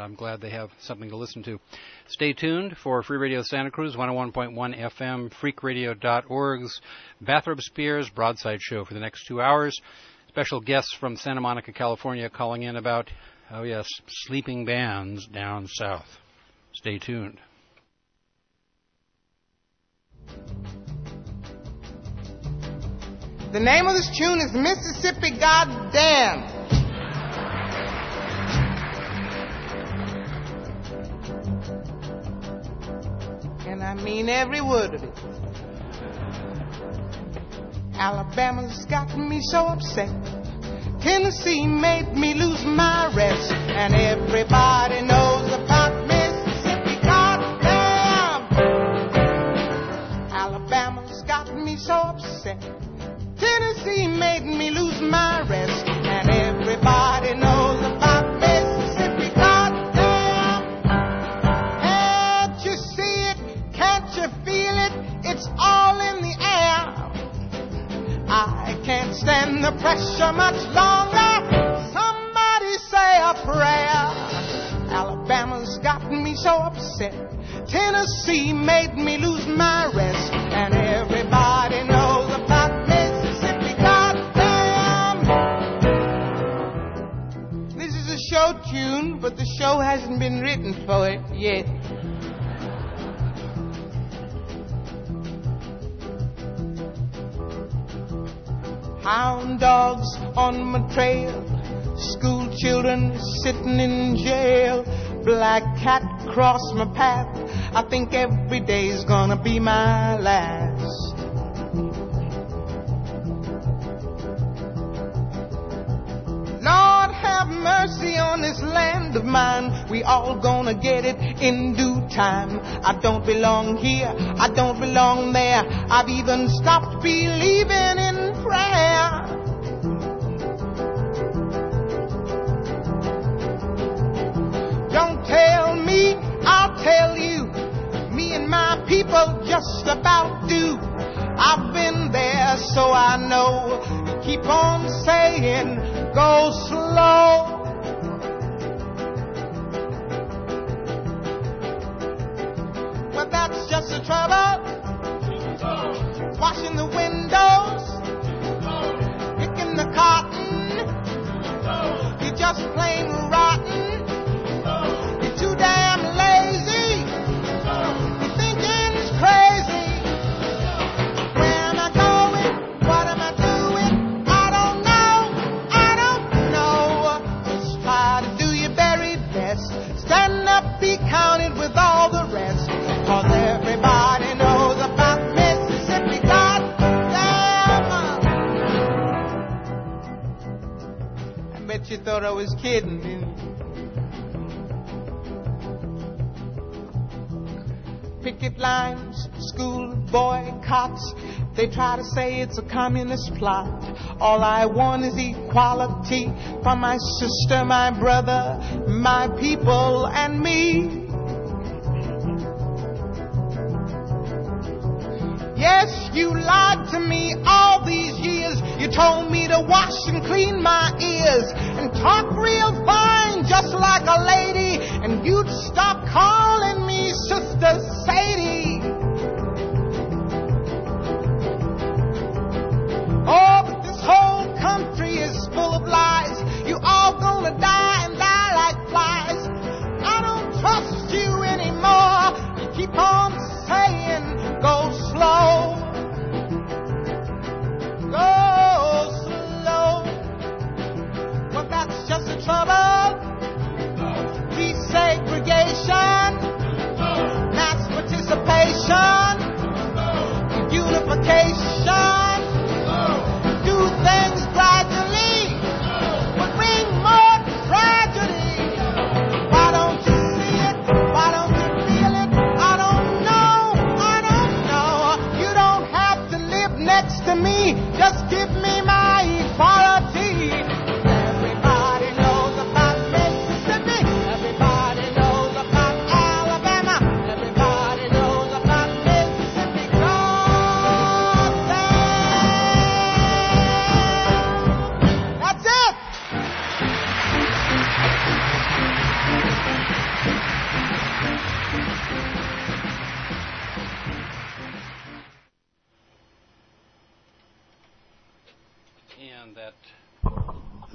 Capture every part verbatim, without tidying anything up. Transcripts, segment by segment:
I'm glad they have something to listen to. Stay tuned for Free Radio Santa Cruz, one oh one point one F M, freak radio dot org's Bathrobe Spears Broadside Show for the next two hours. Special guests from Santa Monica, California calling in about, oh yes, sleeping bands down south. Stay tuned. The name of this tune is Mississippi Goddamn. And I mean every word of it. Alabama's got me so upset. Tennessee made me lose my rest. And everybody knows about Mississippi Goddamn. Alabama's got me so upset. Tennessee made me lose my rest, and everybody knows about Mississippi Goddamn. Can't you see it? Can't you feel it? It's all in the air. I can't stand the pressure much longer. Somebody say a prayer. Alabama's got me so upset. Tennessee made me lose my rest, and everybody knows about Mississippi. Show tune, but the show hasn't been written for it yet. Hound dogs on my trail, school children sitting in jail, black cat cross my path. I think every day's gonna be my last. Lord, have mercy on this land of mine. We all gonna get it in due time. I don't belong here, I don't belong there. I've even stopped believing in prayer. Don't tell me, I'll tell you. Me and my people just about do. I've been there, so I know. Keep on saying, go slow. Well, that's just the trouble. Washing the windows, picking the cotton. You're just plain rotten. You're too damn lazy. Your thinking's crazy. Where am I going? What am I doing? I don't know. I don't know. Just try to do your very best. Stand up, be counted with all the rest. Cause everybody knows about Mississippi, goddamn. I bet you thought I was kidding, didn't you? Picket lines, school boycotts. They try to say it's a communist plot. All I want is equality for my sister, my brother, my people, and me. Yes, you lied to me all these years. You told me to wash and clean my ears and talk real fine, just like a lady. And you'd stop calling me Sister Sadie. Oh, but this whole country is full of lies. You all gonna die and die like flies. I don't trust you anymore. You keep on saying, go slow. Go slow. Well, that's just the trouble. Desegregation, mass participation, unification. Do things gradually, but bring more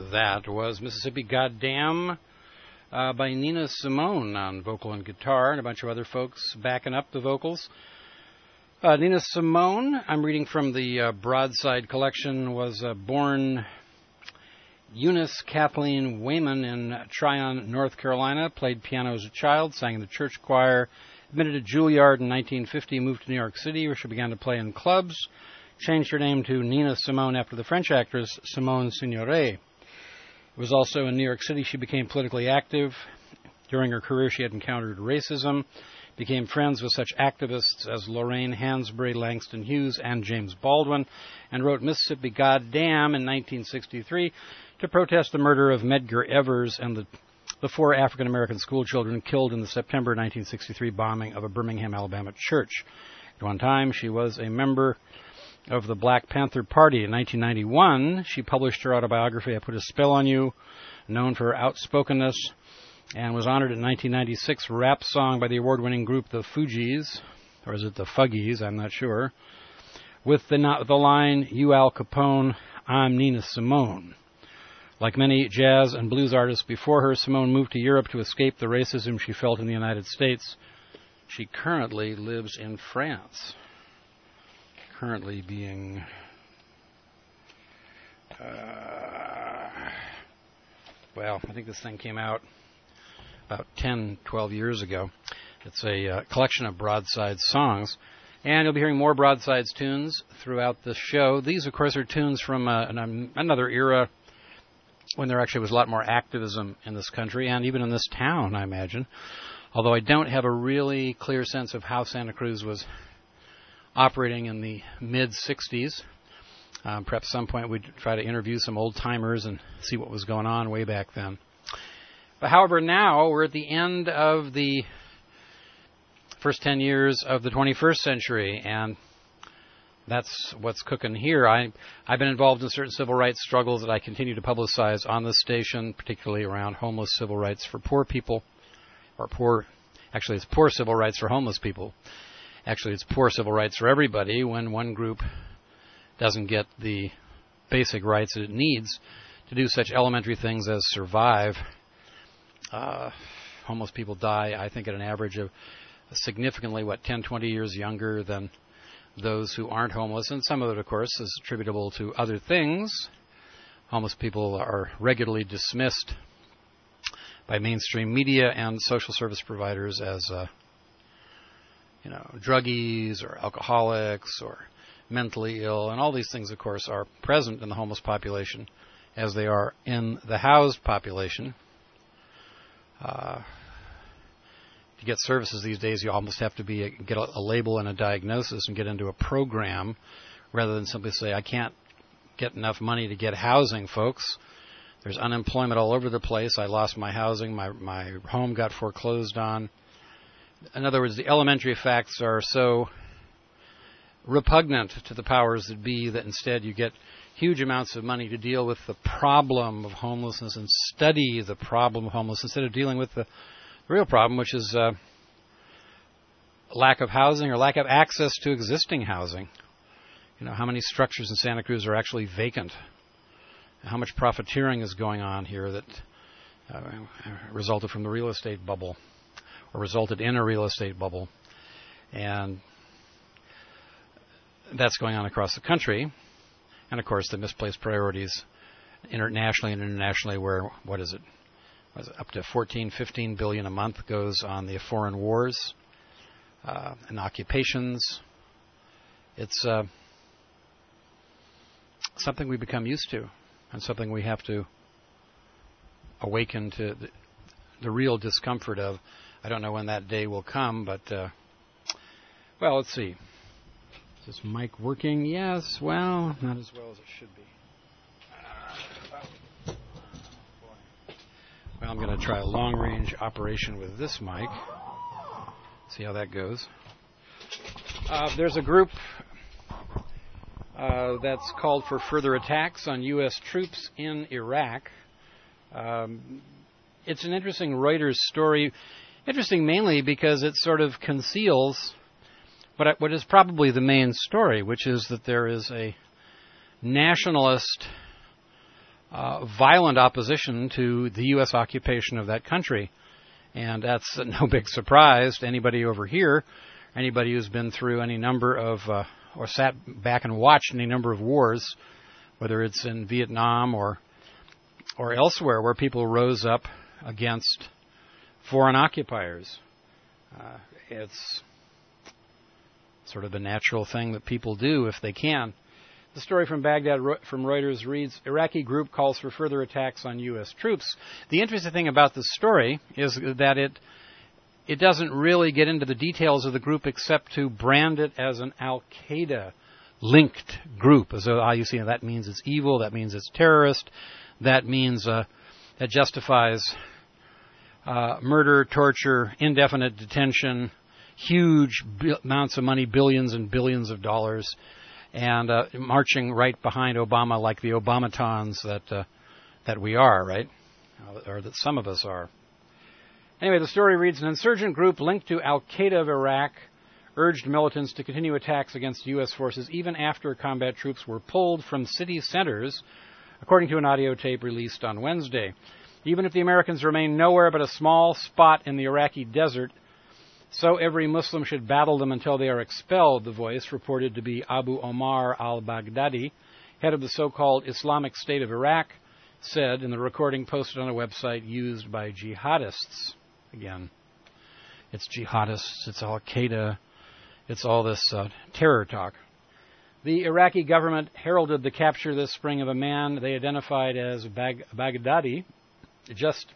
that was Mississippi Goddamn uh, by Nina Simone on vocal and guitar, and a bunch of other folks backing up the vocals. Uh, Nina Simone, I'm reading from the uh, Broadside collection, was uh, born Eunice Kathleen Wayman in Tryon, North Carolina, played piano as a child, sang in the church choir, admitted to Juilliard in nineteen fifty, moved to New York City, where she began to play in clubs, changed her name to Nina Simone after the French actress Simone Signoret. It was also in New York City she became politically active. During her career, she had encountered racism, became friends with such activists as Lorraine Hansberry, Langston Hughes, and James Baldwin, and wrote Mississippi Goddamn in nineteen sixty-three to protest the murder of Medgar Evers and the, the four African-American schoolchildren killed in the September nineteen sixty-three bombing of a Birmingham, Alabama church. At one time, she was a member of the Black Panther Party. In nineteen ninety-one, she published her autobiography, I Put a Spell on You, known for her outspokenness, and was honored in nineteen ninety-six rap song by the award-winning group The Fugees, or is it The Fuggies, I'm not sure, with the, the line, "You Al Capone, I'm Nina Simone." Like many jazz and blues artists before her, Simone moved to Europe to escape the racism she felt in the United States. She currently lives in France. Currently being uh, well, I think this thing came out about ten, twelve years ago. It's a uh, collection of Broadsides songs, and you'll be hearing more Broadsides tunes throughout the show. These, of course, are tunes from uh, an, um, another era when there actually was a lot more activism in this country, and even in this town, I imagine, although I don't have a really clear sense of how Santa Cruz was operating in the mid-sixties. Um, perhaps at some point we'd try to interview some old-timers and see what was going on way back then. But however, now we're at the end of the first ten years of the twenty-first century, and that's what's cooking here. I, I've been involved in certain civil rights struggles that I continue to publicize on this station, particularly around homeless civil rights for poor people, or poor, actually it's poor civil rights for homeless people. Actually, it's poor civil rights for everybody when one group doesn't get the basic rights that it needs to do such elementary things as survive. Uh, homeless people die, I think, at an average of significantly, what, ten, twenty years younger than those who aren't homeless. And some of it, of course, is attributable to other things. Homeless people are regularly dismissed by mainstream media and social service providers as, uh, you know, druggies or alcoholics or mentally ill. And all these things, of course, are present in the homeless population as they are in the housed population. Uh, to get services these days, you almost have to be a, get a, a label and a diagnosis and get into a program rather than simply say, I can't get enough money to get housing, folks. There's unemployment all over the place. I lost my housing. My, my home got foreclosed on. In other words, the elementary facts are so repugnant to the powers that be that instead you get huge amounts of money to deal with the problem of homelessness and study the problem of homelessness instead of dealing with the real problem, which is uh, lack of housing or lack of access to existing housing. You know, how many structures in Santa Cruz are actually vacant? How much profiteering is going on here that uh, resulted from the real estate bubble or resulted in a real estate bubble? And that's going on across the country. And, of course, the misplaced priorities internationally and internationally where, what is it? Was up to fourteen, fifteen billion a month goes on the foreign wars uh, and occupations. It's uh, something we become used to and something we have to awaken to the, the real discomfort of. I don't know when that day will come, but, uh, well, let's see. Is this mic working? Yes, well, not as well as it should be. Well, I'm going to try a long-range operation with this mic. See how that goes. Uh, there's a group uh, that's called for further attacks on U S troops in Iraq. Um, it's an interesting Reuters story. Interesting mainly because it sort of conceals what, I, what is probably the main story, which is that there is a nationalist uh, violent opposition to the U S occupation of that country. And that's no big surprise to anybody over here, anybody who's been through any number of, uh, or sat back and watched any number of wars, whether it's in Vietnam or or elsewhere, where people rose up against foreign occupiers. Uh, it's sort of a natural thing that people do if they can. The story from Baghdad from Reuters reads, Iraqi group calls for further attacks on U S troops. The interesting thing about this story is that it it doesn't really get into the details of the group except to brand it as an Al-Qaeda linked group. So how you see that means it's evil, that means it's terrorist, that means uh, that justifies uh, murder, torture, indefinite detention, huge bi- amounts of money, billions and billions of dollars, and uh, marching right behind Obama like the Obamatons that uh, that we are, right? Uh, or that some of us are. Anyway, the story reads, an insurgent group linked to Al-Qaeda of Iraq urged militants to continue attacks against U S forces even after combat troops were pulled from city centers, according to an audio tape released on Wednesday. Even if the Americans remain nowhere but a small spot in the Iraqi desert, so every Muslim should battle them until they are expelled, the voice reported to be Abu Omar al-Baghdadi, head of the so-called Islamic State of Iraq, said in the recording posted on a website used by jihadists. Again, it's jihadists, it's Al-Qaeda, it's all this uh, terror talk. The Iraqi government heralded the capture this spring of a man they identified as Bag- Baghdadi, just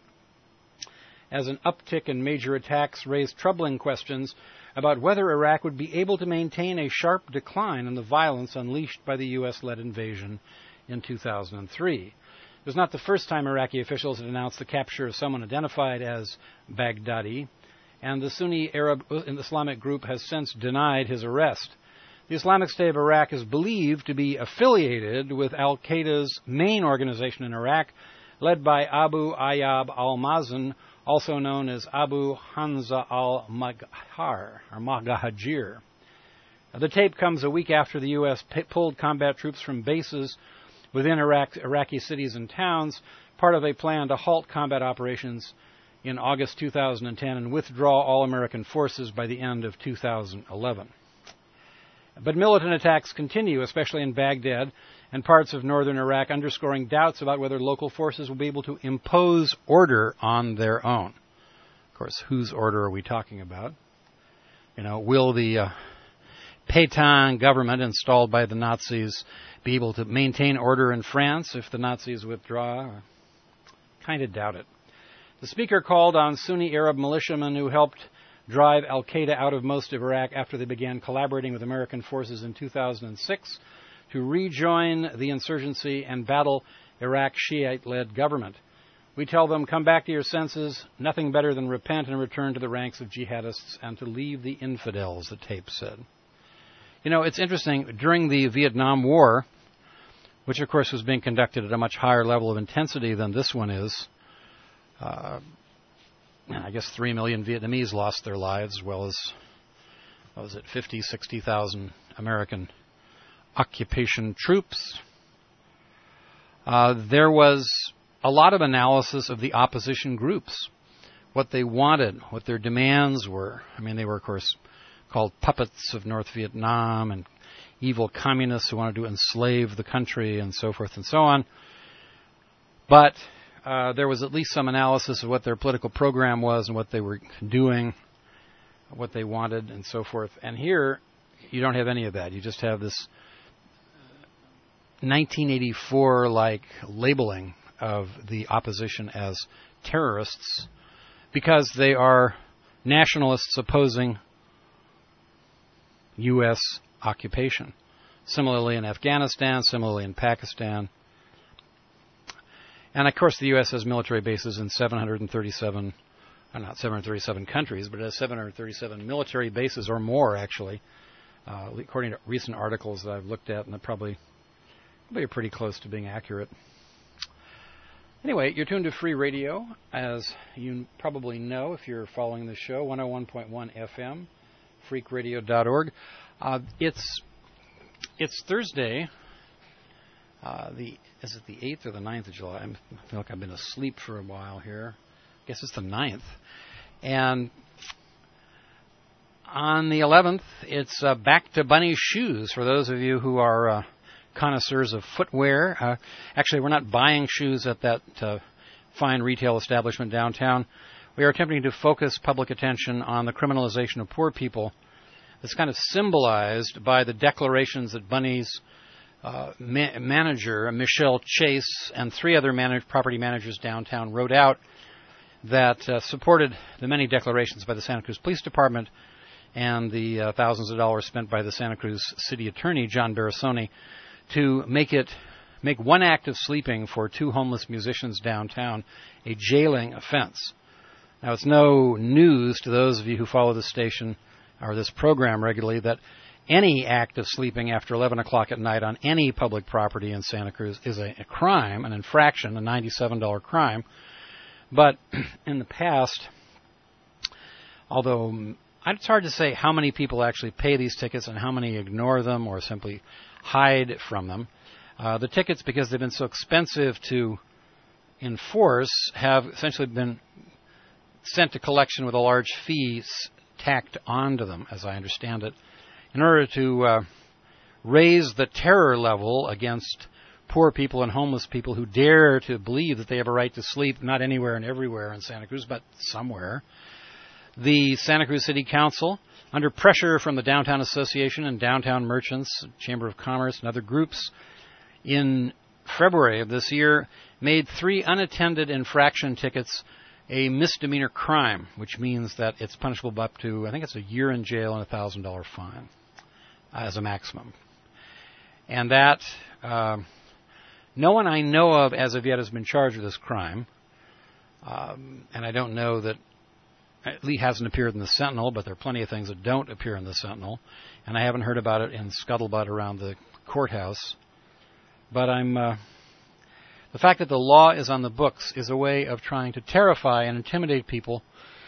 as an uptick in major attacks raised troubling questions about whether Iraq would be able to maintain a sharp decline in the violence unleashed by the U S-led invasion in two thousand three. It was not the first time Iraqi officials had announced the capture of someone identified as Baghdadi, and the Sunni Arab Islamic group has since denied his arrest. The Islamic State of Iraq is believed to be affiliated with Al-Qaeda's main organization in Iraq, led by Abu Ayyab al-Mazin, also known as Abu Hamza al-Maghar, or Maghajir. The tape comes a week after the U S pulled combat troops from bases within Iraq, Iraqi cities and towns, part of a plan to halt combat operations in August two thousand ten and withdraw all American forces by the end of two thousand eleven. But militant attacks continue, especially in Baghdad and parts of northern Iraq, underscoring doubts about whether local forces will be able to impose order on their own. Of course, whose order are we talking about? You know, will the uh, Pétain government installed by the Nazis be able to maintain order in France if the Nazis withdraw? Kind of doubt it. The speaker called on Sunni Arab militiamen who helped drive Al-Qaeda out of most of Iraq after they began collaborating with American forces in two thousand six to rejoin the insurgency and battle Iraq's Shiite-led government. We tell them, come back to your senses, nothing better than repent and return to the ranks of jihadists and to leave the infidels, the tape said. You know, it's interesting, during the Vietnam War, which of course was being conducted at a much higher level of intensity than this one is, uh, I guess three million Vietnamese lost their lives, as well as, what was it, fifty, sixty thousand American occupation troops. Uh, there was a lot of analysis of the opposition groups, what they wanted, what their demands were. I mean, they were, of course, called puppets of North Vietnam and evil communists who wanted to enslave the country and so forth and so on. But uh, there was at least some analysis of what their political program was and what they were doing, what they wanted and so forth. And here, you don't have any of that. You just have this nineteen eighty-four-like labeling of the opposition as terrorists because they are nationalists opposing U S occupation. Similarly in Afghanistan, similarly in Pakistan. And of course the U S has military bases in seven hundred thirty-seven, uh, not seven hundred thirty-seven countries, but it has seven hundred thirty-seven military bases or more actually, uh, according to recent articles that I've looked at, and they're probably, probably pretty close to being accurate. Anyway, you're tuned to Free Radio, as you probably know if you're following the show, one oh one point one F M, freak radio dot org. Uh, it's it's Thursday, Uh, the is it the eighth or the ninth of July? I'm, I feel like I've been asleep for a while here. I guess it's the ninth. And on the eleventh, it's uh, back to Bunny's Shoes for those of you who are uh, connoisseurs of footwear. Uh, actually, we're not buying shoes at that uh, fine retail establishment downtown. We are attempting to focus public attention on the criminalization of poor people. It's kind of symbolized by the declarations that Bunny's uh, ma- manager, Michelle Chase, and three other manage- property managers downtown wrote out that uh, supported the many declarations by the Santa Cruz Police Department and the uh, thousands of dollars spent by the Santa Cruz City Attorney, John Barasoni, to make it make one act of sleeping for two homeless musicians downtown a jailing offense. Now, it's no news to those of you who follow the station or this program regularly that any act of sleeping after eleven o'clock at night on any public property in Santa Cruz is a, a crime, an infraction, a ninety-seven dollars crime. But in the past, although it's hard to say how many people actually pay these tickets and how many ignore them or simply hide from them, uh, the tickets, because they've been so expensive to enforce, have essentially been sent to collection with a large fee tacked onto them, as I understand it, in order to uh, raise the terror level against poor people and homeless people who dare to believe that they have a right to sleep, not anywhere and everywhere in Santa Cruz, but somewhere. The Santa Cruz City Council, under pressure from the Downtown Association and Downtown Merchants, Chamber of Commerce, and other groups, in February of this year, made three unattended infraction tickets a misdemeanor crime, which means that it's punishable by up to, I think it's a year in jail and a one thousand dollars fine as a maximum. And that, uh, no one I know of as of yet has been charged with this crime. Um, and I don't know that it Lee hasn't appeared in the Sentinel, but there are plenty of things that don't appear in the Sentinel. And I haven't heard about it in scuttlebutt around the courthouse. But I'm... Uh, The fact that the law is on the books is a way of trying to terrify and intimidate people,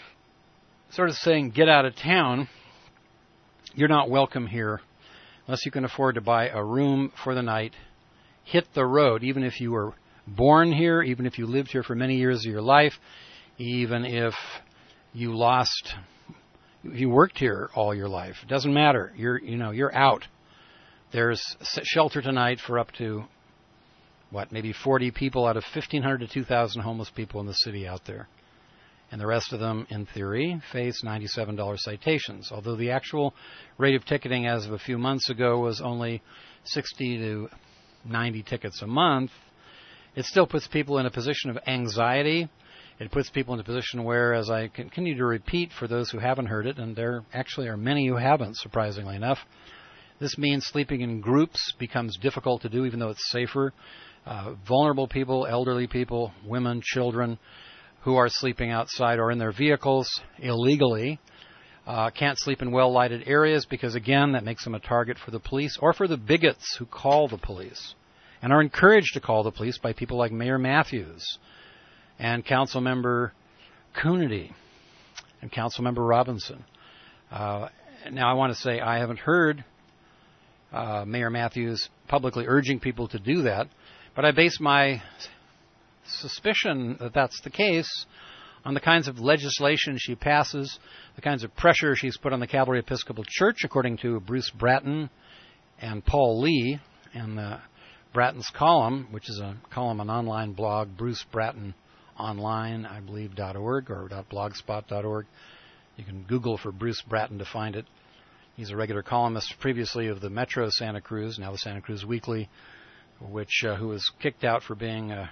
sort of saying, get out of town, you're not welcome here unless you can afford to buy a room for the night, hit the road, even if you were born here, even if you lived here for many years of your life, even if you lost, you worked here all your life. It doesn't matter. You're, you know, you're out. There's shelter tonight for up to what, maybe forty people out of fifteen hundred to two thousand homeless people in the city out there. And the rest of them, in theory, face ninety-seven dollars citations, although the actual rate of ticketing as of a few months ago was only sixty to ninety tickets a month. It still puts people in a position of anxiety. It puts people in a position where, as I continue to repeat for those who haven't heard it, and there actually are many who haven't, surprisingly enough, this means sleeping in groups becomes difficult to do, even though it's safer. Uh, vulnerable people, elderly people, women, children who are sleeping outside or in their vehicles illegally uh, can't sleep in well-lighted areas because, again, that makes them a target for the police or for the bigots who call the police and are encouraged to call the police by people like Mayor Matthews and Councilmember Coonerty and Councilmember Robinson. Uh, now, I want to say I haven't heard uh, Mayor Matthews publicly urging people to do that, but I base my suspicion that that's the case on the kinds of legislation she passes, the kinds of pressure she's put on the Calvary Episcopal Church, according to Bruce Bratton and Paul Lee in the Bratton's column, which is a column, an online blog, Bruce Bratton Online, I believe, .org or .blogspot dot org. You can Google for Bruce Bratton to find it. He's a regular columnist previously of the Metro Santa Cruz, now the Santa Cruz Weekly, which uh, who was kicked out for being uh,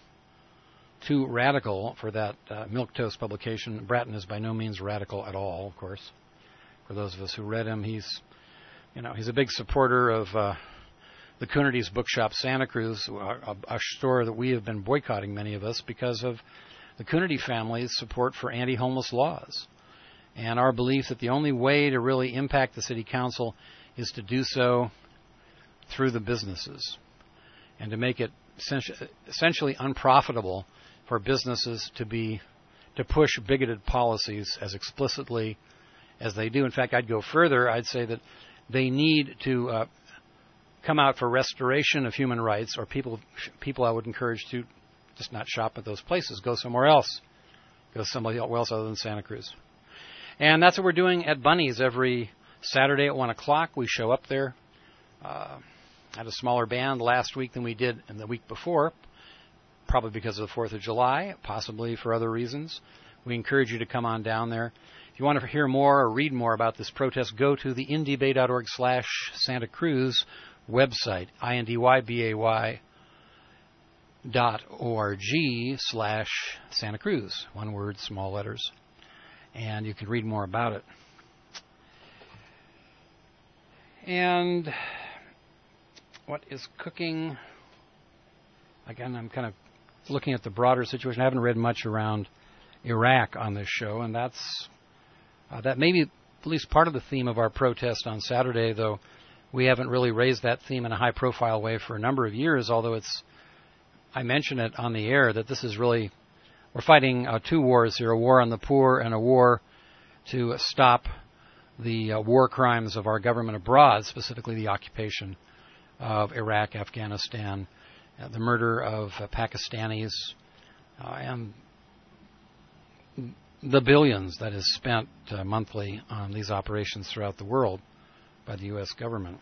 too radical for that uh, milquetoast publication. Bratton is by no means radical at all, of course. For those of us who read him, he's, you know, he's a big supporter of uh, the Coonerty's Bookshop Santa Cruz, a, a store that we have been boycotting, many of us, because of the Coonerty family's support for anti-homeless laws, and our belief that the only way to really impact the city council is to do so through the businesses, and to make it essentially unprofitable for businesses to be to push bigoted policies as explicitly as they do. In fact, I'd go further. I'd say that they need to uh, come out for restoration of human rights, or people people I would encourage to just not shop at those places. Go somewhere else. Go somewhere else other than Santa Cruz. And that's what we're doing at Bunny's every Saturday at one o'clock. We show up there. Uh, had a smaller band last week than we did in the week before, probably because of the fourth of July, possibly for other reasons. We encourage you to come on down there. If you want to hear more or read more about this protest, go to the indybay.org slash Santa Cruz website, I N D Y B A Y dot O-R-G slash Santa Cruz. One word, small letters. And you can read more about it. And what is cooking? Again, I'm kind of looking at the broader situation. I haven't read much around Iraq on this show, and that's uh, that may be at least part of the theme of our protest on Saturday, though we haven't really raised that theme in a high-profile way for a number of years, although it's, I mentioned it on the air, that this is really, we're fighting uh, two wars here, a war on the poor and a war to stop the uh, war crimes of our government abroad, specifically the occupation of Iraq, Afghanistan, uh, the murder of uh, Pakistanis, uh, and the billions that is spent uh, monthly on these operations throughout the world by the U S government.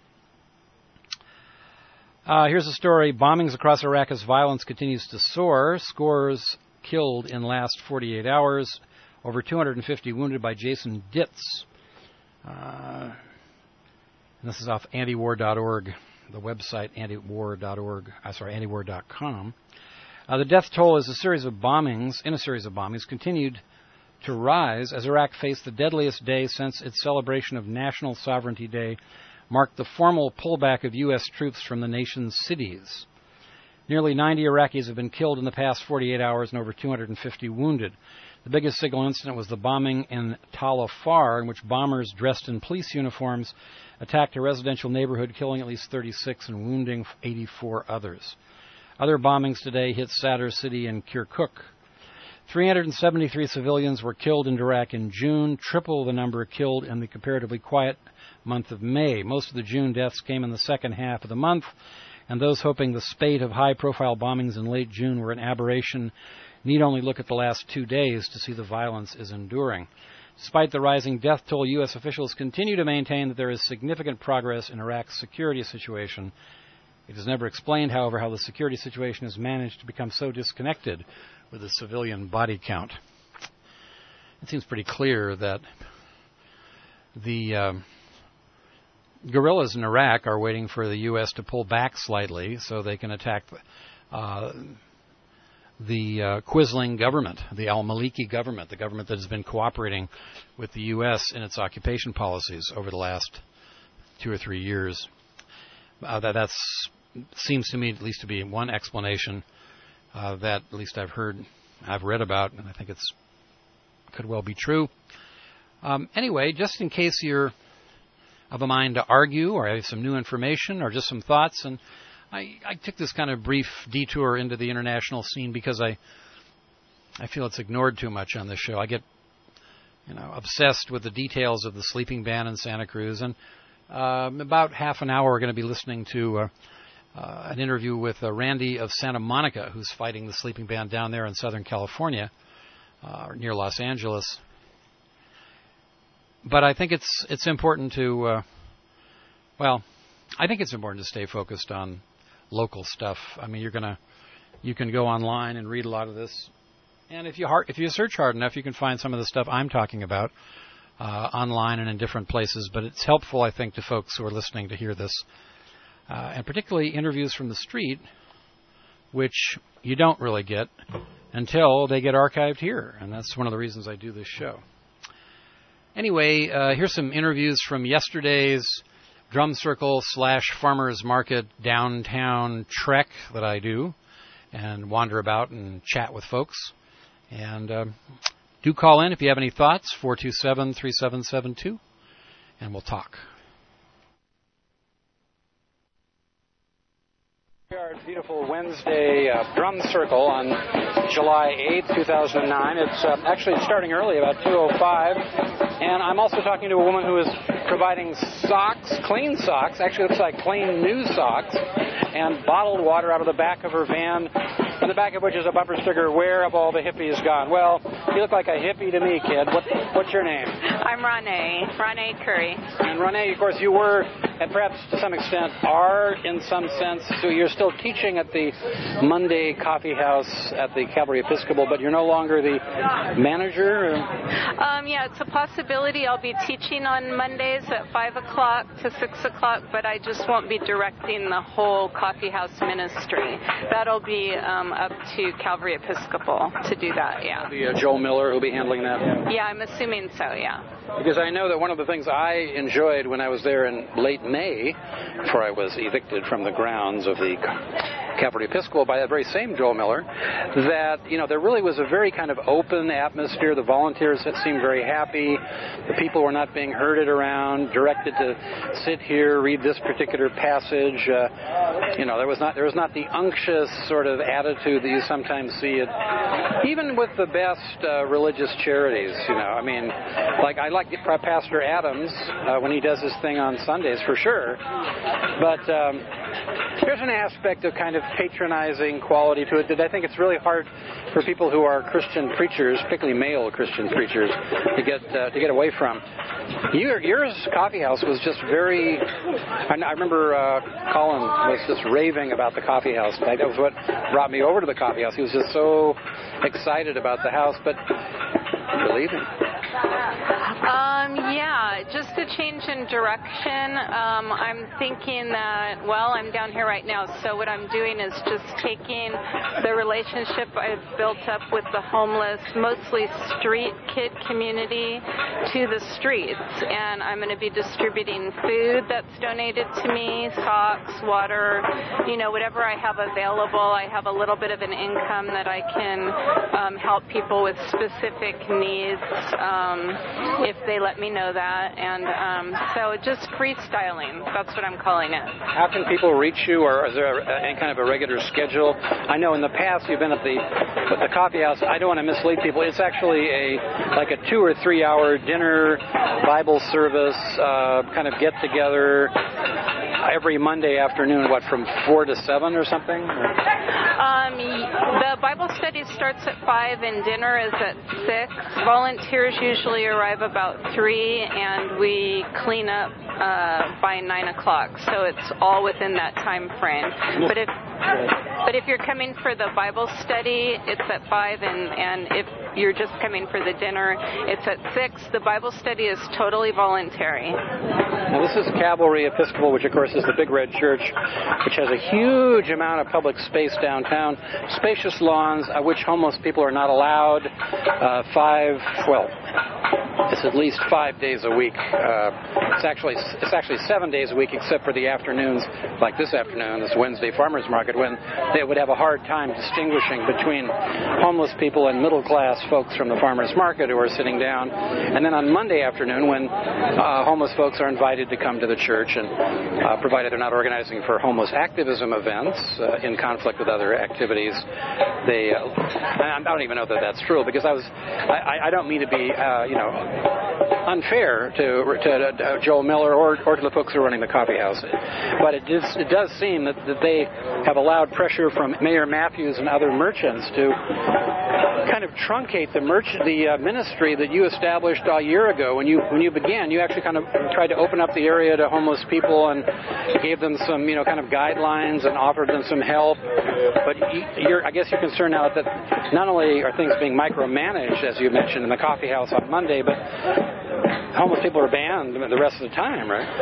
Uh, here's a story. Bombings across Iraq as violence continues to soar. Scores killed in last forty-eight hours. Over two hundred fifty wounded by Jason Ditz. Uh, and this is off antiwar dot org, the website antiwar dot org. Uh, sorry, antiwar dot com. Uh, the death toll is a series of bombings, in a series of bombings, continued to rise as Iraq faced the deadliest day since its celebration of National Sovereignty Day marked the formal pullback of U S troops from the nation's cities. Nearly ninety Iraqis have been killed in the past forty-eight hours and over two hundred fifty wounded. The biggest single incident was the bombing in Tal Afar, in which bombers dressed in police uniforms attacked a residential neighborhood, killing at least thirty-six and wounding eighty-four others. Other bombings today hit Sadr City and Kirkuk. three hundred seventy-three civilians were killed in Iraq in June, triple the number killed in the comparatively quiet month of May. Most of the June deaths came in the second half of the month, and those hoping the spate of high-profile bombings in late June were an aberration need only look at the last two days to see the violence is enduring. Despite the rising death toll, U S officials continue to maintain that there is significant progress in Iraq's security situation. It is never explained, however, how the security situation has managed to become so disconnected with the civilian body count. It seems pretty clear that the uh, guerrillas in Iraq are waiting for the U S to pull back slightly so they can attack uh, the uh, Quisling government, the al-Maliki government, the government that has been cooperating with the U S in its occupation policies over the last two or three years. Uh, that that's, seems to me at least to be one explanation uh, that at least I've heard, I've read about, and I think it's could well be true. Um, anyway, just in case you're of a mind to argue or have some new information or just some thoughts, and I, I took this kind of brief detour into the international scene because I I feel it's ignored too much on this show. I get, you know, obsessed with the details of the sleeping ban in Santa Cruz, and uh, about half an hour we're going to be listening to uh, uh, an interview with uh, Randy of Santa Monica, who's fighting the sleeping ban down there in Southern California, uh, near Los Angeles. But I think it's it's important to, uh, well, I think it's important to stay focused on local stuff. I mean, you're gonna, you can go online and read a lot of this, and if you hard, if you search hard enough, you can find some of the stuff I'm talking about uh, online and in different places. But it's helpful, I think, to folks who are listening to hear this, uh, and particularly interviews from the street, which you don't really get until they get archived here, and that's one of the reasons I do this show. Anyway, uh, here's some interviews from yesterday's Drum Circle slash Farmers Market downtown trek that I do and wander about and chat with folks. And um, do call in if you have any thoughts, four two seven, three seven seven two, and we'll talk. We are Beautiful Wednesday uh, drum circle on July eighth, two thousand nine. It's uh, actually starting early, about two oh five. And I'm also talking to a woman who is providing socks, clean socks, actually looks like clean new socks, and bottled water out of the back of her van, on the back of which is a bumper sticker, "Where have all the hippies gone?" Well, you look like a hippie to me, kid. What, what's your name? I'm Renee, Renee Curry. And Renee, of course, you were, and perhaps to some extent are, in some sense, so you're still teaching at the Monday Coffee House at the Calvary Episcopal, but you're no longer the manager? Or? Um, yeah, it's a possibility. I'll be teaching on Mondays at five o'clock to six o'clock, but I just won't be directing the whole Coffee House ministry. That'll be um, up to Calvary Episcopal to do that, yeah. It'll be uh, Joel Miller who'll be handling that? Yeah, I'm assuming so, yeah. Because I know that one of the things I enjoyed when I was there in late May, before I was evicted from the grounds of the Calvary Episcopal by that very same Joel Miller, that, you know, there really was a very kind of open atmosphere. The volunteers seemed very happy. The people were not being herded around, directed to sit here, read this particular passage. Uh, you know, there was not there was not the unctuous sort of attitude that you sometimes see at even with the best uh, religious charities. You know, I mean, like I like Pastor Adams uh, when he does his thing on Sundays for sure, but um, there's an aspect of kind of patronizing quality to it that I think it's really hard for people who are Christian preachers, particularly male Christian preachers, to get uh, to get away from. Your, yours coffee house was just very. I, I remember uh, Colin was just raving about the coffee house. That was what brought me over to the coffee house. He was just so excited about the house, but you're leaving. Um, yeah, just a change in direction. Um, I'm thinking that, well, I'm down here right now, so what I'm doing is just taking the relationship I've built up with the homeless, mostly street kid community, to the streets. And I'm going to be distributing food that's donated to me, socks, water, you know, whatever I have available. I have a little bit of an income that I can um, help people with specific needs. Um, if they let me know that. And um, so just freestyling, that's what I'm calling it. How can people reach you, or is there a, any kind of a regular schedule? I know in the past you've been at the at the coffee house. I don't want to mislead people. It's actually a like a two or three hour dinner, Bible service, uh, kind of get together every Monday afternoon, what, from four to seven or something? Um, the Bible study starts at five and dinner is at six. Volunteers usually arrive about three, and we clean up uh, by nine o'clock. So it's all within that time frame. But if but if you're coming for the Bible study, it's at five, and, and if you're just coming for the dinner, it's at six. The Bible study is totally voluntary. Now, this is Calvary Episcopal, which, of course, is the Big Red Church, which has a huge amount of public space downtown, spacious lawns, uh, which homeless people are not allowed. Uh, five, well, it's at least five days a week. Uh, it's actually it's actually seven days a week, except for the afternoons, like this afternoon, this Wednesday farmers market, when they would have a hard time distinguishing between homeless people and middle-class folks from the farmers market who are sitting down. And then on Monday afternoon, when uh, homeless folks are invited to come to the church, and uh, provided they're not organizing for homeless activism events uh, in conflict with other activities, they uh, I don't even know that that's true, because I was I, I don't mean to be uh, you know unfair to to uh, Joel Miller or, or to the folks who are running the coffee house, but it does it does seem that, that they have allowed pressure from Mayor Matthews and other merchants to kind of truncate the merch the uh, ministry that you established a year ago when you when you began. You actually kind of tried to open up the area to homeless people and gave them some you know kind of guidelines and offered them some help. But you're, I guess you're concerned now that not only are things being micromanaged, as you mentioned, in the coffee house on Monday, but homeless people are banned the rest of the time, right?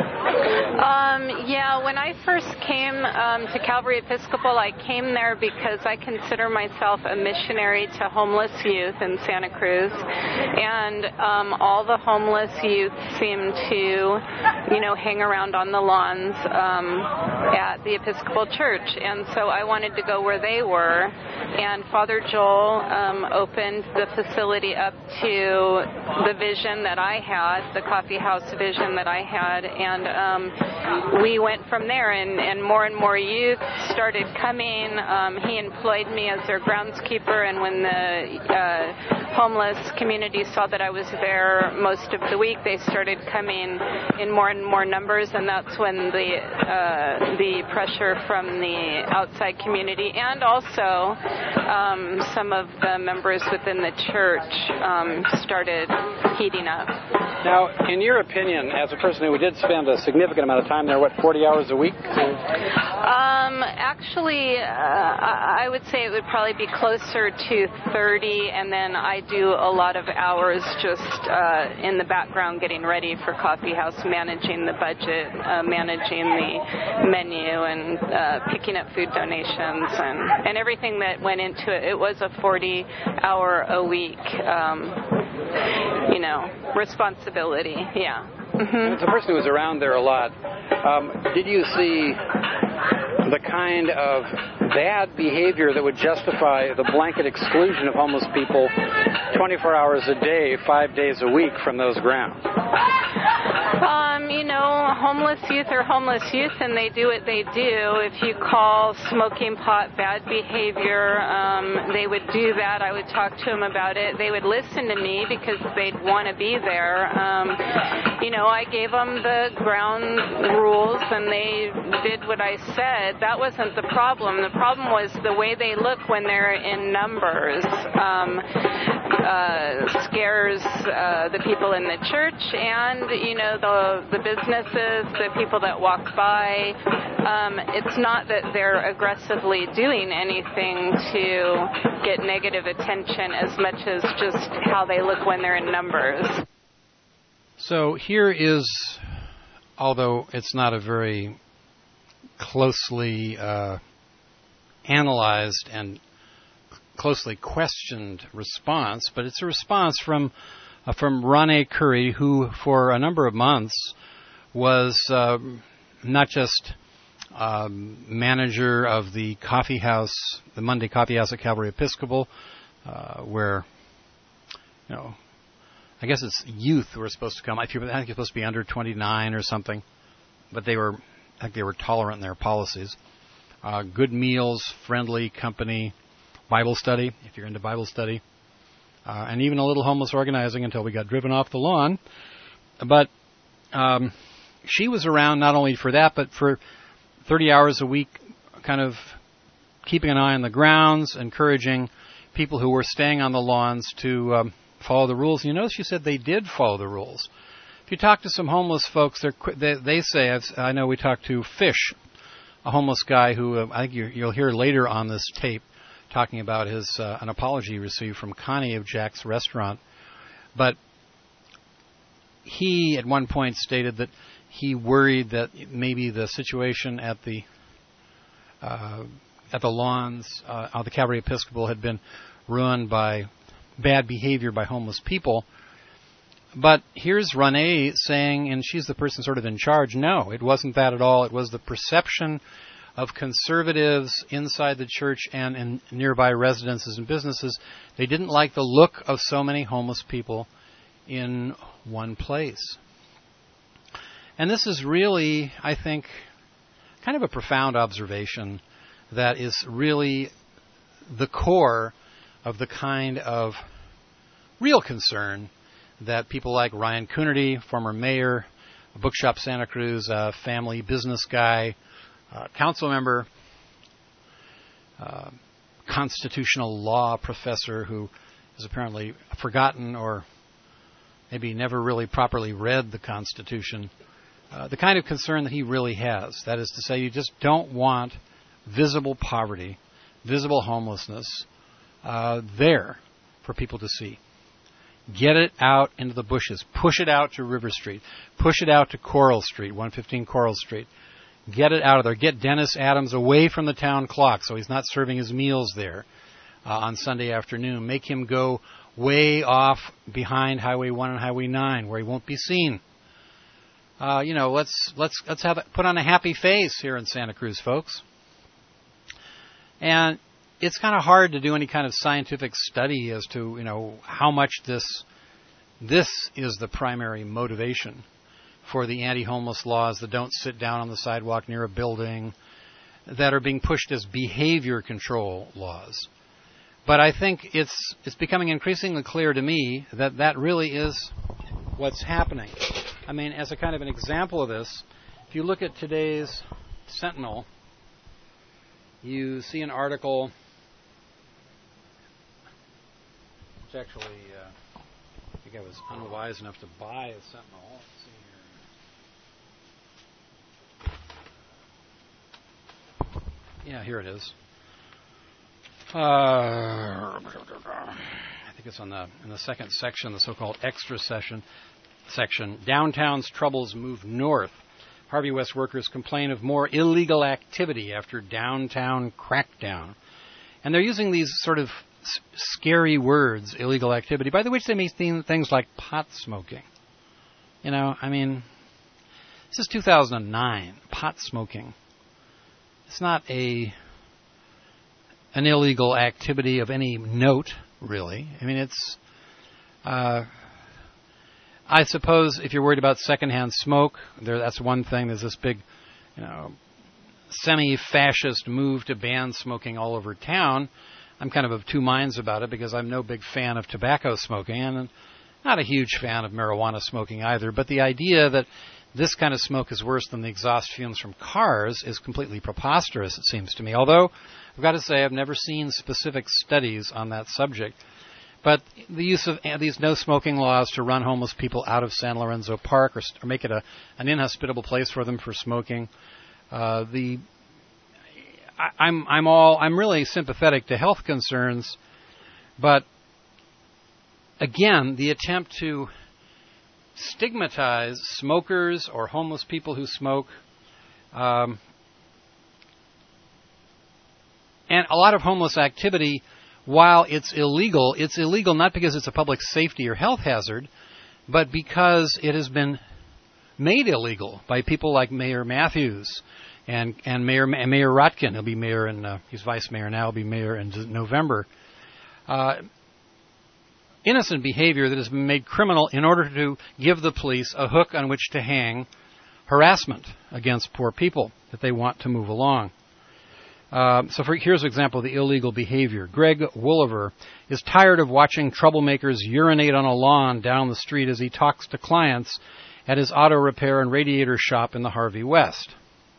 Um, yeah, when I first came um, to Calvary Episcopal, I came there because I consider myself a missionary to homeless youth in Santa Cruz. And um, all the homeless youth seem to, you know, hang around on the lawns um, at the Episcopal Church. And so I wanted to go where they were. And Father Joel um, opened the facility up to the vision that I had. had the coffee house vision that I had, and um, we went from there, and, and more and more youth started coming. Um, he employed me as their groundskeeper, and when the uh, homeless community saw that I was there most of the week, they started coming in more and more numbers, and that's when the uh, the pressure from the outside community and also um, some of the members within the church um, started heating up. Now, in your opinion, as a person who did spend a significant amount of time there, what, forty hours a week? Um, actually, uh, I would say it would probably be closer to thirty, and then I do a lot of hours just uh, in the background getting ready for Coffee House, managing the budget, uh, managing the menu, and uh, picking up food donations, and, and everything that went into it. It was a forty-hour-a-week, um, you know, responsibility, yeah. Mm-hmm. As a person who was around there a lot, um, did you see the kind of bad behavior that would justify the blanket exclusion of homeless people twenty-four hours a day, five days a week from those grounds? Um, you know, homeless youth are homeless youth, and they do what they do. If you call smoking pot bad behavior, um, they would do that. I would talk to them about it. They would listen to me because they'd want to be there. Um, you know, I gave them the ground rules, and they did what I said. That wasn't the problem. The problem was the way they look when they're in numbers. Um, uh, scares uh, the people in the church, and you know the the businesses, the people that walk by. Um, it's not that they're aggressively doing anything to get negative attention as much as just how they look when they're in numbers. So here is, although it's not a very closely uh, analyzed and closely questioned response, but it's a response from uh, from Ronnie Curry, who for a number of months was uh, not just um, manager of the coffee house, the Monday Coffee House at Calvary Episcopal, uh, where, you know, I guess it's youth who are supposed to come. I think you're supposed to be under twenty-nine or something, but they were, I think they were tolerant in their policies. Uh, good meals, friendly company, Bible study, if you're into Bible study, uh, and even a little homeless organizing until we got driven off the lawn. But um, she was around not only for that, but for thirty hours a week, kind of keeping an eye on the grounds, encouraging people who were staying on the lawns to um, follow the rules. You notice she said they did follow the rules. If you talk to some homeless folks, they, they say, I've, I know we talked to Fish, a homeless guy who uh, I think you, you'll hear later on this tape, talking about his uh, an apology he received from Connie of Jack's Restaurant. But he at one point stated that he worried that maybe the situation at the uh, at the lawns uh, of the Calvary Episcopal had been ruined by bad behavior by homeless people. But here's Renee saying, and she's the person sort of in charge, no, it wasn't that at all. It was the perception of conservatives inside the church and in nearby residences and businesses. They didn't like the look of so many homeless people in one place. And this is really, I think, kind of a profound observation that is really the core of the kind of real concern that people like Ryan Coonerty, former mayor, Bookshop Santa Cruz, a family business guy, uh, council member, uh, constitutional law professor who has apparently forgotten or maybe never really properly read the Constitution, uh, the kind of concern that he really has. That is to say, you just don't want visible poverty, visible homelessness uh, there for people to see. Get it out into the bushes. Push it out to River Street. Push it out to Coral Street, one fifteen Coral Street. Get it out of there. Get Dennis Adams away from the town clock so he's not serving his meals there uh, on Sunday afternoon. Make him go way off behind Highway one and Highway nine where he won't be seen. Uh, you know, let's let's let's have put on a happy face here in Santa Cruz, folks. And it's kind of hard to do any kind of scientific study as to, you know, how much this this is the primary motivation for the anti-homeless laws that don't sit down on the sidewalk near a building, that are being pushed as behavior control laws. But I think it's it's becoming increasingly clear to me that that really is what's happening. I mean, as a kind of an example of this, if you look at today's Sentinel, you see an article. It's actually, uh, I think I was unwise enough to buy a Sentinel. Let's see here. Yeah, here it is. Uh, I think it's on the in the second section, the so-called extra session section. Downtown's troubles move north. Harvey West workers complain of more illegal activity after downtown crackdown. And they're using these sort of s- scary words, illegal activity, by the which they mean things like pot smoking. You know, I mean, this is two thousand nine, pot smoking. It's not a an illegal activity of any note, really. I mean, it's, uh, I suppose if you're worried about secondhand smoke, there, that's one thing. There's this big, you know, semi-fascist move to ban smoking all over town. I'm kind of of two minds about it because I'm no big fan of tobacco smoking and not a huge fan of marijuana smoking either. But the idea that this kind of smoke is worse than the exhaust fumes from cars is completely preposterous, it seems to me. Although, I've got to say, I've never seen specific studies on that subject. But the use of these no-smoking laws to run homeless people out of San Lorenzo Park or, or make it a, an inhospitable place for them for smoking, uh, the I, I'm I'm all I'm really sympathetic to health concerns, but again, the attempt to stigmatize smokers or homeless people who smoke, um, and a lot of homeless activity, while it's illegal, it's illegal not because it's a public safety or health hazard, but because it has been made illegal by people like Mayor Matthews and and Mayor and Mayor Rotkin. He'll be mayor, and uh, he's vice mayor now. He'll be mayor in November. Uh, innocent behavior that has been made criminal in order to give the police a hook on which to hang harassment against poor people that they want to move along. Uh, so for, here's an example of the illegal behavior. Greg Wooliver is tired of watching troublemakers urinate on a lawn down the street as he talks to clients at his auto repair and radiator shop in the Harvey West.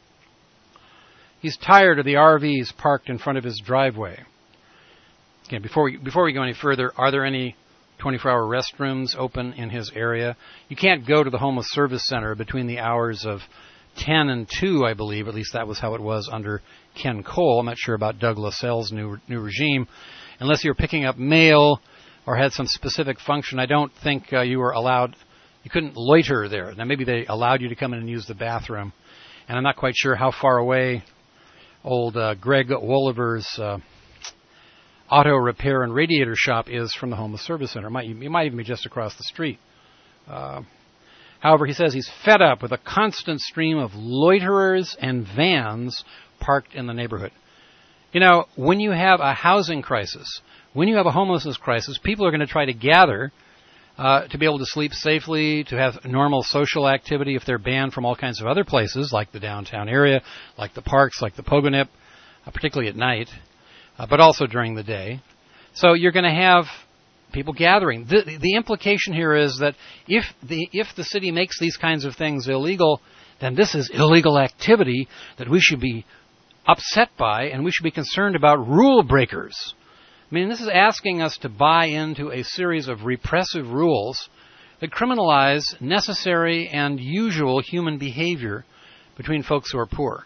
He's tired of the R Vs parked in front of his driveway. Again, before we, before we go any further, are there any twenty-four hour restrooms open in his area? You can't go to the homeless service center between the hours of ten and two, I believe. At least that was how it was under Ken Cole. I'm not sure about Doug Lascelles' new new regime. Unless you were picking up mail or had some specific function, I don't think uh, you were allowed, you couldn't loiter there. Now, maybe they allowed you to come in and use the bathroom. And I'm not quite sure how far away old uh, Greg Wooliver's uh, auto repair and radiator shop is from the homeless service center. It might, it might even be just across the street. Uh, however, he says he's fed up with a constant stream of loiterers and vans parked in the neighborhood. You know, when you have a housing crisis, when you have a homelessness crisis, people are going to try to gather uh, to be able to sleep safely, to have normal social activity if they're banned from all kinds of other places, like the downtown area, like the parks, like the Pogonip, uh, particularly at night, uh, but also during the day. So you're going to have people gathering. The, the implication here is that if the if the city makes these kinds of things illegal, then this is illegal activity that we should be upset by, and we should be concerned about rule breakers. I mean, this is asking us to buy into a series of repressive rules that criminalize necessary and usual human behavior between folks who are poor.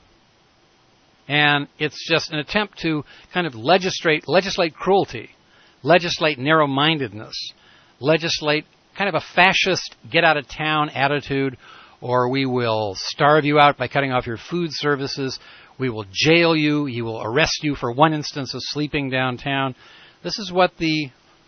And it's just an attempt to kind of legislate, legislate cruelty, legislate narrow-mindedness, legislate kind of a fascist get-out-of-town attitude, or we will starve you out by cutting off your food services. We will jail you. You will arrest you for one instance of sleeping downtown. This is what the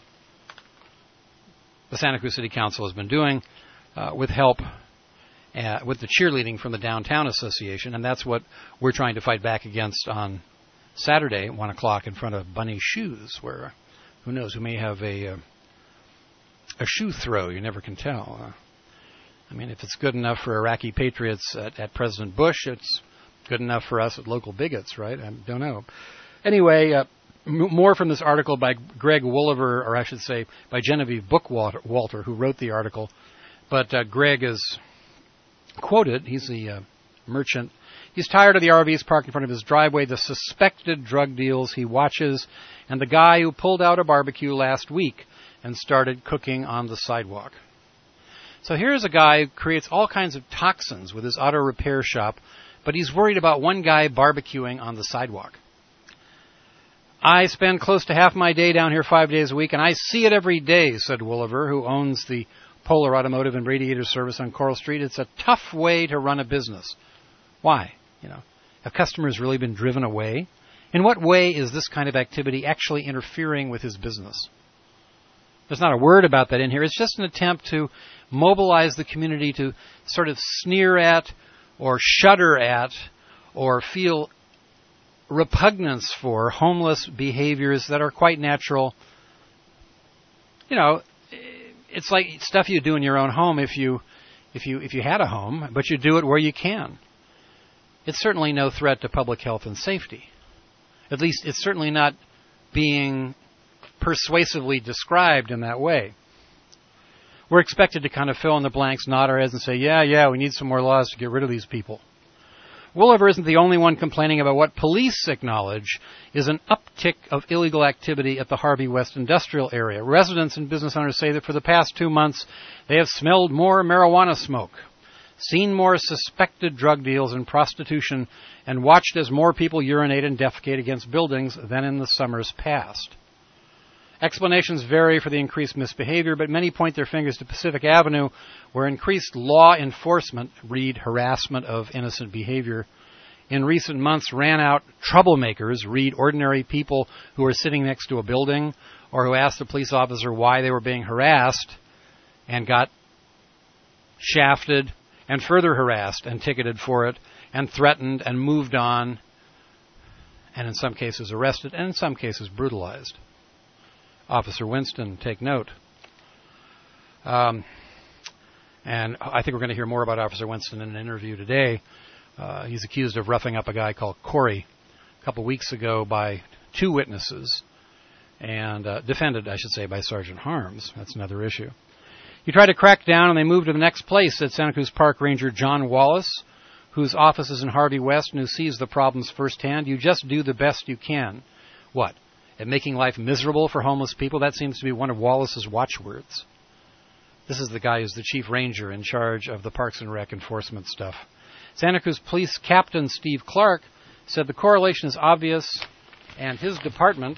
the Santa Cruz City Council has been doing uh, with help, uh, with the cheerleading from the Downtown Association, and that's what we're trying to fight back against on Saturday at one o'clock in front of Bunny Shoes, where, who knows, we may have a, uh, a shoe throw. You never can tell. Uh, I mean, if it's good enough for Iraqi patriots at, at President Bush, it's good enough for us at local bigots, right? I don't know. Anyway, uh, m- more from this article by Greg Wooliver, or I should say by Genevieve Bookwalter, who wrote the article. But uh, Greg is quoted. He's the uh, merchant. He's tired of the R Vs parked in front of his driveway, the suspected drug deals he watches, and the guy who pulled out a barbecue last week and started cooking on the sidewalk. So here's a guy who creates all kinds of toxins with his auto repair shop, but he's worried about one guy barbecuing on the sidewalk. I spend close to half my day down here five days a week, and I see it every day, said Wooliver, who owns the Polar Automotive and Radiator Service on Coral Street. It's a tough way to run a business. Why? You know, have customers really been driven away? In what way is this kind of activity actually interfering with his business? There's not a word about that in here. It's just an attempt to mobilize the community to sort of sneer at or shudder at or feel repugnance for homeless behaviors that are quite natural. You know, it's like stuff you do in your own home if you if you if you had a home, but you do it where you can. It's certainly no threat to public health and safety. At least it's certainly not being persuasively described in that way. We're expected to kind of fill in the blanks, nod our heads and say, yeah, yeah, we need some more laws to get rid of these people. Wooliver isn't the only one complaining about what police acknowledge is an uptick of illegal activity at the Harvey West industrial area. Residents and business owners say that for the past two months, they have smelled more marijuana smoke, seen more suspected drug deals and prostitution, and watched as more people urinate and defecate against buildings than in the summers past. Explanations vary for the increased misbehavior, but many point their fingers to Pacific Avenue, where increased law enforcement, read harassment of innocent behavior, in recent months ran out troublemakers, read ordinary people who were sitting next to a building or who asked the police officer why they were being harassed and got shafted and further harassed and ticketed for it and threatened and moved on and in some cases arrested and in some cases brutalized. Officer Winston, take note. Um, and I think we're going to hear more about Officer Winston in an interview today. Uh, he's accused of roughing up a guy called Corey a couple weeks ago by two witnesses and uh, defended, I should say, by Sergeant Harms. That's another issue. He tried to crack down and they moved to the next place, said Santa Cruz Park Ranger John Wallace, whose office is in Harvey West and who sees the problems firsthand. You just do the best you can. What? At making life miserable for homeless people? That seems to be one of Wallace's watchwords. This is the guy who's the chief ranger in charge of the Parks and Rec enforcement stuff. Santa Cruz Police Captain Steve Clark said the correlation is obvious, and his department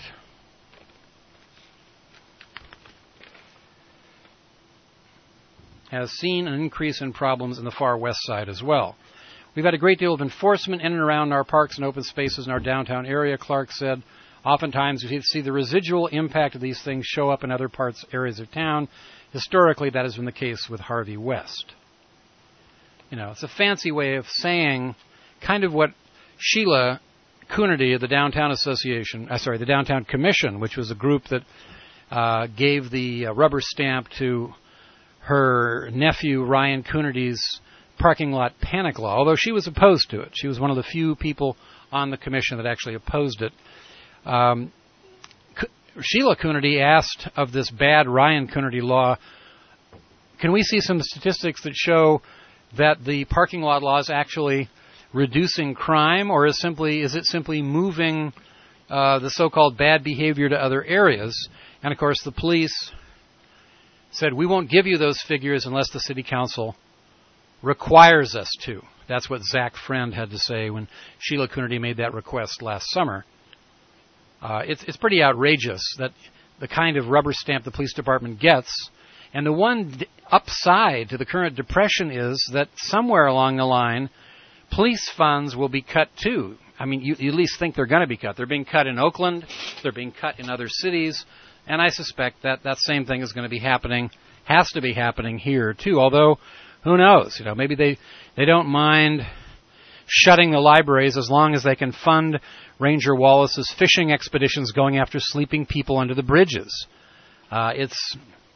has seen an increase in problems in the far west side as well. We've had a great deal of enforcement in and around our parks and open spaces in our downtown area, Clark said. Oftentimes, we see the residual impact of these things show up in other parts, areas of town. Historically, that has been the case with Harvey West. You know, it's a fancy way of saying kind of what Sheila Coonerty of the Downtown Association, uh, sorry, the Downtown Commission, which was a group that uh, gave the uh, rubber stamp to her nephew Ryan Coonerty's parking lot panic law, although she was opposed to it. She was one of the few people on the commission that actually opposed it. Um, Sheila Coonerty asked of this bad Ryan Coonerty law, can we see some statistics that show that the parking lot law is actually reducing crime, or is simply is it simply moving uh, the so-called bad behavior to other areas? And, of course, the police said, we won't give you those figures unless the city council requires us to. That's what Zach Friend had to say when Sheila Coonerty made that request last summer. Uh, it's, it's pretty outrageous that the kind of rubber stamp the police department gets. And the one d- upside to the current depression is that somewhere along the line, police funds will be cut too. I mean, you, you at least think they're going to be cut. They're being cut in Oakland. They're being cut in other cities. And I suspect that that same thing is going to be happening, has to be happening here too. Although, who knows? You know, maybe they, they don't mind shutting the libraries as long as they can fund Ranger Wallace's fishing expeditions going after sleeping people under the bridges. Uh, it's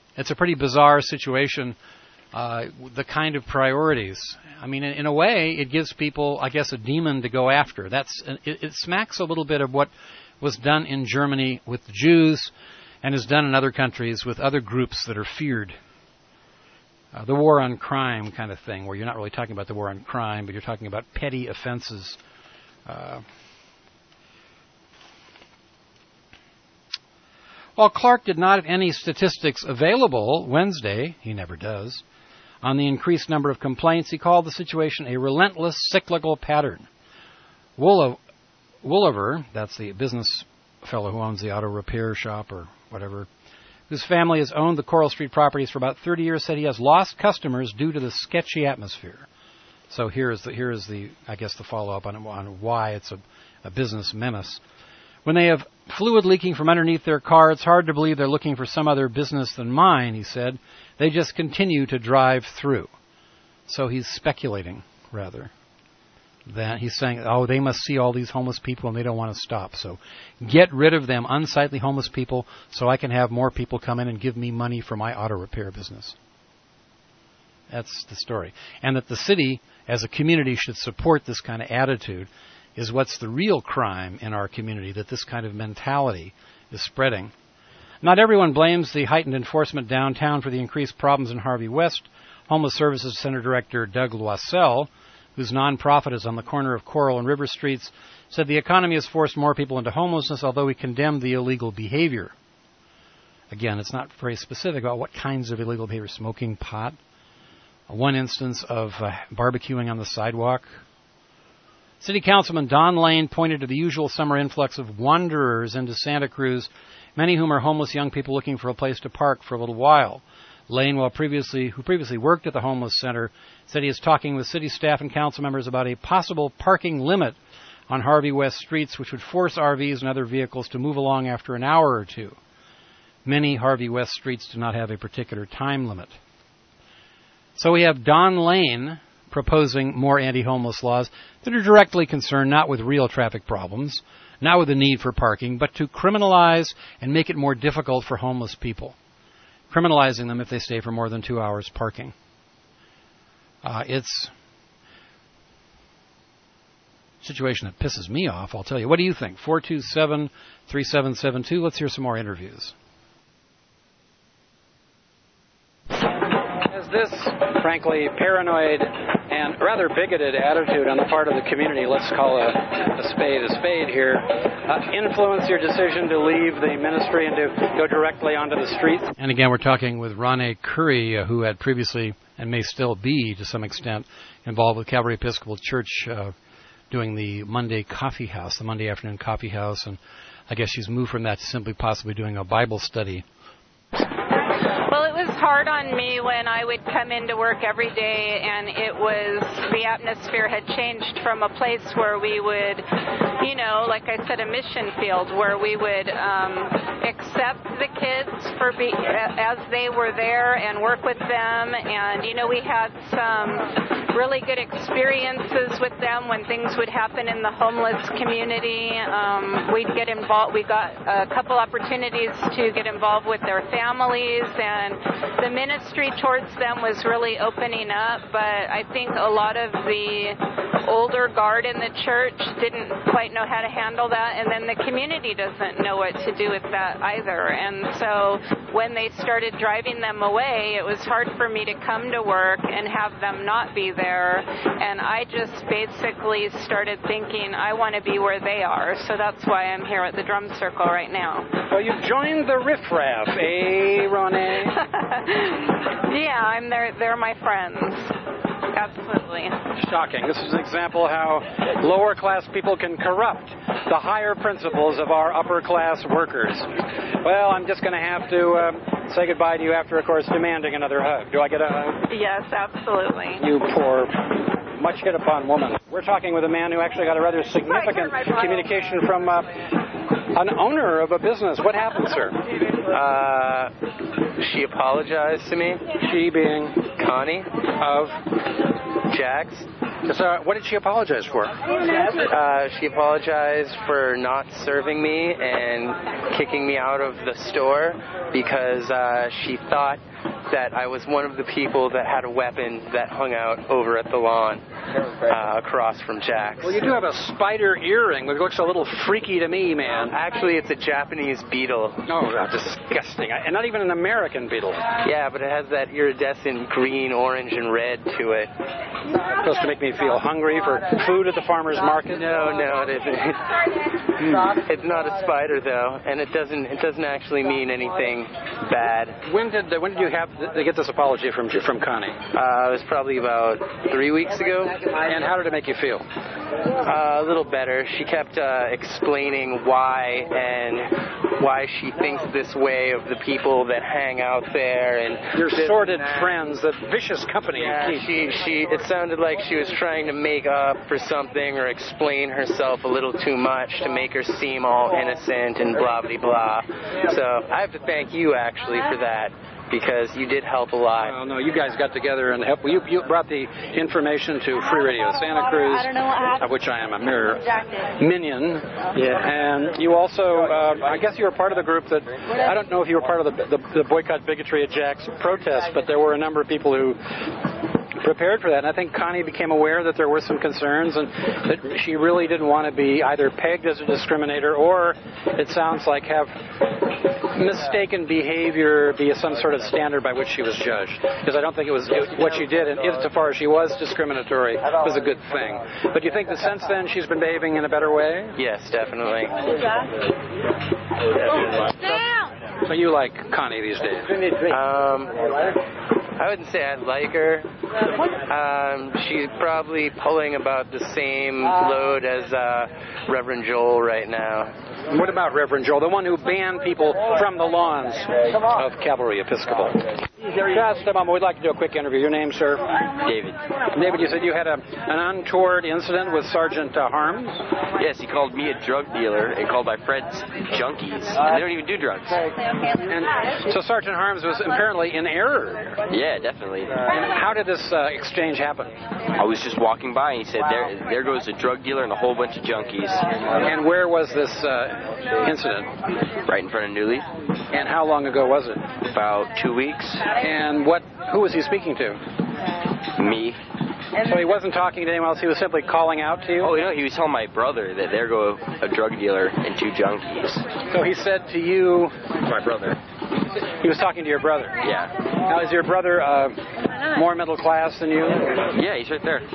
it's a pretty bizarre situation, uh, the kind of priorities. I mean, in, in a way, it gives people, I guess, a demon to go after. That's it, it smacks a little bit of what was done in Germany with the Jews and is done in other countries with other groups that are feared. Uh, the war on crime kind of thing, where you're not really talking about the war on crime, but you're talking about petty offenses. Uh, while Clark did not have any statistics available Wednesday, he never does, on the increased number of complaints, he called the situation a relentless cyclical pattern. Wooliver, that's the business fellow who owns the auto repair shop or whatever, whose family has owned the Coral Street properties for about thirty years, said he has lost customers due to the sketchy atmosphere. So here is the, here is the I guess, the follow-up on, on why it's a, a business menace. When they have fluid leaking from underneath their car, it's hard to believe they're looking for some other business than mine, he said. They just continue to drive through. So he's speculating, rather. That he's saying, oh, they must see all these homeless people and they don't want to stop. So get rid of them unsightly homeless people so I can have more people come in and give me money for my auto repair business. That's the story. And that the city, as a community, should support this kind of attitude is what's the real crime in our community, that this kind of mentality is spreading. Not everyone blames the heightened enforcement downtown for the increased problems in Harvey West. Homeless Services Center Director Doug Loisel, whose nonprofit is on the corner of Coral and River Streets, said the economy has forced more people into homelessness, although he condemned the illegal behavior. Again, it's not very specific about what kinds of illegal behavior. Smoking pot. One instance of uh, barbecuing on the sidewalk. City Councilman Don Lane pointed to the usual summer influx of wanderers into Santa Cruz, many of whom are homeless young people looking for a place to park for a little while. Lane, while previously, who previously worked at the homeless center, said he is talking with city staff and council members about a possible parking limit on Harvey West streets, which would force R Vs and other vehicles to move along after an hour or two. Many Harvey West streets do not have a particular time limit. So we have Don Lane proposing more anti-homeless laws that are directly concerned not with real traffic problems, not with the need for parking, but to criminalize and make it more difficult for homeless people. Criminalizing them if they stay for more than two hours parking. Uh, it's a situation that pisses me off, I'll tell you. What do you think? four two seven, three seven seven two. Let's hear some more interviews. As this, frankly, paranoid and rather bigoted attitude on the part of the community, let's call a, a spade a spade here, uh, influence your decision to leave the ministry and to go directly onto the streets? And again, we're talking with Ronnie Curry, uh, who had previously, and may still be to some extent, involved with Calvary Episcopal Church, uh, doing the Monday coffee house, the Monday afternoon coffee house, and I guess she's moved from that to simply possibly doing a Bible study. Well, it was hard on me when I would come into work every day and it was, the atmosphere had changed from a place where we would, you know, like I said, a mission field where we would um, accept the kids for be, as they were there and work with them. And, you know, we had some really good experiences with them when things would happen in the homeless community. Um, we'd get involved, we got a couple opportunities to get involved with their families, and the ministry towards them was really opening up, but I think a lot of the older guard in the church didn't quite know how to handle that, and then the community doesn't know what to do with that either. And so when they started driving them away, it was hard for me to come to work and have them not be there, and I just basically started thinking, I want to be where they are, so that's why I'm here at the drum circle right now. So you've joined the riffraff, eh, Ronnie? Yeah, I'm there. They're my friends. Absolutely. Shocking. This is an example of how lower class people can corrupt the higher principles of our upper class workers. Well, I'm just going to have to uh, say goodbye to you after, of course, demanding another hug. Do I get a hug? Yes, absolutely. You poor, much hit upon woman. We're talking with a man who actually got a rather significant communication from uh, an owner of a business. What happened, sir? Uh, she apologized to me. She being Connie of Jax. So, what did she apologize for? Uh, she apologized for not serving me and kicking me out of the store because uh, she thought that I was one of the people that had a weapon that hung out over at the lawn uh, across from Jack's. Well, you do have a spider earring, which looks a little freaky to me, man. Actually, it's a Japanese beetle. Oh, that's disgusting. And not even an American beetle. Yeah, but it has that iridescent green, orange, and red to it. Supposed to make me feel hungry for food at the farmer's market? No, no, it isn't. It's not a spider, though, and it doesn't it doesn't actually mean anything bad. When did when did you have to get this apology from from Connie? Uh, it was probably about three weeks ago. And how did it make you feel? Uh, a little better. She kept uh, explaining why and why she thinks this way of the people that hang out there and your sordid friends, the vicious company. Yeah, you keep. she she. It sounded like she was trying to make up for something or explain herself a little too much to make her seem all innocent and blah blah blah. So I have to thank you actually for that, because you did help a lot. Well, no, you guys got together and helped. You, you brought the information to Free Radio Santa Cruz, of which I am a mere minion. Yeah. And you also, uh, I guess you were part of the group that, I don't know if you were part of the, the, the boycott bigotry at Jack's protest, but there were a number of people who prepared for that. And I think Connie became aware that there were some concerns and that she really didn't want to be either pegged as a discriminator or, it sounds like, have mistaken behavior be some sort of standard by which she was judged. Because I don't think it was it, what she did, and insofar as she was discriminatory, was a good thing. But do you think that since then she's been behaving in a better way? Yes, definitely. So, so you like Connie these days? Um, I wouldn't say I like her. Um, she's probably pulling about the same load as uh, Reverend Joel right now. What about Reverend Joel, the one who banned people from the lawns of Calvary Episcopal? Just a moment. We'd like to do a quick interview. Your name, sir? David. David, you said you had a, an untoward incident with Sergeant uh, Harms? Yes, he called me a drug dealer and called my friends junkies. And they don't even do drugs. And so Sergeant Harms was apparently in error. Yeah, definitely. And how did this uh, exchange happen? I was just walking by and he said, there, there goes a drug dealer and a whole bunch of junkies. And where was this uh, incident? Right in front of New Leaf. And how long ago was it? About two weeks. And what? Who was he speaking to? Me. So he wasn't talking to anyone else, he was simply calling out to you? Oh, you know, he was telling my brother that there go a drug dealer and two junkies. So he said to you... My brother. He was talking to your brother? Yeah. Now, is your brother uh, more middle class than you? Yeah, he's right there.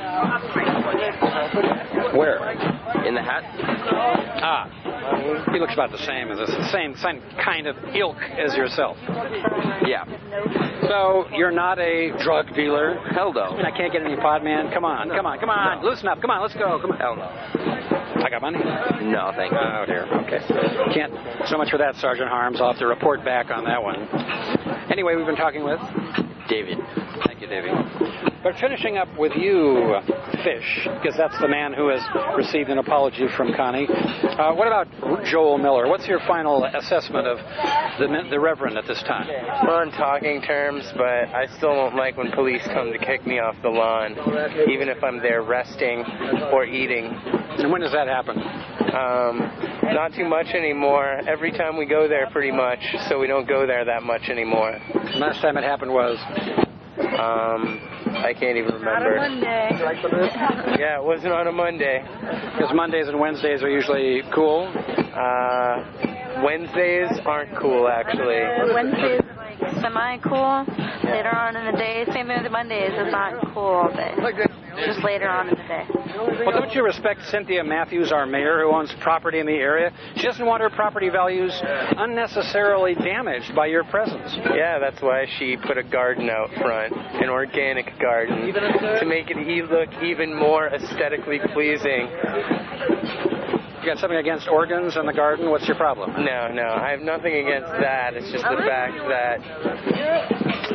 Where? In the hat. Ah. He looks about the same as the same, same kind of ilk as yourself. Yeah. So you're not a drug dealer? Hell no. I can't get any pot, man. Come on, come on, come on. No. Loosen up. Come on, let's go. Come on. Hell no. I got money? No, thank you. Oh, dear. Okay. Can't. So much for that, Sergeant Harms. I'll have to report back on that one. Anyway, we've been talking with David. Thank you, Davey. But finishing up with you, Fish, because that's the man who has received an apology from Connie. Uh, what about Joel Miller? What's your final assessment of the, the Reverend at this time? We're on talking terms, but I still don't like when police come to kick me off the lawn, even if I'm there resting or eating. And when does that happen? Um, not too much anymore. Every time we go there, pretty much, so we don't go there that much anymore. Last time it happened was? Um, I can't even remember. On a Monday. Yeah, it wasn't on a Monday. Because Mondays and Wednesdays are usually cool? Uh, Wednesdays aren't cool, actually. Wednesdays are like semi-cool. Later on in the day. Same thing with Mondays. It's not cool, but just later on in the day. Well, don't you respect Cynthia Matthews, our mayor, who owns property in the area? She doesn't want her property values unnecessarily damaged by your presence. Yeah, that's why she put a garden out front, an organic garden, to make it e- look even more aesthetically pleasing. You got something against organs in the garden? What's your problem? No, no, I have nothing against that. It's just the fact that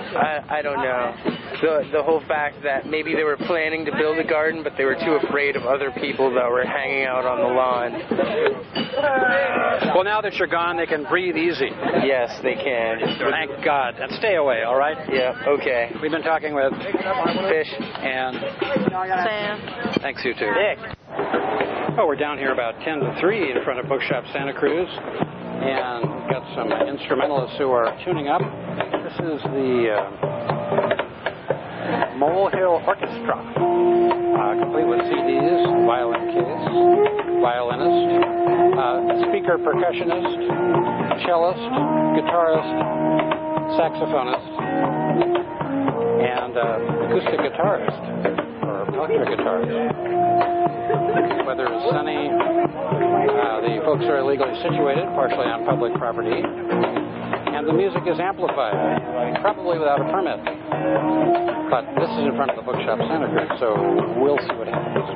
I, I don't know. The the whole fact that maybe they were planning to build a garden, but they were too afraid of other people that were hanging out on the lawn. Well, now that you're gone, they can breathe easy. Yes, they can. Thank God. And stay away, all right? Yeah, okay. We've been talking with Fish. And Sam. thanks, you too. Dick. Oh, we're down here about ten to three in front of Bookshop Santa Cruz, and got some instrumentalists who are tuning up. This is the uh, Molehill Orchestra, uh, complete with C Ds, violin case, violinist, uh, speaker percussionist, cellist, guitarist, saxophonist, and uh, acoustic guitarist, or electric guitarist. Weather is sunny. Uh, the folks are illegally situated, partially on public property, and the music is amplified, probably without a permit. But this is in front of the Bookshop Santa Cruz, so we'll see what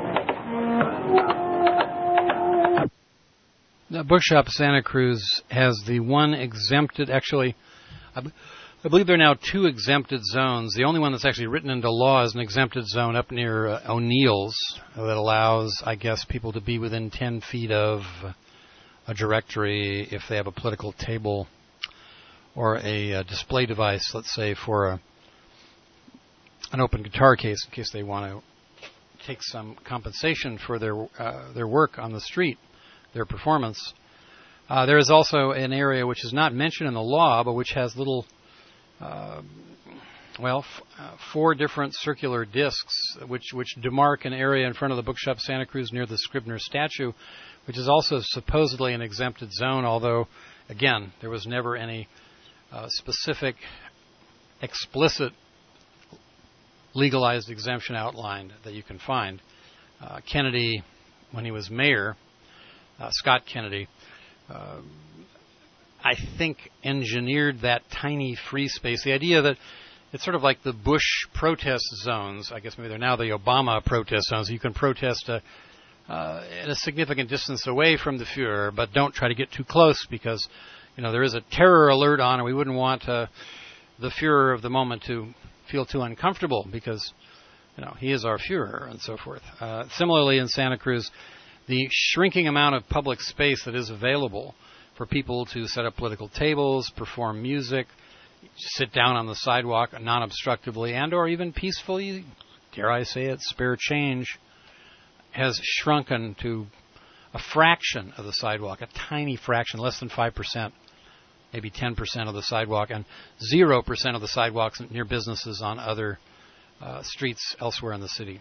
happens. The Bookshop Santa Cruz has the one exempted, actually, I, b- I believe there are now two exempted zones. The only one that's actually written into law is an exempted zone up near uh, O'Neill's that allows, I guess, people to be within ten feet of a directory if they have a political table or a uh, display device, let's say, for a, an open guitar case in case they want to take some compensation for their uh, their work on the street, their performance. Uh, there is also an area which is not mentioned in the law, but which has little, uh, well, f- uh, four different circular discs which, which demark an area in front of the Bookshop Santa Cruz near the Scribner statue, which is also supposedly an exempted zone, although, again, there was never any uh, specific, explicit, legalized exemption outlined that you can find. Uh, Kennedy, when he was mayor, uh, Scott Kennedy, Uh, I think engineered that tiny free space. The idea that it's sort of like the Bush protest zones. I guess maybe they're now the Obama protest zones. You can protest uh, uh, at a significant distance away from the Fuhrer, but don't try to get too close because, you know, there is a terror alert on, and we wouldn't want uh, the Fuhrer of the moment to feel too uncomfortable because, you know, he is our Fuhrer and so forth. Uh, similarly, in Santa Cruz, the shrinking amount of public space that is available for people to set up political tables, perform music, sit down on the sidewalk non-obstructively, and or even peacefully, dare I say it, spare change, has shrunken to a fraction of the sidewalk, a tiny fraction, less than five percent, maybe ten percent of the sidewalk, and zero percent of the sidewalks near businesses on other uh, streets elsewhere in the city.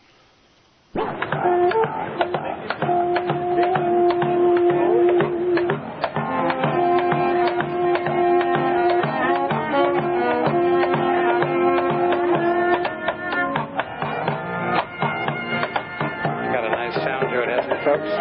Folks.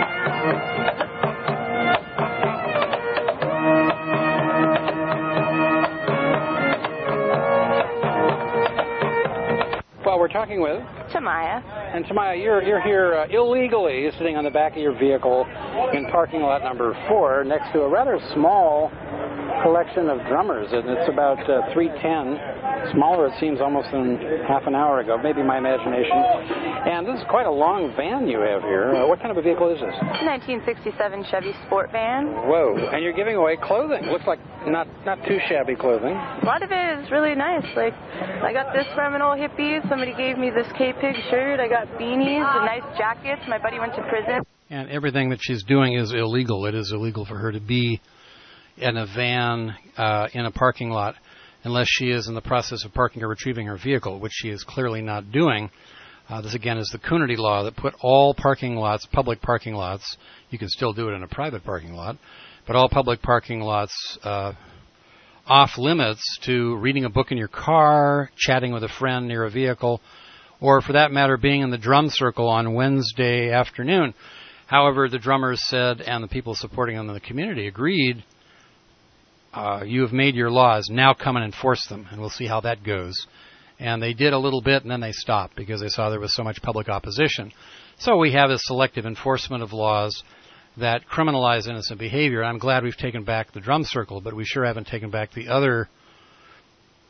Well, we're talking with Tamaya. And Tamaya, you're you're here uh, illegally, sitting on the back of your vehicle in parking lot number four, next to a rather small collection of drummers, and it's about uh, three ten. Smaller, it seems, almost than half an hour ago, maybe my imagination. And this is quite a long van you have here. Uh, what kind of a vehicle is this? nineteen sixty-seven Chevy Sport van. Whoa, and you're giving away clothing. Looks like not not too shabby clothing. A lot of it is really nice. Like, I got this from an old hippie. Somebody gave me this K-Pig shirt. I got beanies and nice jackets. My buddy went to prison. And everything that she's doing is illegal. It is illegal for her to be in a van uh, in a parking lot unless she is in the process of parking or retrieving her vehicle, which she is clearly not doing. Uh, this, again, is the Coonerty law that put all parking lots, public parking lots, you can still do it in a private parking lot, but all public parking lots uh, off limits to reading a book in your car, chatting with a friend near a vehicle, or, for that matter, being in the drum circle on Wednesday afternoon. However, the drummers said, and the people supporting them in the community agreed, Uh, you have made your laws, now come and enforce them, and we'll see how that goes. And they did a little bit, and then they stopped because they saw there was so much public opposition. So we have a selective enforcement of laws that criminalize innocent behavior. I'm glad we've taken back the drum circle, but we sure haven't taken back the other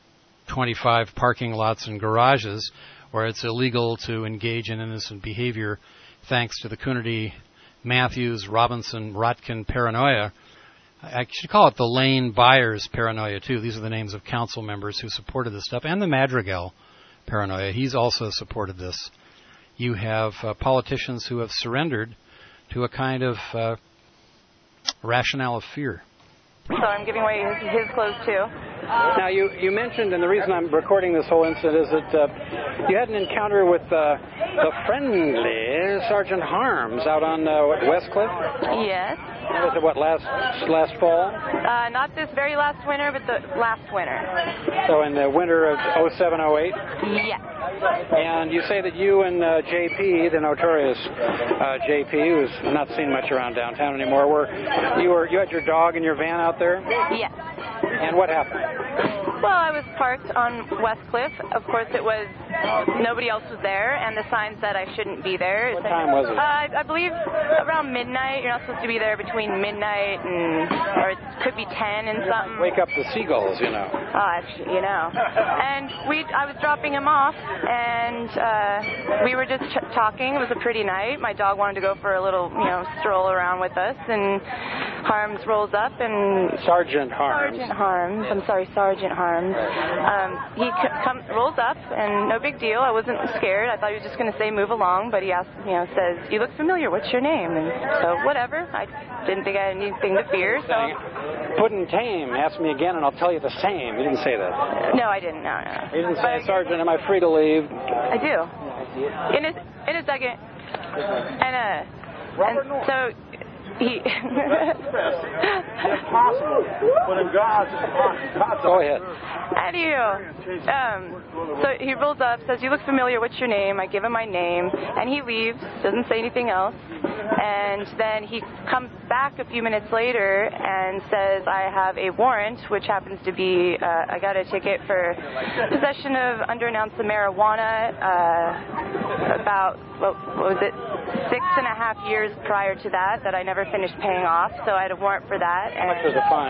twenty-five parking lots and garages where it's illegal to engage in innocent behavior thanks to the Coonerty, Matthews, Robinson, Rotkin paranoia. I should call it the Lane Byers paranoia, too. These are the names of council members who supported this stuff. And the Madrigal paranoia. He's also supported this. You have uh, politicians who have surrendered to a kind of uh, rationale of fear. So I'm giving away his, his clothes, too. Now, you, you mentioned, and the reason I'm recording this whole incident is that uh, you had an encounter with uh, the friendly Sergeant Harms out on uh, Westcliff? Yes. Was it, what, last last fall? Uh, not this very last winter, but the last winter. So in the winter of oh seven oh eight? Yes. And you say that you and uh, J P, the notorious uh, J P, who's not seen much around downtown anymore, were you were you had your dog in your van out there? Yes. And what happened? Well, I was parked on Westcliff. Of course, it was nobody else was there, and the sign said I shouldn't be there. What time was it? Uh, I believe around midnight. You're not supposed to be there between midnight and, or it could be ten and something. Wake up the seagulls, you know. Oh, you know. And we, I was dropping him off, and uh, we were just ch- talking. It was a pretty night. My dog wanted to go for a little, you know, stroll around with us, and Harms rolls up and Sergeant Harms. Sergeant Harms. I'm sorry, Sergeant Harms. Um, he c- come, rolls up, and no big deal. I wasn't scared. I thought he was just going to say move along, but he asked, you know, says, "You look familiar. What's your name?" And so whatever. I didn't think I had anything to fear. So Puddin' Tame. Ask me again, and I'll tell you the same. You didn't say that. No, I didn't. No, no. You didn't say, "Sergeant, am I free to leave?" I do. In a in a second. And uh, and so. He impossible, but in God's impossible. Go ahead. Anywho, um, so he rolls up, says, "You look familiar. What's your name?" I give him my name, and he leaves. Doesn't say anything else. And then he comes back a few minutes later and says, "I have a warrant," which happens to be uh, I got a ticket for possession of unannounced marijuana uh, about what, what was it, six and a half years prior to that that I never finished paying off. So I had a warrant for that. How much was the fine?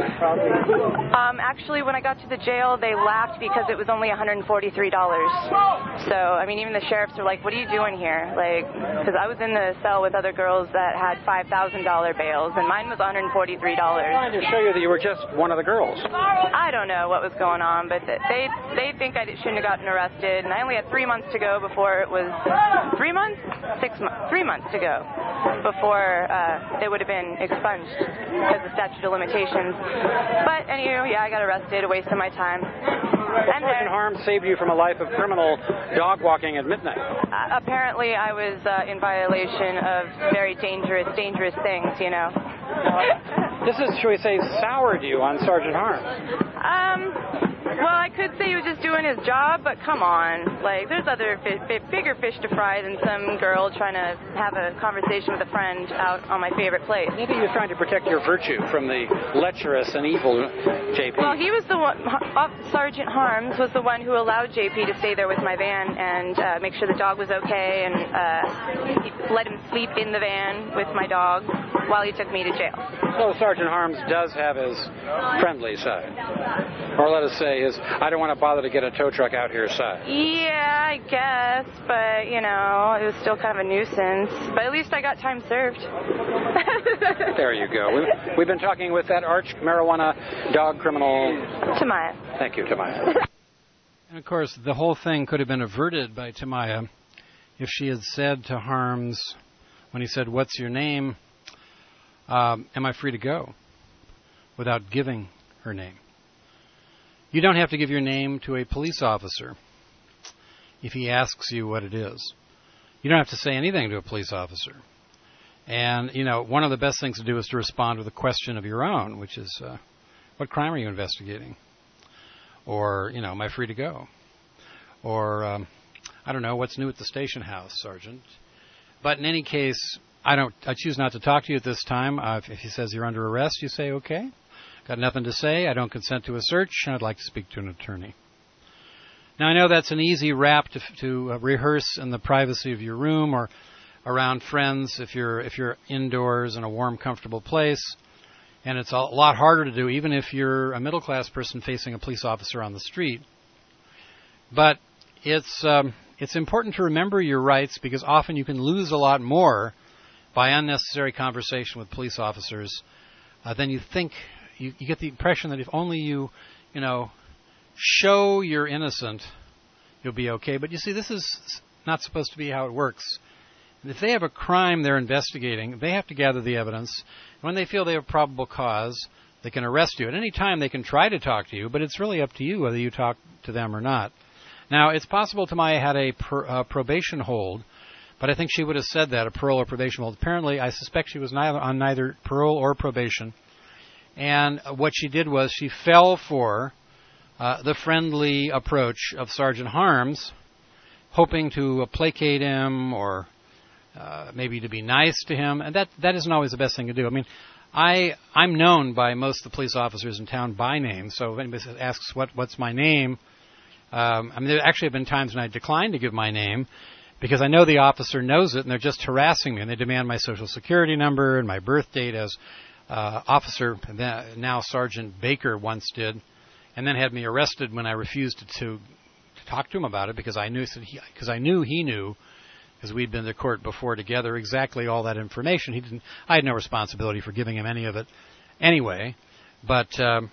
Um, actually, when I got to the jail, they laughed because it was only one hundred forty-three dollars. So, I mean, even the sheriffs are like, "What are you doing here?" Like, because I was in the cell with other girls that had five thousand dollars bails, and mine was one hundred forty-three dollars. Trying to show you that you were just one of the girls. I don't know what was going on, but they they think I shouldn't have gotten arrested, and I only had three months to go before it was three months, six months, three months to go before uh, it would have been expunged because of statute of limitations. But anyway, yeah, I got arrested, a waste of my time. And Sergeant Harms saved you from a life of criminal dog walking at midnight. Uh, apparently, I was uh, in violation of very dangerous, dangerous things, you know. This is, shall we say, soured you on Sergeant Harms. Um, well, I could say he was just doing his job, but come on. Like, there's other fi- fi- bigger fish to fry than some girl trying to have a conversation with a friend out on my favorite place. Maybe he was trying to protect your virtue from the lecherous and evil J P. Well, he was the one, uh, Sergeant Harms was the one who allowed J P to stay there with my van and uh, make sure the dog was okay and uh, let him sleep in the van with my dog while he took me to jail. So Sergeant Harms does have his friendly side. Or let us say his, I don't want to bother to get a tow truck out here side. Yeah, I guess, but, you know, it was still kind of a nuisance. But at least I got time served. There you go. We've, we've been talking with that arch marijuana dog criminal. Tamaya. Thank you, Tamaya. And, of course, the whole thing could have been averted by Tamaya if she had said to Harms, when he said, "What's your name? Um, am I free to go?" without giving her name. You don't have to give your name to a police officer if he asks you what it is. You don't have to say anything to a police officer. And, you know, one of the best things to do is to respond with a question of your own, which is, uh, what crime are you investigating? Or, you know, am I free to go? Or, um, I don't know, what's new at the station house, Sergeant? But in any case, I don't. I choose not to talk to you at this time. Uh, if he says you're under arrest, you say, okay. Got nothing to say. I don't consent to a search. I'd like to speak to an attorney. Now, I know that's an easy rap to, to uh, rehearse in the privacy of your room or around friends if you're if you're indoors in a warm, comfortable place. And it's a lot harder to do even if you're a middle-class person facing a police officer on the street. But it's um, it's important to remember your rights, because often you can lose a lot more by unnecessary conversation with police officers uh, than you think. You, you get the impression that if only you, you know, show you're innocent, you'll be okay. But you see, this is not supposed to be how it works. If they have a crime they're investigating, they have to gather the evidence. When they feel they have probable cause, they can arrest you. At any time, they can try to talk to you, but it's really up to you whether you talk to them or not. Now, it's possible Tamaya had a pr- uh, probation hold, but I think she would have said that, a parole or probation hold. Apparently, I suspect she was neither on neither parole or probation. And what she did was she fell for uh, the friendly approach of Sergeant Harms, hoping to placate him or uh, maybe to be nice to him. And that that isn't always the best thing to do. I mean, I, I'm known by most of the police officers in town by name, so if anybody asks what what's my name, um, I mean, there actually have been times when I declined to give my name because I know the officer knows it and they're just harassing me, and they demand my social security number and my birth date, as uh, Officer, now Sergeant Baker, once did, and then had me arrested when I refused to, to, to talk to him about it because I knew because I knew he knew, because we'd been to court before together, exactly all that information. He didn't. I had no responsibility for giving him any of it anyway. But um,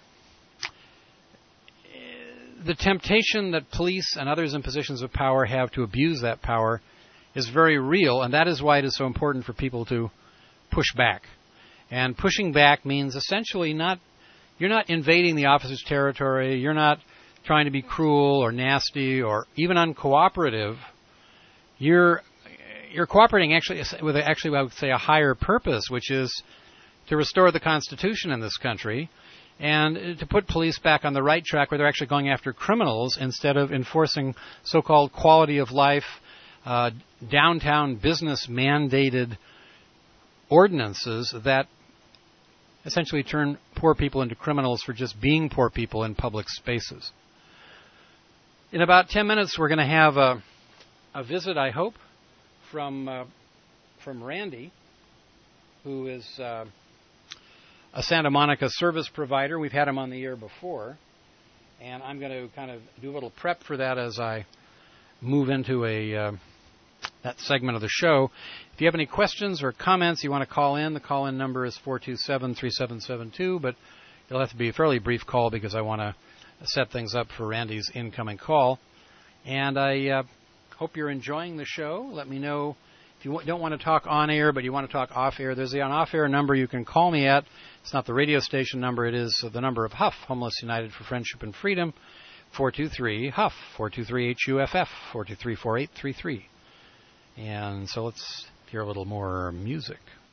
the temptation that police and others in positions of power have to abuse that power is very real, and that is why it is so important for people to push back. And pushing back means essentially not, you're not invading the officer's territory, you're not trying to be cruel or nasty or even uncooperative. You're You're cooperating actually with a, actually I would say a higher purpose, which is to restore the Constitution in this country and to put police back on the right track where they're actually going after criminals instead of enforcing so-called quality of life, uh, downtown business mandated ordinances that essentially turn poor people into criminals for just being poor people in public spaces. In about ten minutes, we're going to have a, a visit, I hope, from uh, from Randy, who is uh, a Santa Monica service provider. We've had him on the air before, and I'm going to kind of do a little prep for that as I move into a uh, that segment of the show. If you have any questions or comments you want to call in, the call-in number is four two seven, three seven seven two, but it'll have to be a fairly brief call because I want to set things up for Randy's incoming call. And I uh, hope you're enjoying the show. Let me know if you don't want to talk on air, but you want to talk off air. There's the off air number you can call me at. It's not the radio station number. It is the number of Huff, Homeless United for Friendship and Freedom, four two three Huff, four two three H U F F, four two three, four eight three three. And so let's hear a little more music.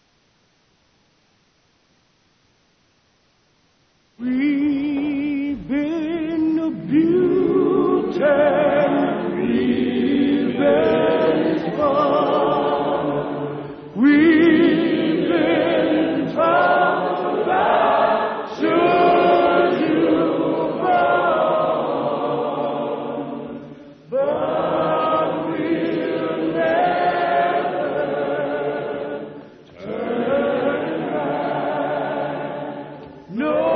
We've been abused and revenge gone. We've been talked about, should you wrong, but we'll never turn back. No.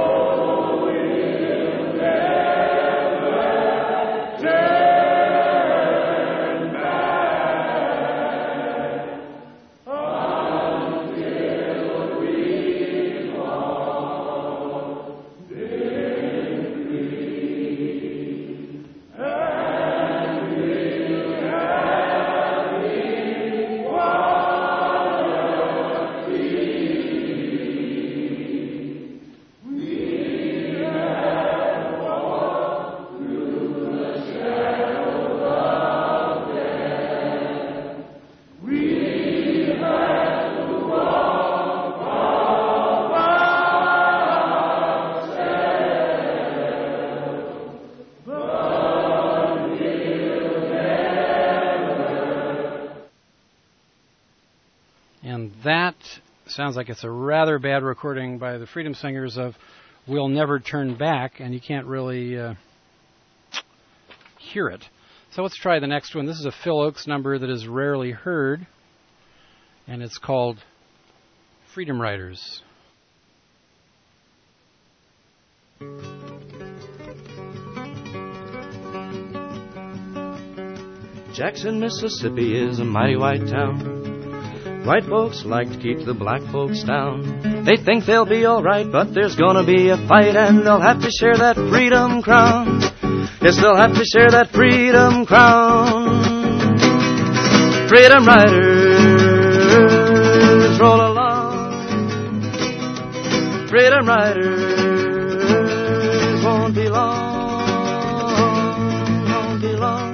Sounds like it's a rather bad recording by the Freedom Singers of We'll Never Turn Back, and you can't really uh, hear it. So let's try the next one. This is a Phil Oakes number that is rarely heard, and it's called Freedom Riders. Jackson, Mississippi is a mighty white town. White folks like to keep the black folks down. They think they'll be all right, but there's gonna be a fight, and they'll have to share that freedom crown. Yes, they'll have to share that freedom crown. Freedom riders, roll along. Freedom riders, won't be long, won't be long.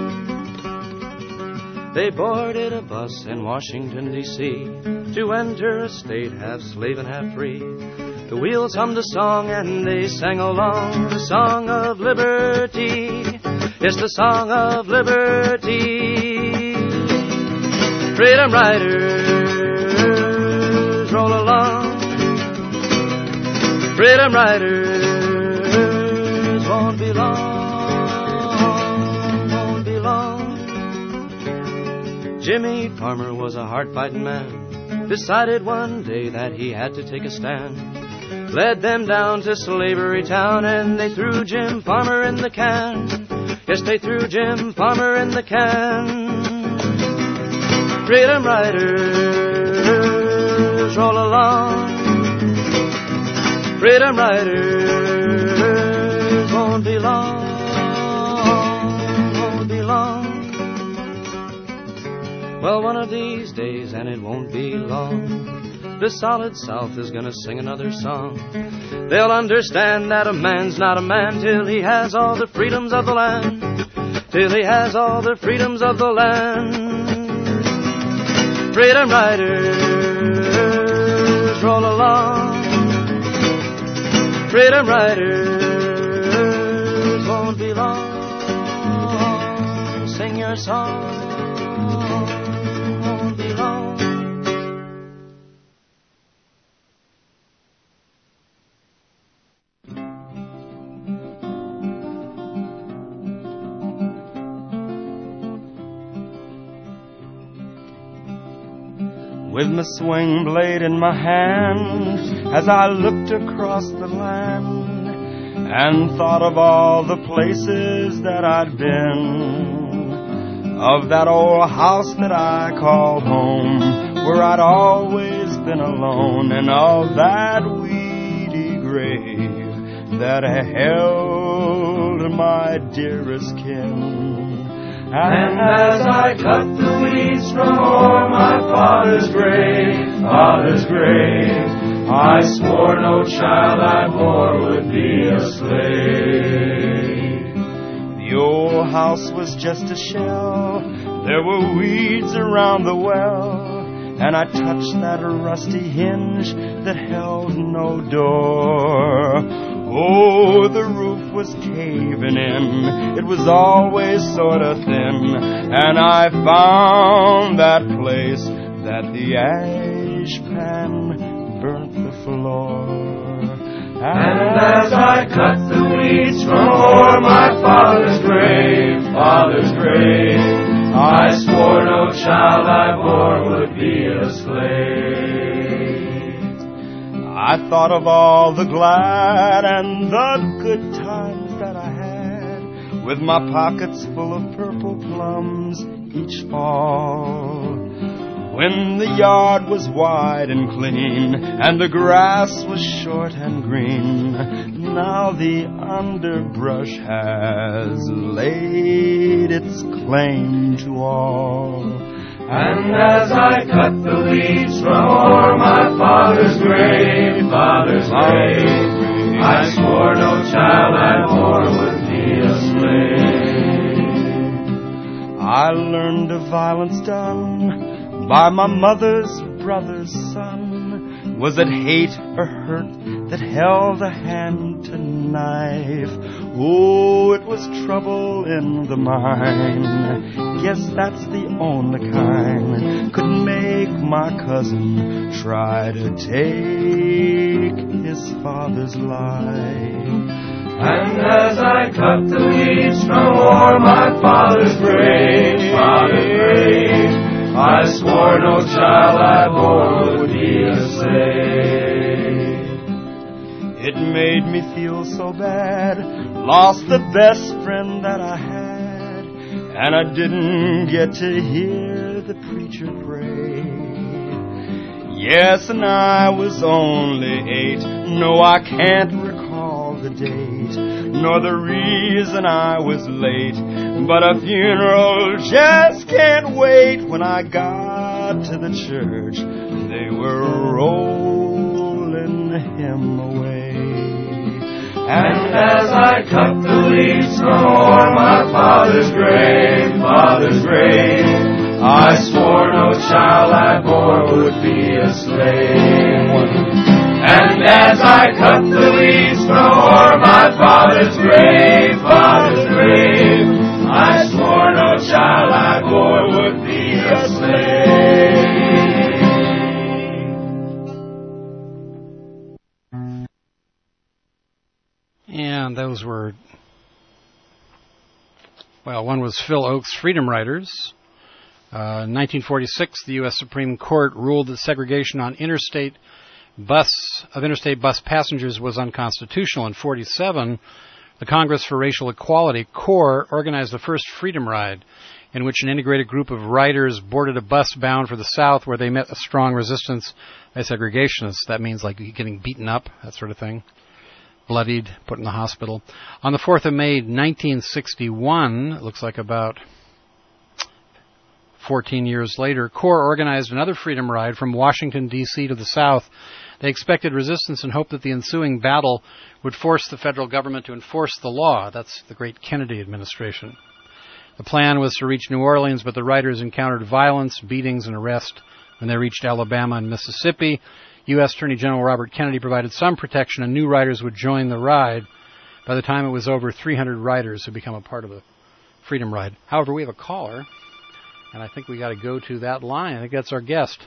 They boarded a bus in Washington, D C to enter a state half slave and half free. The wheels hummed a song and they sang along, the song of liberty. It's the song of liberty. Freedom riders, roll along. Freedom riders, won't be long, won't be long. Jimmy Farmer was a hard-fighting man, decided one day that he had to take a stand. Led them down to Slavery Town, and they threw Jim Farmer in the can. Yes, they threw Jim Farmer in the can. Freedom riders, roll along. Freedom riders, won't be long, won't be long. Well, one of these days, and it won't be long, the solid South is gonna sing another song. They'll understand that a man's not a man till he has all the freedoms of the land, till he has all the freedoms of the land. Freedom riders, roll along. Freedom riders, won't be long. Sing your song, won't be long. With my swing blade in my hand, as I looked across the land and thought of all the places that I'd been, of that old house that I called home, where I'd always been alone, and of that weedy grave that held my dearest kin. And as I cut the weeds from o'er my father's grave, father's grave, I swore no child I bore would be a slave. The old house was just a shell, there were weeds around the well, and I touched that rusty hinge that held no door. Oh, the roof was caving in, it was always sort of thin, and I found that place that the ash pan burnt the floor. And as I cut the weeds from o'er my father's grave, father's grave, I swore no child I bore would be a slave. I thought of all the glad and the good times that I had, with my pockets full of purple plums each fall. When the yard was wide and clean, and the grass was short and green, now the underbrush has laid its claim to all. And as I cut the weeds from o'er my father's grave, father's grave, I swore no child I bore would be a slave. I learned of violence done by my mother's brother's son. Was it hate or hurt that held a hand to knife? Oh, it was trouble in the mind. Yes, that's the only kind could make my cousin try to take his father's life. And as I cut the weeds from o'er my father's grave, father's grave, I swore no child I bore would be a slave. It made me feel so bad, lost the best friend that I had, and I didn't get to hear the preacher pray. Yes, and I was only eight. No, I can't recall the date, nor the reason I was late, but a funeral just can't wait. When I got to the church, they were rolling him away. And as I cut the leaves from o'er my father's grave, father's grave, I swore no child I bore would be a slave. And as I cut the leaves from o'er my father's grave, father's grave, I swore no child I bore would be a slave. And those were, well, one was Phil Oak's Freedom Riders. Uh, in nineteen forty-six, the U S Supreme Court ruled that segregation on interstate bus of interstate bus passengers was unconstitutional. In forty-seven, the Congress for Racial Equality, CORE, organized the first Freedom Ride, in which an integrated group of riders boarded a bus bound for the South, where they met a strong resistance by segregationists. That means like getting beaten up, that sort of thing. Bloodied, put in the hospital. On the fourth of May, nineteen sixty-one, it looks like about fourteen years later, CORE organized another freedom ride from Washington, D C to the South. They expected resistance and hoped that the ensuing battle would force the federal government to enforce the law. That's the great Kennedy administration. The plan was to reach New Orleans, but the riders encountered violence, beatings, and arrest when they reached Alabama and Mississippi. U S Attorney General Robert Kennedy provided some protection, and new riders would join the ride. By the time it was over, three hundred riders had become a part of the Freedom Ride. However, we have a caller, and I think we got to go to that line. I think that's our guest.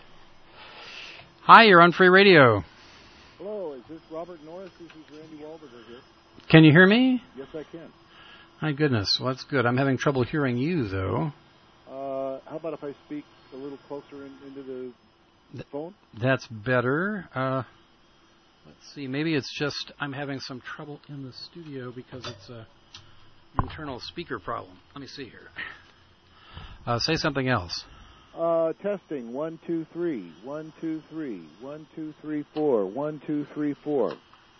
Hi, you're on Free Radio. Hello, is this Robert Norris? This is Randy Wahlberger here. Can you hear me? Yes, I can. My goodness, well, that's good. I'm having trouble hearing you, though. Uh, how about if I speak a little closer in, into the Th- phone? That's better. Uh, let's see, maybe it's just I'm having some trouble in the studio because it's a internal speaker problem. Let me see here. Uh, say something else. Uh, testing. One, two, three. One, two, three. One, two, three, four. One, two, three, four.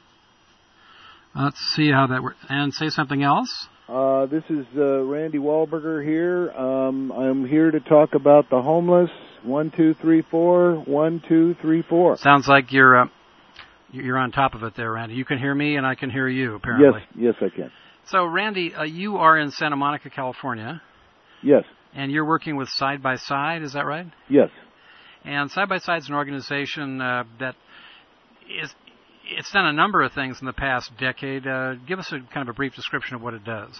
Let's see how that works. And say something else. Uh, this is uh, Randy Wahlberger here. Um, I'm here to talk about the homeless. One, two, three, four. One, two, three, four. Sounds like you're uh, you're on top of it there, Randy. You can hear me, and I can hear you, apparently. Yes, yes, I can. So, Randy, uh, you are in Santa Monica, California. Yes. And you're working with Side by Side, is that right? Yes. And Side by Side is an organization uh, that is it's done a number of things in the past decade. Uh, give us a kind of a brief description of what it does.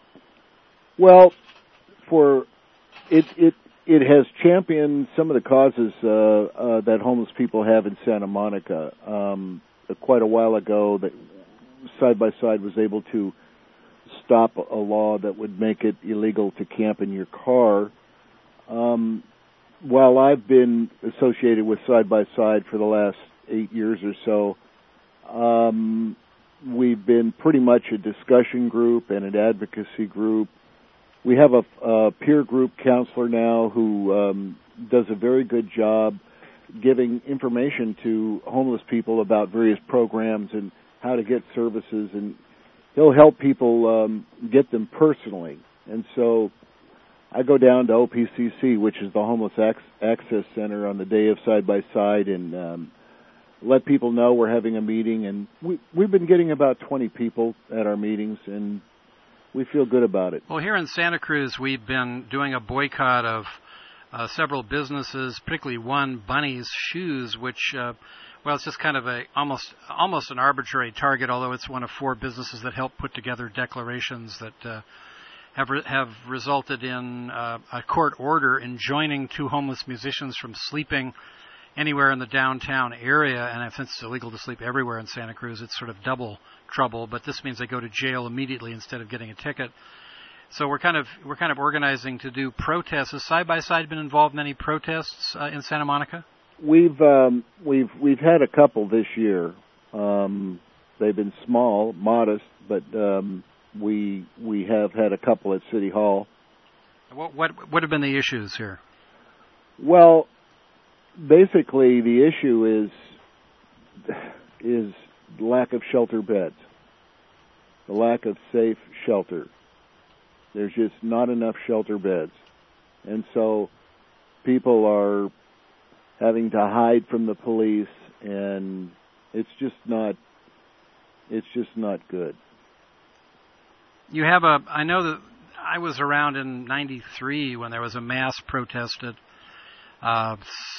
Well, for it it it has championed some of the causes uh, uh, that homeless people have in Santa Monica. Um, quite a while ago, that Side by Side was able to stop a law that would make it illegal to camp in your car. Um, while I've been associated with Side by Side for the last eight years or so, um, we've been pretty much a discussion group and an advocacy group. We have a, a peer group counselor now who um, does a very good job giving information to homeless people about various programs and how to get services, and he'll help people um, get them personally. And so I go down to O P C C, which is the Homeless Ac- Access Center, on the day of Side by Side, and um, let people know we're having a meeting. And we, we've been getting about twenty people at our meetings, and we feel good about it. Well, here in Santa Cruz, we've been doing a boycott of uh, several businesses, particularly one, Bunny's Shoes, which, uh, well, it's just kind of a almost almost an arbitrary target, although it's one of four businesses that help put together declarations that uh, have re- have resulted in uh, a court order enjoining two homeless musicians from sleeping anywhere in the downtown area. And since it's illegal to sleep everywhere in Santa Cruz, it's sort of double trouble. But this means they go to jail immediately instead of getting a ticket. So we're kind of we're kind of organizing to do protests. Has Side by Side been involved in any protests uh, in Santa Monica? We've um, we've we've had a couple this year. Um, they've been small, modest, but um, we we have had a couple at City Hall. What what what have been the issues here? Well, basically the issue is is lack of shelter beds, the lack of safe shelter. There's just not enough shelter beds, and so people are having to hide from the police, and it's just not it's just not good. You have a I know that I was around in ninety-three when there was a mass protest at uh,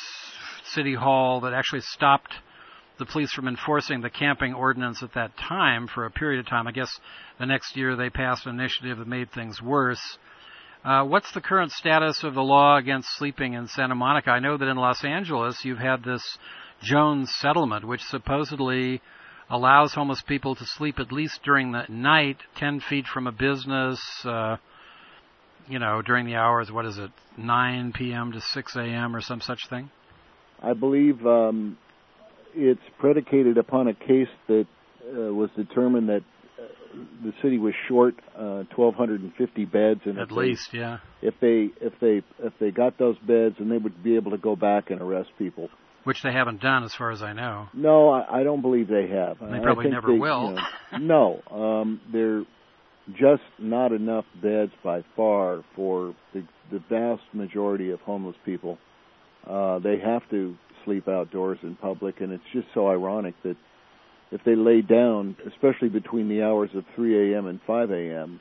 City Hall that actually stopped the police from enforcing the camping ordinance at that time for a period of time. I guess the next year they passed an initiative that made things worse. Uh, what's the current status of the law against sleeping in Santa Monica? I know that in Los Angeles you've had this Jones settlement, which supposedly allows homeless people to sleep at least during the night, ten feet from a business, uh, you know, during the hours, what is it, nine p.m. to six a.m. or some such thing? I believe um, it's predicated upon a case that uh, was determined that uh, the city was short uh, twelve fifty beds, and at if least, they, yeah. If they if they if they got those beds, then they would be able to go back and arrest people. Which they haven't done, as far as I know. No, I, I don't believe they have. They probably I think never they, will. You know, no, um, there are just not enough beds by far for the, the vast majority of homeless people. Uh, they have to sleep outdoors in public, and it's just so ironic that if they lay down, especially between the hours of three a.m. and five a.m.,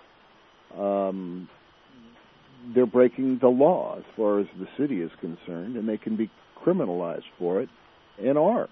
um, they're breaking the law as far as the city is concerned, and they can be criminalized for it, and are.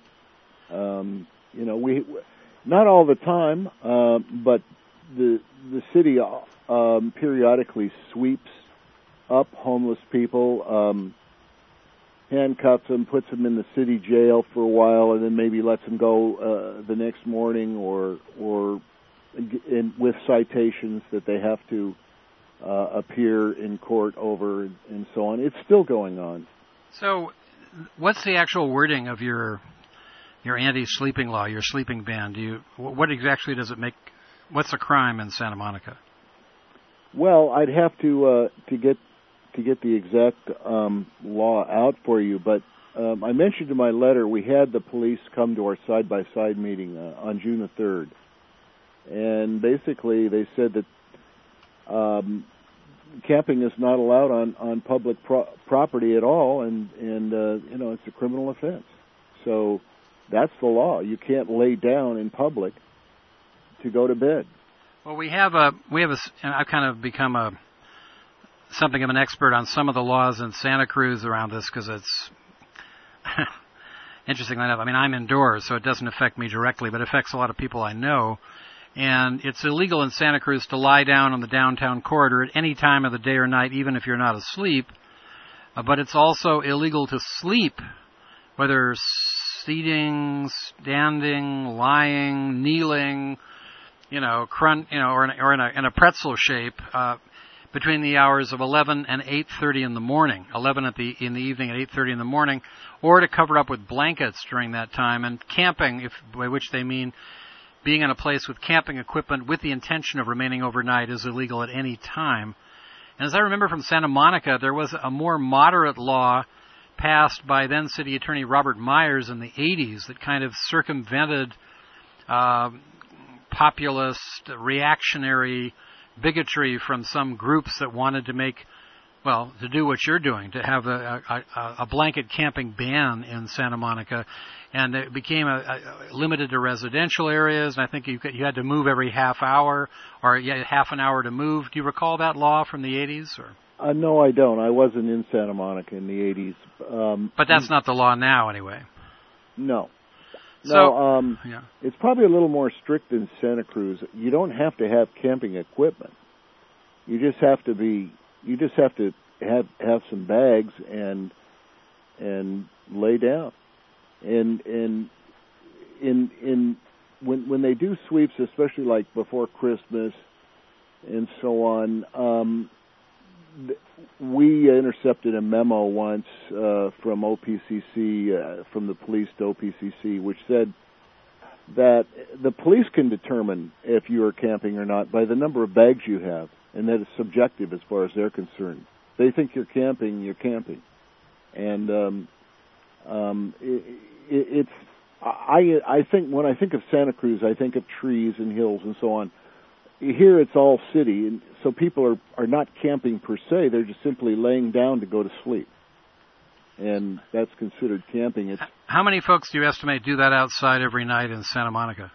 Um, you know, we not all the time, uh, but the the city um, periodically sweeps up homeless people, um, handcuffs them, puts them in the city jail for a while, and then maybe lets them go uh, the next morning, or or in, with citations that they have to uh, appear in court over, and so on. It's still going on. So, what's the actual wording of your your anti-sleeping law, your sleeping ban? Do you what exactly does it make? What's a crime in Santa Monica? Well, I'd have to uh, to get to get the exact um, law out for you, but um, I mentioned in my letter we had the police come to our side-by-side meeting uh, on June the third, and basically they said that um, camping is not allowed on, on public pro- property at all, and, and uh, you know, it's a criminal offense. So that's the law. You can't lay down in public to go to bed. Well, we have a, we have a, and I've kind of become a, something of an expert on some of the laws in Santa Cruz around this, because it's, interestingly enough, I mean, I'm indoors, so it doesn't affect me directly, but it affects a lot of people I know. And it's illegal in Santa Cruz to lie down on the downtown corridor at any time of the day or night, even if you're not asleep. Uh, but it's also illegal to sleep, whether seating, standing, lying, kneeling, you know, crun, you know, or in, or in a, in a pretzel shape, uh, between the hours of eleven and eight thirty in the morning, eleven at the in the evening and eight thirty in the morning, or to cover up with blankets during that time. And camping, if by which they mean being in a place with camping equipment with the intention of remaining overnight, is illegal at any time. And as I remember from Santa Monica, there was a more moderate law passed by then City Attorney Robert Myers in the eighties that kind of circumvented uh, populist, reactionary bigotry from some groups that wanted to make, well, to do what you're doing, to have a, a, a blanket camping ban in Santa Monica. And it became a, a limited to residential areas, and I think you, could, you had to move every half hour, or you had half an hour to move. Do you recall that law from the eighties? Or? Uh, no, I don't. I wasn't in Santa Monica in the eighties. Um, but that's not the law now, anyway. No. So, no, um, yeah. It's probably a little more strict than Santa Cruz. You don't have to have camping equipment. You just have to be. You just have to have have some bags and and lay down. And and in in when when they do sweeps, especially like before Christmas and so on, um, we intercepted a memo once uh, from O P C C, uh, from the police to O P C C, which said that the police can determine if you are camping or not by the number of bags you have, and that it's subjective as far as they're concerned, they think you're camping, you're camping. And um, um, it, it, it's I I think when I think of Santa Cruz, I think of trees and hills and so on. Here it's all city, and so people are are not camping per se. They're just simply laying down to go to sleep, and that's considered camping. It's How many folks do you estimate do that outside every night in Santa Monica?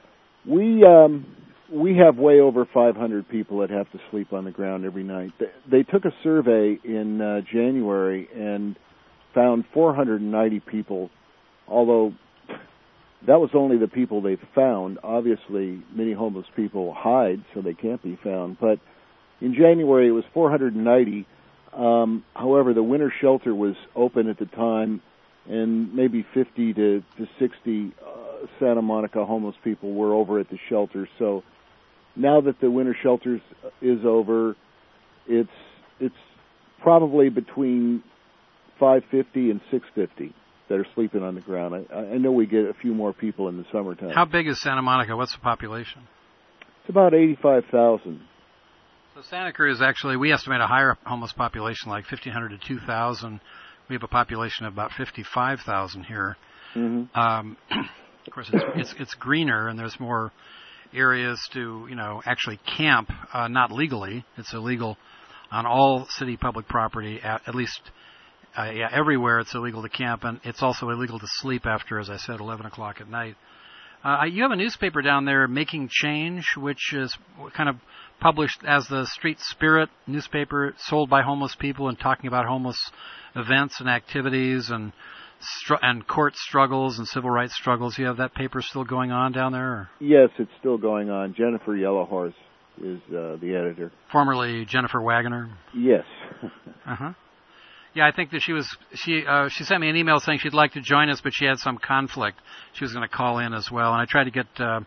we um, we have way over five hundred people that have to sleep on the ground every night. They, they took a survey in uh, January and found four hundred ninety people, although that was only the people they found. Obviously, many homeless people hide, so they can't be found. But in January, it was four hundred ninety. Um, however, the winter shelter was open at the time, and maybe fifty to, to sixty uh, Santa Monica homeless people were over at the shelter. So now that the winter shelter is over, it's it's probably between five fifty and six fifty that are sleeping on the ground. I, I know we get a few more people in the summertime. How big is Santa Monica? What's the population? It's about eighty-five thousand. So Santa Cruz, actually, we estimate a higher homeless population, like fifteen hundred to two thousand. We have a population of about fifty-five thousand here. Mm-hmm. Um, of course, it's, it's it's greener, and there's more areas to, you know, actually camp, uh, not legally. It's illegal on all city public property, at, at least uh, yeah, everywhere it's illegal to camp, and it's also illegal to sleep after, as I said, eleven o'clock at night. Uh, you have a newspaper down there, Making Change, which is kind of published as the Street Spirit newspaper, sold by homeless people and talking about homeless events and activities and str- and court struggles and civil rights struggles. You have that paper still going on down there? Or? Yes, it's still going on. Jennifer Yellowhorse is uh, the editor. Formerly Jennifer Wagner? Yes. uh-huh. Yeah, I think that she was, she uh, she sent me an email saying she'd like to join us, but she had some conflict. She was going to call in as well. And I tried to get uh,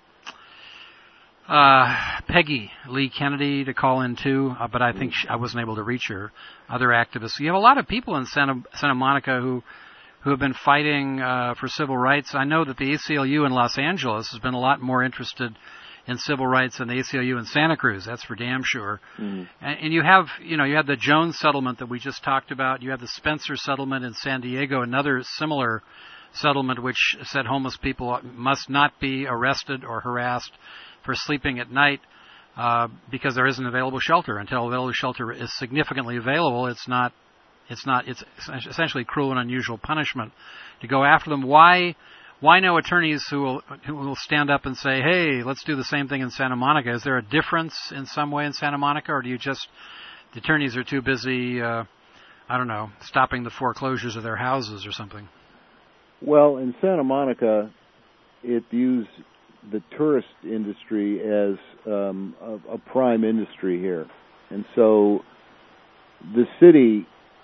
uh, Peggy Lee Kennedy to call in too, uh, but I think she, I wasn't able to reach her. Other activists. You have a lot of people in Santa, Santa Monica who who have been fighting uh, for civil rights. I know that the A C L U in Los Angeles has been a lot more interested in civil rights than the A C L U in Santa Cruz. That's for damn sure. Mm. And, and you have, you know, you have the Jones settlement that we just talked about. You have the Spencer settlement in San Diego, another similar settlement which said homeless people must not be arrested or harassed for sleeping at night uh, because there isn't available shelter. Until available shelter is significantly available, it's not. It's not. It's essentially cruel and unusual punishment to go after them. Why? Why no attorneys who will who will stand up and say, "Hey, let's do the same thing in Santa Monica"? Is there a difference in some way in Santa Monica, or do you just the attorneys are too busy? Uh, I don't know, stopping the foreclosures of their houses or something? Well, in Santa Monica, it views the tourist industry as um, a, a prime industry here, and so the city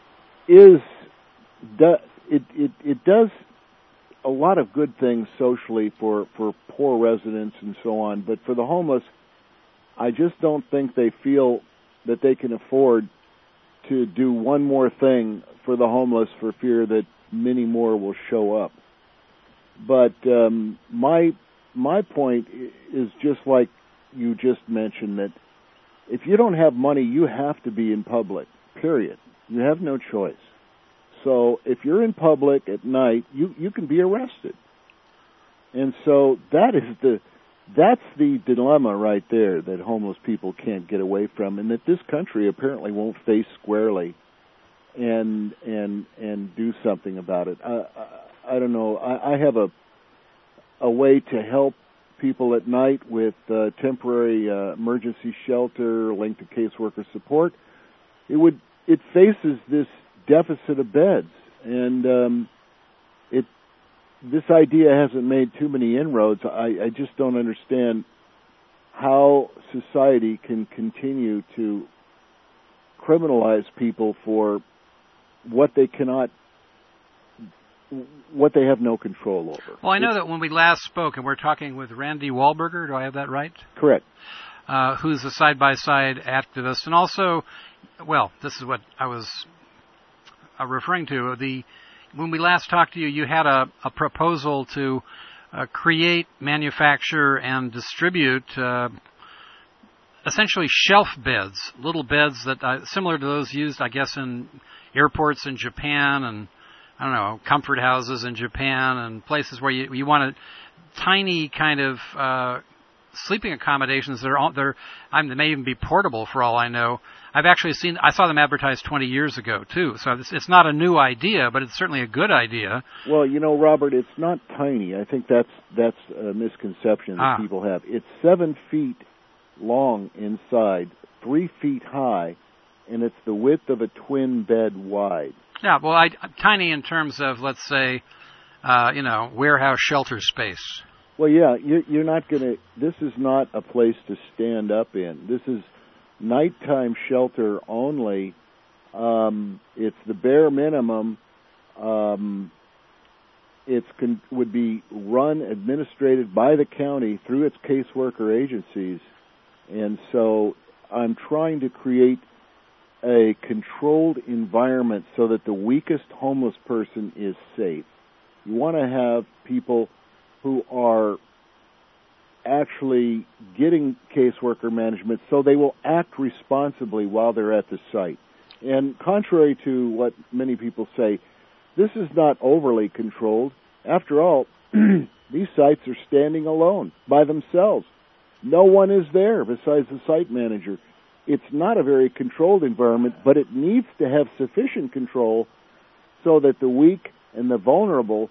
is do, it, it it does a lot of good things socially for, for poor residents and so on, but for the homeless, I just don't think they feel that they can afford to do one more thing for the homeless for fear that many more will show up. But um, my my point is just like you just mentioned, that if you don't have money, you have to be in public, period. You have no choice. So if you're in public at night, you, you can be arrested. And so that is the that's the dilemma right there that homeless people can't get away from, and that this country apparently won't face squarely and and and do something about it. I I, I don't know. I, I have a a way to help people at night with uh, temporary uh, emergency shelter linked to caseworker support. It would it faces this deficit of beds, and um, it this idea hasn't made too many inroads. I, I just don't understand how society can continue to criminalize people for what they cannot, what they have no control over. Well, I know that when we last spoke, and we're talking with Randy Wahlberger, do I have that right? Correct. Uh, who's a side-by-side activist, and also, well, this is what I was uh, referring to. The when we last talked to you, you had a, a proposal to uh, create, manufacture, and distribute uh, essentially shelf beds, little beds that uh, similar to those used, I guess, in airports in Japan and, I don't know, comfort houses in Japan and places where you, you want a tiny kind of uh, sleeping accommodations that are, all, they're, I mean, they may even be portable for all I know. I've actually seen, I saw them advertised twenty years ago, too. So it's, it's not a new idea, but it's certainly a good idea. Well, you know, Robert, it's not tiny. I think that's that's a misconception that ah. people have. It's seven feet long inside, three feet high, and it's the width of a twin bed wide. Yeah, well, I, tiny in terms of, let's say, uh, you know, warehouse shelter space. Well, yeah, you're, you're not going to, this is not a place to stand up in. This is nighttime shelter only. Um, it's the bare minimum. Um, it's con- would be run, administrated by the county through its caseworker agencies. And so I'm trying to create a controlled environment so that the weakest homeless person is safe. You want to have people who are actually getting caseworker management so they will act responsibly while they're at the site. And contrary to what many people say, this is not overly controlled. After all, these sites are standing alone by themselves. No one is there besides the site manager. It's not a very controlled environment, but it needs to have sufficient control so that the weak and the vulnerable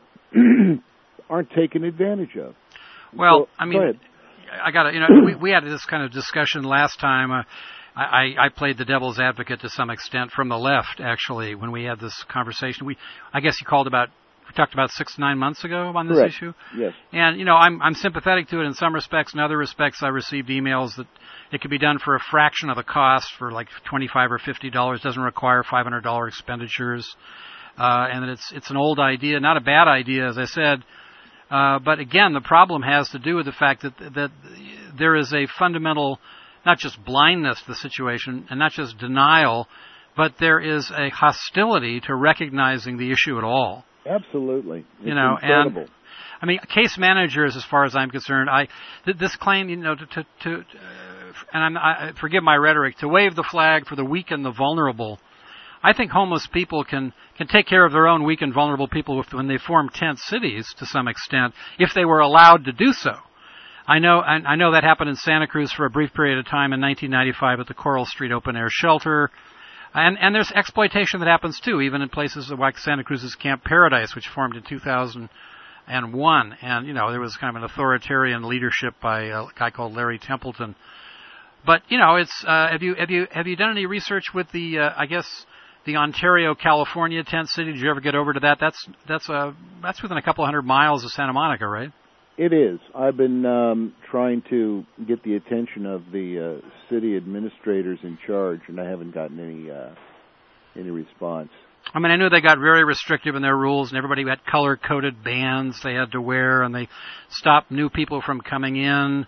aren't taken advantage of. Well, so, I mean, I got to, you know, we, we had this kind of discussion last time. Uh, I, I played the devil's advocate to some extent from the left, actually, when we had this conversation. We, I guess you called about, we talked about six, nine months ago on this Correct. issue. Yes. And, you know, I'm, I'm sympathetic to it in some respects. In other respects, I received emails that it could be done for a fraction of the cost, for like twenty-five or fifty dollars. Doesn't require five hundred dollars expenditures. Uh, and that it's, it's an old idea, not a bad idea, as I said. Uh, but again, the problem has to do with the fact that that there is a fundamental, not just blindness to the situation, and not just denial, but there is a hostility to recognizing the issue at all. Absolutely, it's you know, incredible. And I mean, case managers, as far as I'm concerned, I th- this claim, you know, to, to, to uh, and I'm, I forgive my rhetoric, to wave the flag for the weak and the vulnerable. I think homeless people can, can take care of their own weak and vulnerable people if, when they form tent cities to some extent, if they were allowed to do so. I know I, I know that happened in Santa Cruz for a brief period of time in nineteen ninety-five at the Coral Street Open Air Shelter. And, and there's exploitation that happens too, even in places like Santa Cruz's Camp Paradise, which formed in two thousand one. And, you know, there was kind of an authoritarian leadership by a guy called Larry Templeton. But, you know, it's, uh, have you, have you, have you done any research with the, uh, I guess, the Ontario, California tent city? Did you ever get over to that? That's that's uh, that's within a couple hundred miles of Santa Monica, right? It is. I've been um, trying to get the attention of the uh, city administrators in charge, and I haven't gotten any uh, any response. I mean, I knew they got very restrictive in their rules, and everybody had color-coded bands they had to wear, and they stopped new people from coming in.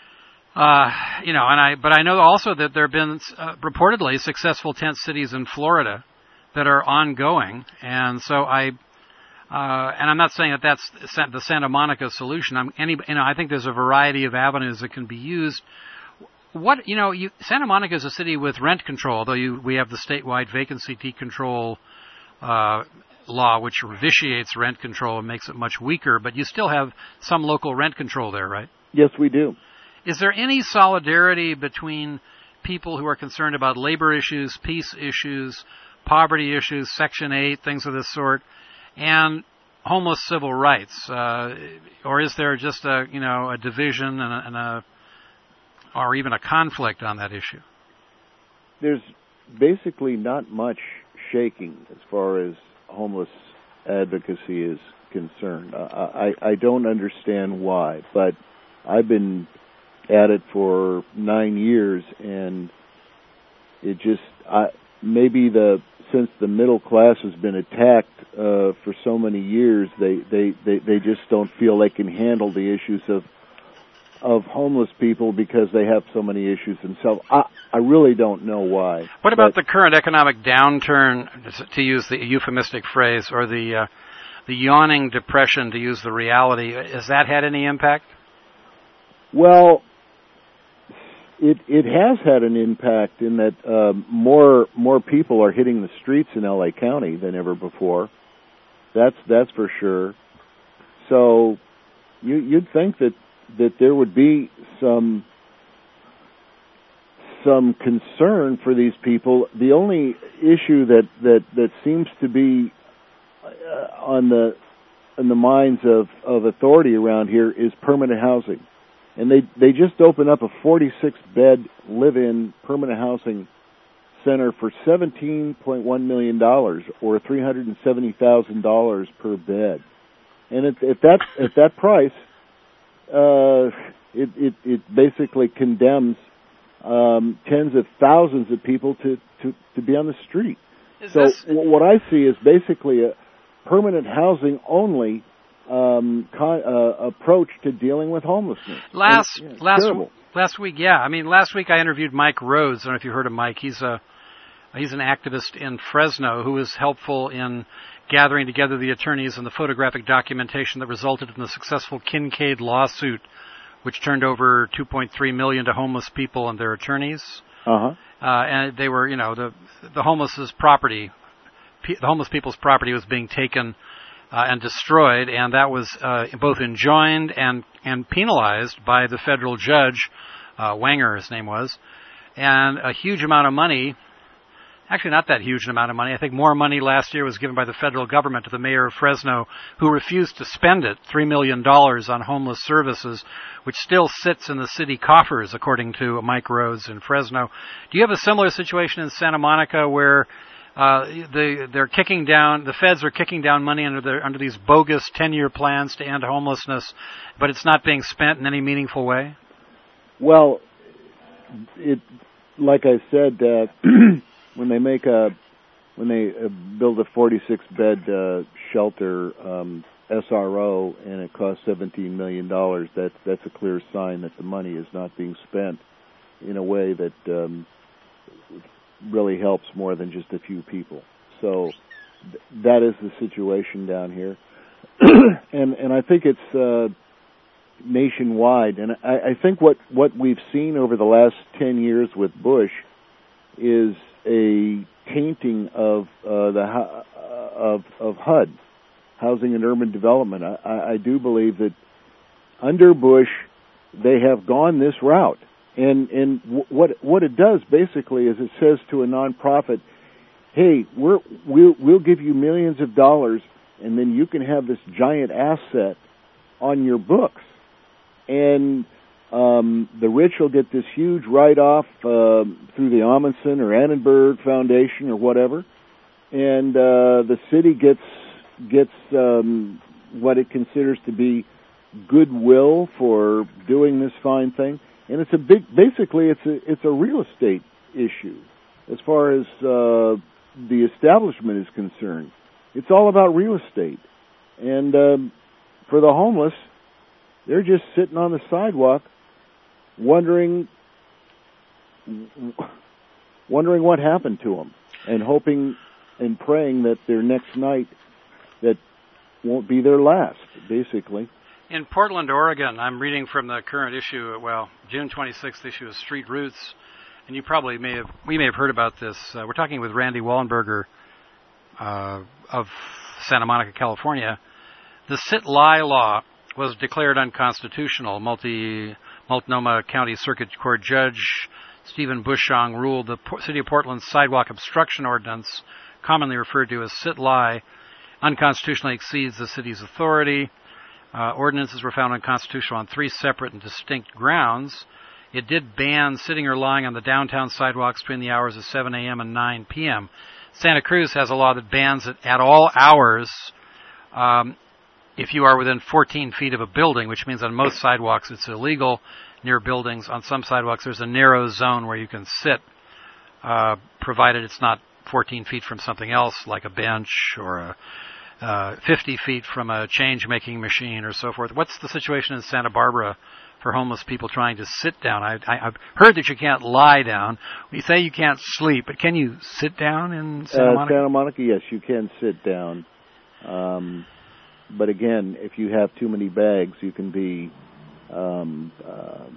Uh, you know, and I, but I know also that there have been uh, reportedly successful tent cities in Florida that are ongoing, and so I, uh, and I'm not saying that that's the Santa Monica solution. I'm any, you know, I think there's a variety of avenues that can be used. What, you know, you, Santa Monica is a city with rent control, although you, we have the statewide vacancy decontrol uh, law, which vitiates rent control and makes it much weaker, but you still have some local rent control there, right? Yes, we do. Is there any solidarity between people who are concerned about labor issues, peace issues, poverty issues, Section eight, things of this sort, and homeless civil rights? Uh, or is there just a, you know, a division and a, and a, or even a conflict on that issue? There's basically not much shaking as far as homeless advocacy is concerned. I, I, I don't understand why, but I've been at it for nine years, and it just I, maybe the since the middle class has been attacked uh, for so many years, they, they, they, they just don't feel they can handle the issues of of homeless people because they have so many issues themselves. I, I really don't know why. What about but, the current economic downturn, to use the euphemistic phrase, or the uh, the yawning depression, to use the reality? Has that had any impact? Well, it it has had an impact in that um, more more people are hitting the streets in L A County than ever before. That's that's for sure. So you, you'd think that, that there would be some some concern for these people. The only issue that, that, that seems to be uh, on the in the minds of, of authority around here is permanent housing. And they they just opened up a forty-six bed live-in permanent housing center for seventeen point one million dollars, or three hundred seventy thousand dollars per bed. And at, at that at that price, uh, it, it it basically condemns um, tens of thousands of people to, to, to be on the street. Is so this... what I see is basically a permanent housing only um, con- uh, approach to dealing with homelessness. Last and, yeah, last terrible. last week, yeah. I mean, last week I interviewed Mike Rhodes. I don't know if you heard of Mike. He's a he's an activist in Fresno who was helpful in gathering together the attorneys and the photographic documentation that resulted in the successful Kincaid lawsuit, which turned over two point three million dollars to homeless people and their attorneys. Uh-huh. Uh, and they were, you know, the the homeless's property, the homeless people's property was being taken uh, and destroyed, and that was uh, both enjoined and and penalized by the federal judge, uh, Wanger, his name was, and a huge amount of money. Actually, not that huge an amount of money. I think more money last year was given by the federal government to the mayor of Fresno, who refused to spend it, three million dollars on homeless services, which still sits in the city coffers, according to Mike Rhodes in Fresno. Do you have a similar situation in Santa Monica where uh, the, they're kicking down, the feds are kicking down money under the, under these bogus ten-year plans to end homelessness, but it's not being spent in any meaningful way? Well, it, like I said, uh, when they make a, when they uh, build a forty-six bed uh, shelter um, S R O and it costs seventeen million dollars, that's that's a clear sign that the money is not being spent in a way that um, really helps more than just a few people. So th- that is the situation down here, and and I think it's uh, nationwide. And I, I think what what we've seen over the last ten years with Bush is a tainting of uh, the uh, of of H U D, Housing and Urban Development. I, I do believe that under Bush they have gone this route, and and w- what what it does basically is it says to a nonprofit, "Hey, we're we'll we'll give you millions of dollars, and then you can have this giant asset on your books," and Um, the rich will get this huge write-off uh, through the Amundsen or Annenberg Foundation or whatever, and uh, the city gets gets um, what it considers to be goodwill for doing this fine thing. And it's a big, basically, it's a it's a real estate issue as far as uh, the establishment is concerned. It's all about real estate, and um, for the homeless, they're just sitting on the sidewalk, wondering wondering what happened to them, and hoping and praying that their next night that won't be their last, basically. In Portland, Oregon, I'm reading from the current issue, well, June twenty-sixth issue of Street Roots, and you probably may have, we may have heard about this. Uh, we're talking with Randy Wallenberger uh, of Santa Monica, California. The sit-lie law was declared unconstitutional. Multi Multnomah County Circuit Court Judge Stephen Bushong ruled the City of Portland's sidewalk obstruction ordinance, commonly referred to as sit-lie, unconstitutionally exceeds the city's authority. Uh, ordinances were found unconstitutional on three separate and distinct grounds. It did ban sitting or lying on the downtown sidewalks between the hours of seven a.m. and nine p.m. Santa Cruz has a law that bans it at all hours um, if you are within fourteen feet of a building, which means on most sidewalks it's illegal near buildings. On some sidewalks there's a narrow zone where you can sit, uh, provided it's not fourteen feet from something else like a bench or a Uh, fifty feet from a change-making machine or so forth. What's the situation in Santa Barbara for homeless people trying to sit down? I, I, I've heard that you can't lie down. We say you can't sleep, but can you sit down in Santa uh, Monica? Santa Monica, yes, you can sit down. Um, but again, if you have too many bags, you can be um, um,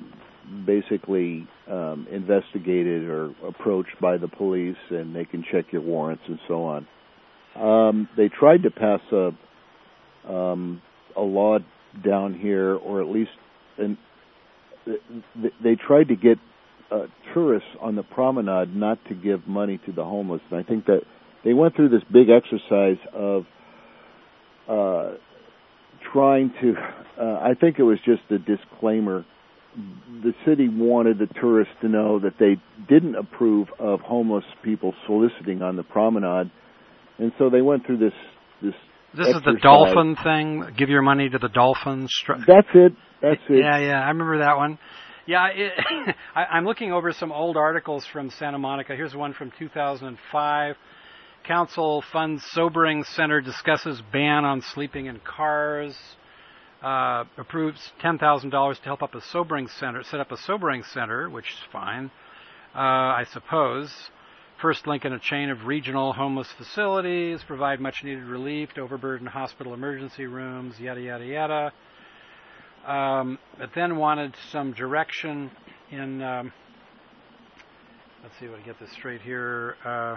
basically um, investigated or approached by the police, and they can check your warrants and so on. Um, they tried to pass a um, a law down here, or at least an, they tried to get uh, tourists on the promenade not to give money to the homeless. And I think that they went through this big exercise of uh, trying to, uh, I think it was just a disclaimer. The city wanted the tourists to know that they didn't approve of homeless people soliciting on the promenade. And so they went through this this This exercise. is the dolphin thing. Give your money to the dolphins. That's it. That's it. Yeah, yeah. I remember that one. Yeah, it, I, I'm looking over some old articles from Santa Monica. Here's one from two thousand five. Council funds sobering center discusses ban on sleeping in cars. Uh, approves ten thousand dollars to help up a sobering center, set up a sobering center, which is fine, uh, I suppose. First link in a chain of regional homeless facilities, provide much-needed relief to overburdened hospital emergency rooms, yada, yada, yada. Um, but then wanted some direction in, um, let's see if I can get this straight here. Uh,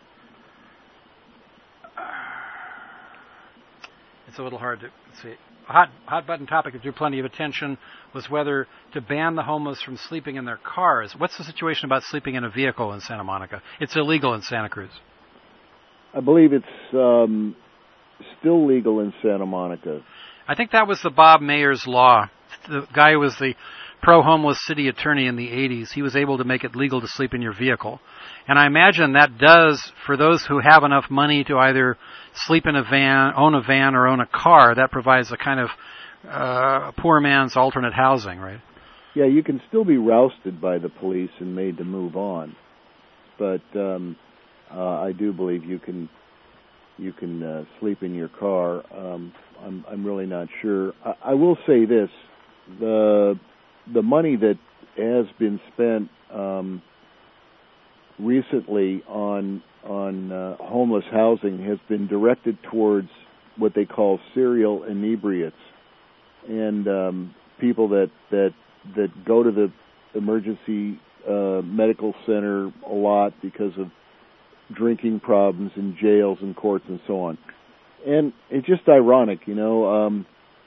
it's a little hard to, let's see. A hot, hot button topic that drew plenty of attention was whether to ban the homeless from sleeping in their cars. What's the situation about sleeping in a vehicle in Santa Monica? It's illegal in Santa Cruz. I believe it's um, still legal in Santa Monica. I think that was the Bob Mayer's law. The guy who was the pro-homeless city attorney in the eighties, he was able to make it legal to sleep in your vehicle. And I imagine that does, for those who have enough money to either sleep in a van, own a van, or own a car, that provides a kind of uh, poor man's alternate housing, right? Yeah, you can still be rousted by the police and made to move on. But um, uh, I do believe you can you can uh, sleep in your car. Um, I'm, I'm really not sure. I, I will say this. The the money that has been spent um, recently on on uh, homeless housing has been directed towards what they call serial inebriates, and um, people that that that go to the emergency uh, medical center a lot because of drinking problems in jails and courts and so on. And it's just ironic, you know. Um,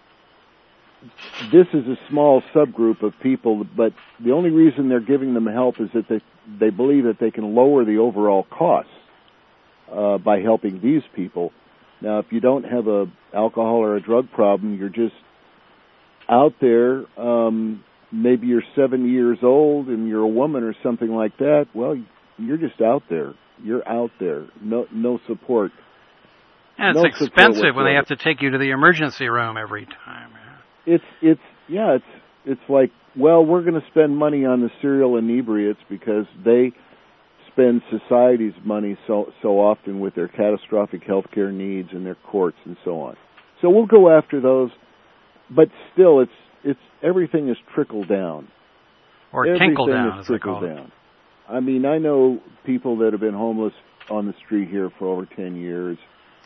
this is a small subgroup of people, but the only reason they're giving them help is that they they believe that they can lower the overall costs uh, by helping these people. Now, if you don't have a alcohol or a drug problem, you're just out there. Um, maybe you're seventy years old and you're a woman or something like that. Well, you're just out there. You're out there. No, no support. And it's no expensive when they have to take you to the emergency room every time. It's it's yeah it's it's like, well, we're going to spend money on the serial inebriates because they spend society's money so so often with their catastrophic health care needs and their courts and so on. So we'll go after those, but still, it's it's everything is trickled down. Or everything tinkle down, is as they trickled call it. down. I mean, I know people that have been homeless on the street here for over ten years,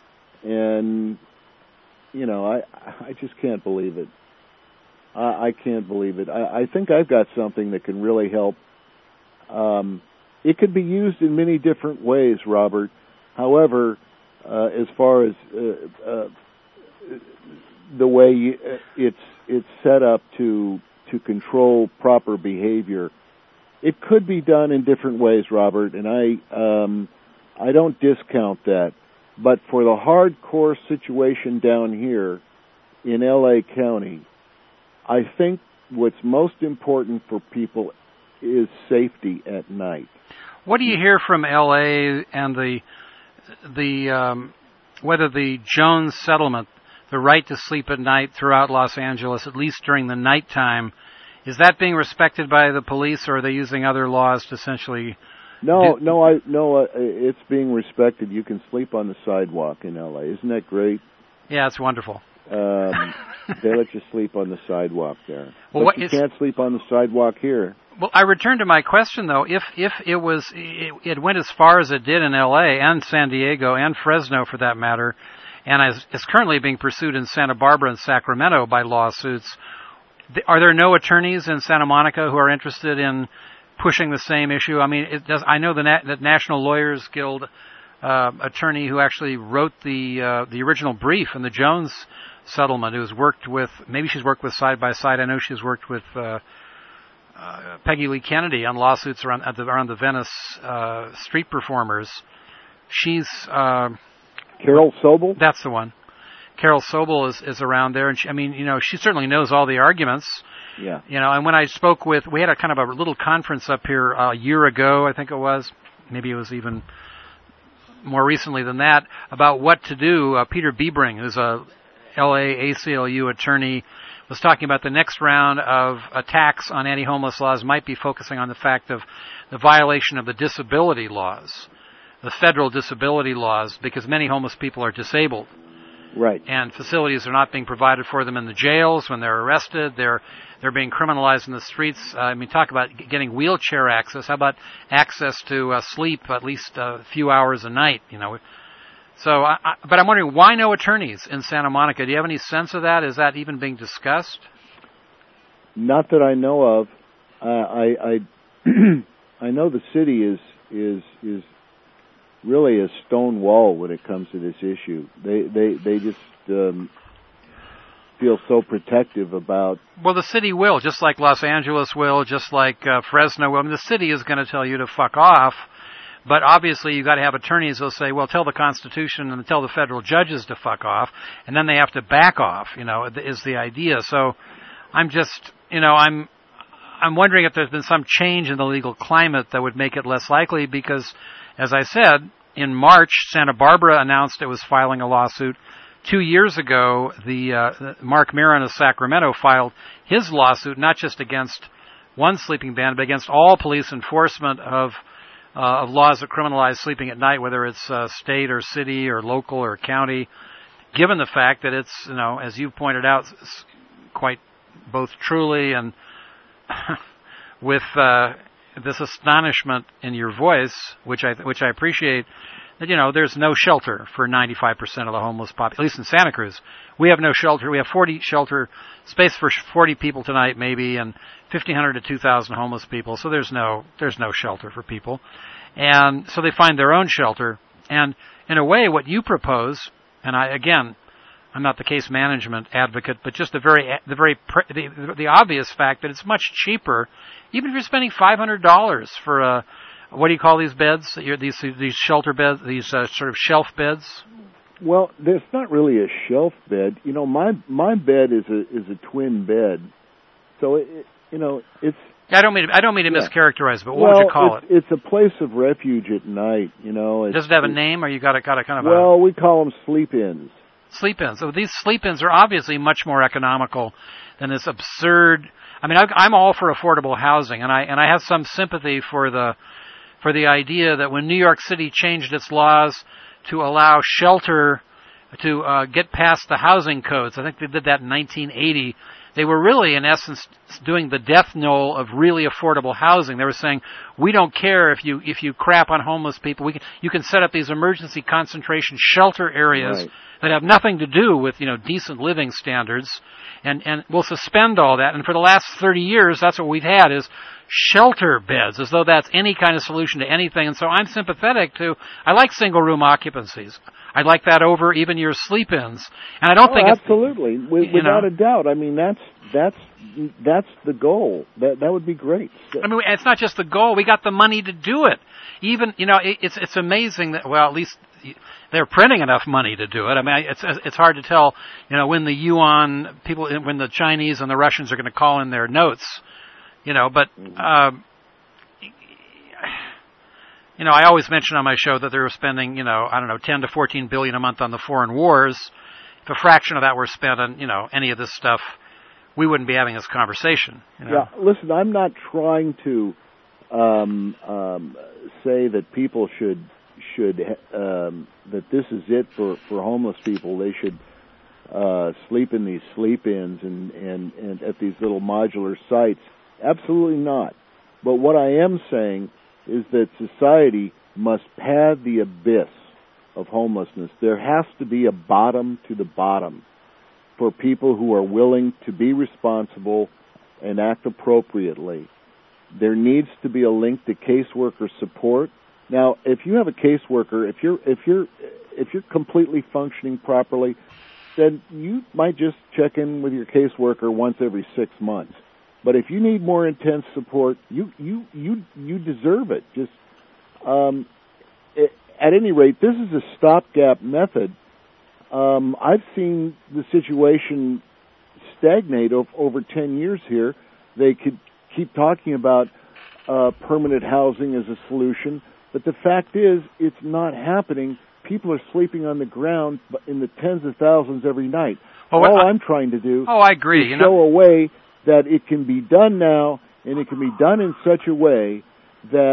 and you know, I I just can't believe it. I, I can't believe it. I, I think I've got something that can really help. Um, it could be used in many different ways, Robert. However, uh, as far as uh, uh, the way you, uh, it's it's set up to to control proper behavior, it could be done in different ways, Robert. And I um, I don't discount that. But for the hardcore situation down here in L A County, I think what's most important for people is safety at night. What do you hear from L A and the the um, whether the Jones settlement, the right to sleep at night throughout Los Angeles, at least during the nighttime, is that being respected by the police, or are they using other laws to essentially? No, do- no, I no, uh, it's being respected. You can sleep on the sidewalk in L A. Isn't that great? Yeah, it's wonderful. Um, they let you sleep on the sidewalk there. Well, but what you is, can't sleep on the sidewalk here. Well, I return to my question, though. If if it was it, it went as far as it did in L A and San Diego and Fresno, for that matter, and is, is currently being pursued in Santa Barbara and Sacramento by lawsuits, th- are there no attorneys in Santa Monica who are interested in pushing the same issue? I mean, it does. I know the, Na- the National Lawyers Guild uh, attorney who actually wrote the uh, the original brief in the Jones settlement, who's worked with, maybe she's worked with Side by Side. I know she's worked with uh, uh, Peggy Lee Kennedy on lawsuits around the, around the Venice uh, street performers. She's uh, Carol Sobel. That's the one. Carol Sobel is, is around there, and she, I mean, you know, she certainly knows all the arguments. Yeah. You know, and when I spoke with, we had a kind of a little conference up here a year ago, I think it was. Maybe it was even more recently than that, about what to do. Uh, Peter Biebring, who's a L A A C L U attorney, was talking about the next round of attacks on anti-homeless laws might be focusing on the fact of the violation of the disability laws, the federal disability laws, because many homeless people are disabled. Right. And facilities are not being provided for them in the jails when they're arrested. They're they're being criminalized in the streets. Uh, I mean, talk about getting wheelchair access. How about access to uh, sleep at least a few hours a night? You know. So, I, I, but I'm wondering, why no attorneys in Santa Monica? Do you have any sense of that? Is that even being discussed? Not that I know of. Uh, I I I know the city is is is really a stone wall when it comes to this issue. They they they just um, feel so protective about. Well, the city will, just like Los Angeles will, just like uh, Fresno will. I mean, the city is going to tell you to fuck off. But obviously, you've got to have attorneys who'll say, well, tell the Constitution and tell the federal judges to fuck off, and then they have to back off, you know, is the idea. So I'm just, you know, I'm I'm wondering if there's been some change in the legal climate that would make it less likely because, as I said, in March, Santa Barbara announced it was filing a lawsuit. Two years ago, the uh, Mark Maron of Sacramento filed his lawsuit not just against one sleeping ban, but against all police enforcement of Uh, of laws that criminalize sleeping at night, whether it's uh, state or city or local or county, given the fact that it's, you know, as you pointed out, quite both truly and with uh, this astonishment in your voice, which I which I appreciate, that, you know, there's no shelter for ninety-five percent of the homeless population, at least in Santa Cruz. We have no shelter. We have forty shelter space for forty people tonight, maybe, and fifteen hundred to two thousand homeless people. So there's no there's no shelter for people, and so they find their own shelter. And in a way, what you propose, and I again, I'm not the case management advocate, but just the very the very the, the obvious fact that it's much cheaper, even if you're spending five hundred dollars for a, what do you call these beds? These these shelter beds, these uh, sort of shelf beds. Well, there's not really a shelf bed. You know, my my bed is a is a twin bed, so it, it, you know it's. I don't mean I don't mean to yeah. mischaracterize, but what well, would you call it's, it? It's a place of refuge at night. You know. It's, Does it have a name, or you got a got a kind of well, a... we call them sleep-ins. Sleep-ins. So these sleep-ins are obviously much more economical than this absurd. I mean, I'm all for affordable housing, and I and I have some sympathy for the for the idea that when New York City changed its laws to allow shelter to uh, get past the housing codes, I think they did that in nineteen eighty. They were really, in essence, doing the death knell of really affordable housing. They were saying, we don't care if you if you crap on homeless people. We can, you can set up these emergency concentration shelter areas right. that have nothing to do with, you know, decent living standards, and and we'll suspend all that. And for the last thirty years, that's what we've had is shelter beds, as though that's any kind of solution to anything. And so I'm sympathetic to, I like single room occupancies. I'd like that over even your sleep-ins. And I don't oh, think absolutely, it's, With, without know. a doubt. I mean, that's that's that's the goal. That that would be great. I mean, it's not just the goal. We got the money to do it. Even, you know, it, it's it's amazing that, well, at least they're printing enough money to do it. I mean, it's it's hard to tell, you know, when the yuan people, when the Chinese and the Russians are going to call in their notes, you know, but. Um, You know, I always mention on my show that they were spending, you know, I don't know, ten to fourteen billion a month on the foreign wars. If a fraction of that were spent on, you know, any of this stuff, we wouldn't be having this conversation. You know? Yeah, listen, I'm not trying to um, um, say that people should should um, that this is it for, for homeless people. They should uh, sleep in these sleep-ins and, and, and at these little modular sites. Absolutely not. But what I am saying is that society must pad the abyss of homelessness. There has to be a bottom to the bottom. for people who are willing to be responsible and act appropriately. There needs to be a link to caseworker support. Now, if you have a caseworker, if you're if you're if you're completely functioning properly, then you might just check in with your caseworker once every six months. But if you need more intense support, you you you you deserve it. Just um, it, at any rate, this is a stopgap method. Um, I've seen the situation stagnate over, over ten years here. They could keep talking about uh, permanent housing as a solution, but the fact is, it's not happening. People are sleeping on the ground in the tens of thousands every night. Oh, All I, I'm trying to do oh, I agree. is you show know? a way that it can be done now, and it can be done in such a way that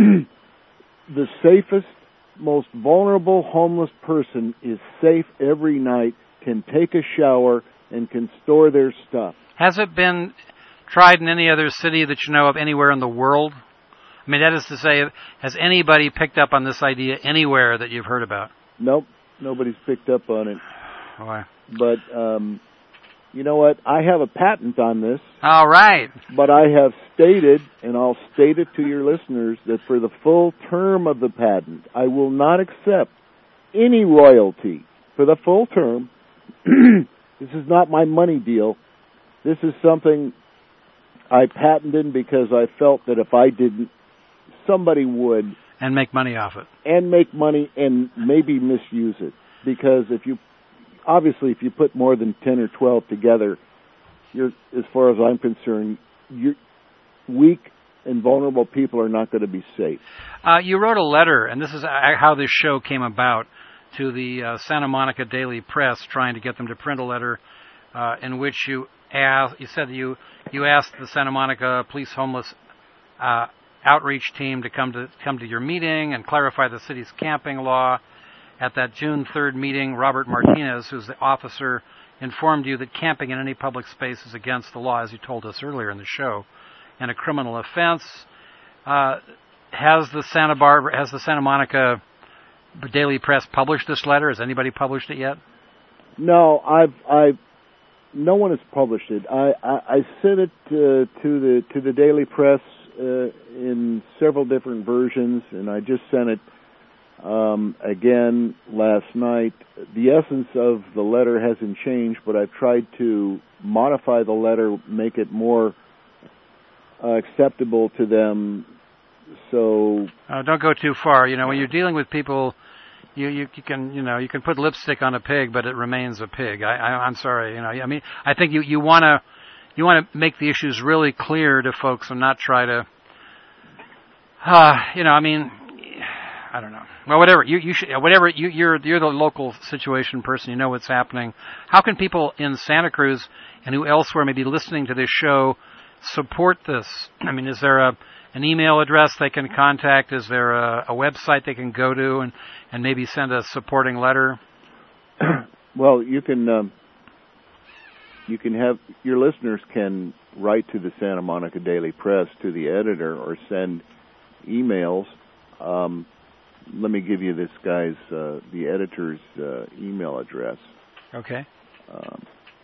the safest, most vulnerable homeless person is safe every night, can take a shower, and can store their stuff. Has it been tried in any other city that you know of anywhere in the world? I mean, that is to say, has anybody picked up on this idea anywhere that you've heard about? Nope, nobody's picked up on it. Why? But, um, you know what? I have a patent on this. All right. But I have stated, and I'll state it to your listeners, that for the full term of the patent, I will not accept any royalty for the full term. This is not my money deal. This is something I patented because I felt that if I didn't, somebody would. And make money off it. And make money and maybe misuse it. Because if you, obviously if you put more than ten or twelve together, you're, as far as I'm concerned, you're, weak and vulnerable people are not going to be safe. Uh, you wrote a letter, and this is how this show came about, to the uh, Santa Monica Daily Press, trying to get them to print a letter uh, in which you asked, you said that you, you asked the Santa Monica Police Homeless uh, Outreach Team to come to come to your meeting and clarify the city's camping law. At that June third meeting, Robert Martinez, who's the officer, informed you that camping in any public space is against the law, as you told us earlier in the show, and a criminal offense. Uh, has the Santa Barbara, has the Santa Monica Daily Press published this letter? Has anybody published it yet? No, I've, I've, no one has published it. I, I, I sent it uh, to the to the Daily Press uh, in several different versions, and I just sent it um, again last night. The essence of the letter hasn't changed, but I've tried to modify the letter, make it more uh, acceptable to them. So uh, don't go too far. You know, when you're dealing with people, you, you you can you know you can put lipstick on a pig, but it remains a pig. I, I I'm sorry. You know, I mean, I think you you want to you want to make the issues really clear to folks and not try to. Uh, you know, I mean, I don't know. Well, whatever you you should whatever you you're you're the local situation person. You know what's happening. How can people in Santa Cruz and who elsewhere may be listening to this show support this? I mean, is there a an email address they can contact? Is there a, a website they can go to and, and maybe send a supporting letter? Well, you can um, you can have your listeners can write to the Santa Monica Daily Press, to the editor, or send emails. Um, let me give you this guy's uh, the editor's uh, email address. Okay. Um,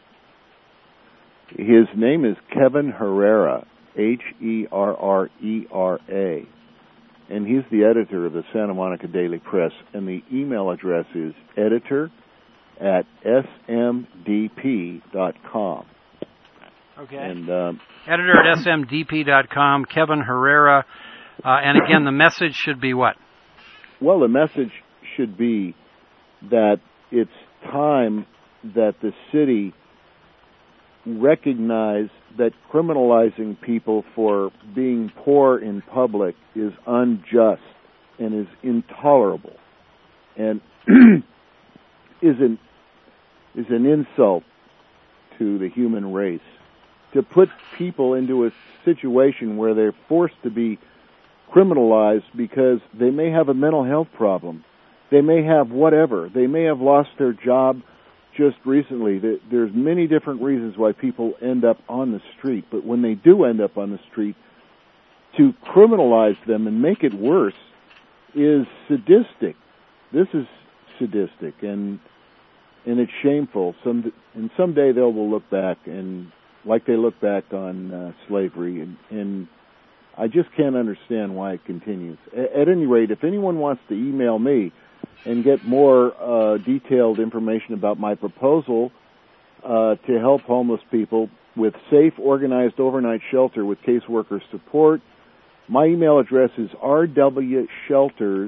his name is Kevin Herrera. H E R R E R A, and he's the editor of the Santa Monica Daily Press, and the email address is editor at s m d p dot com. Okay. And um, editor at s m d p dot com, Kevin Herrera, uh, and again, the message should be what? Well, the message should be that it's time that the city recognize that criminalizing people for being poor in public is unjust and is intolerable and is an is an insult to the human race. To put people into a situation where they're forced to be criminalized because they may have a mental health problem, they may have whatever, they may have lost their job just recently. There's many different reasons why people end up on the street, but when they do end up on the street, to criminalize them and make it worse is sadistic. This is sadistic, and and it's shameful. Some and someday they will look back, and like they look back on uh, slavery, and, and I just can't understand why it continues. A- at any rate, if anyone wants to email me and get more uh, detailed information about my proposal uh, to help homeless people with safe, organized overnight shelter with caseworker support, my email address is r w shelters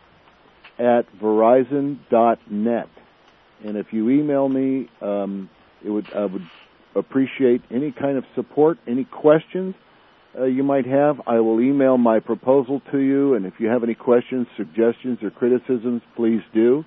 at verizon dot net. And if you email me, um, it would I would appreciate any kind of support, any questions uh, you might have. I will email my proposal to you, and if you have any questions, suggestions, or criticisms, please do.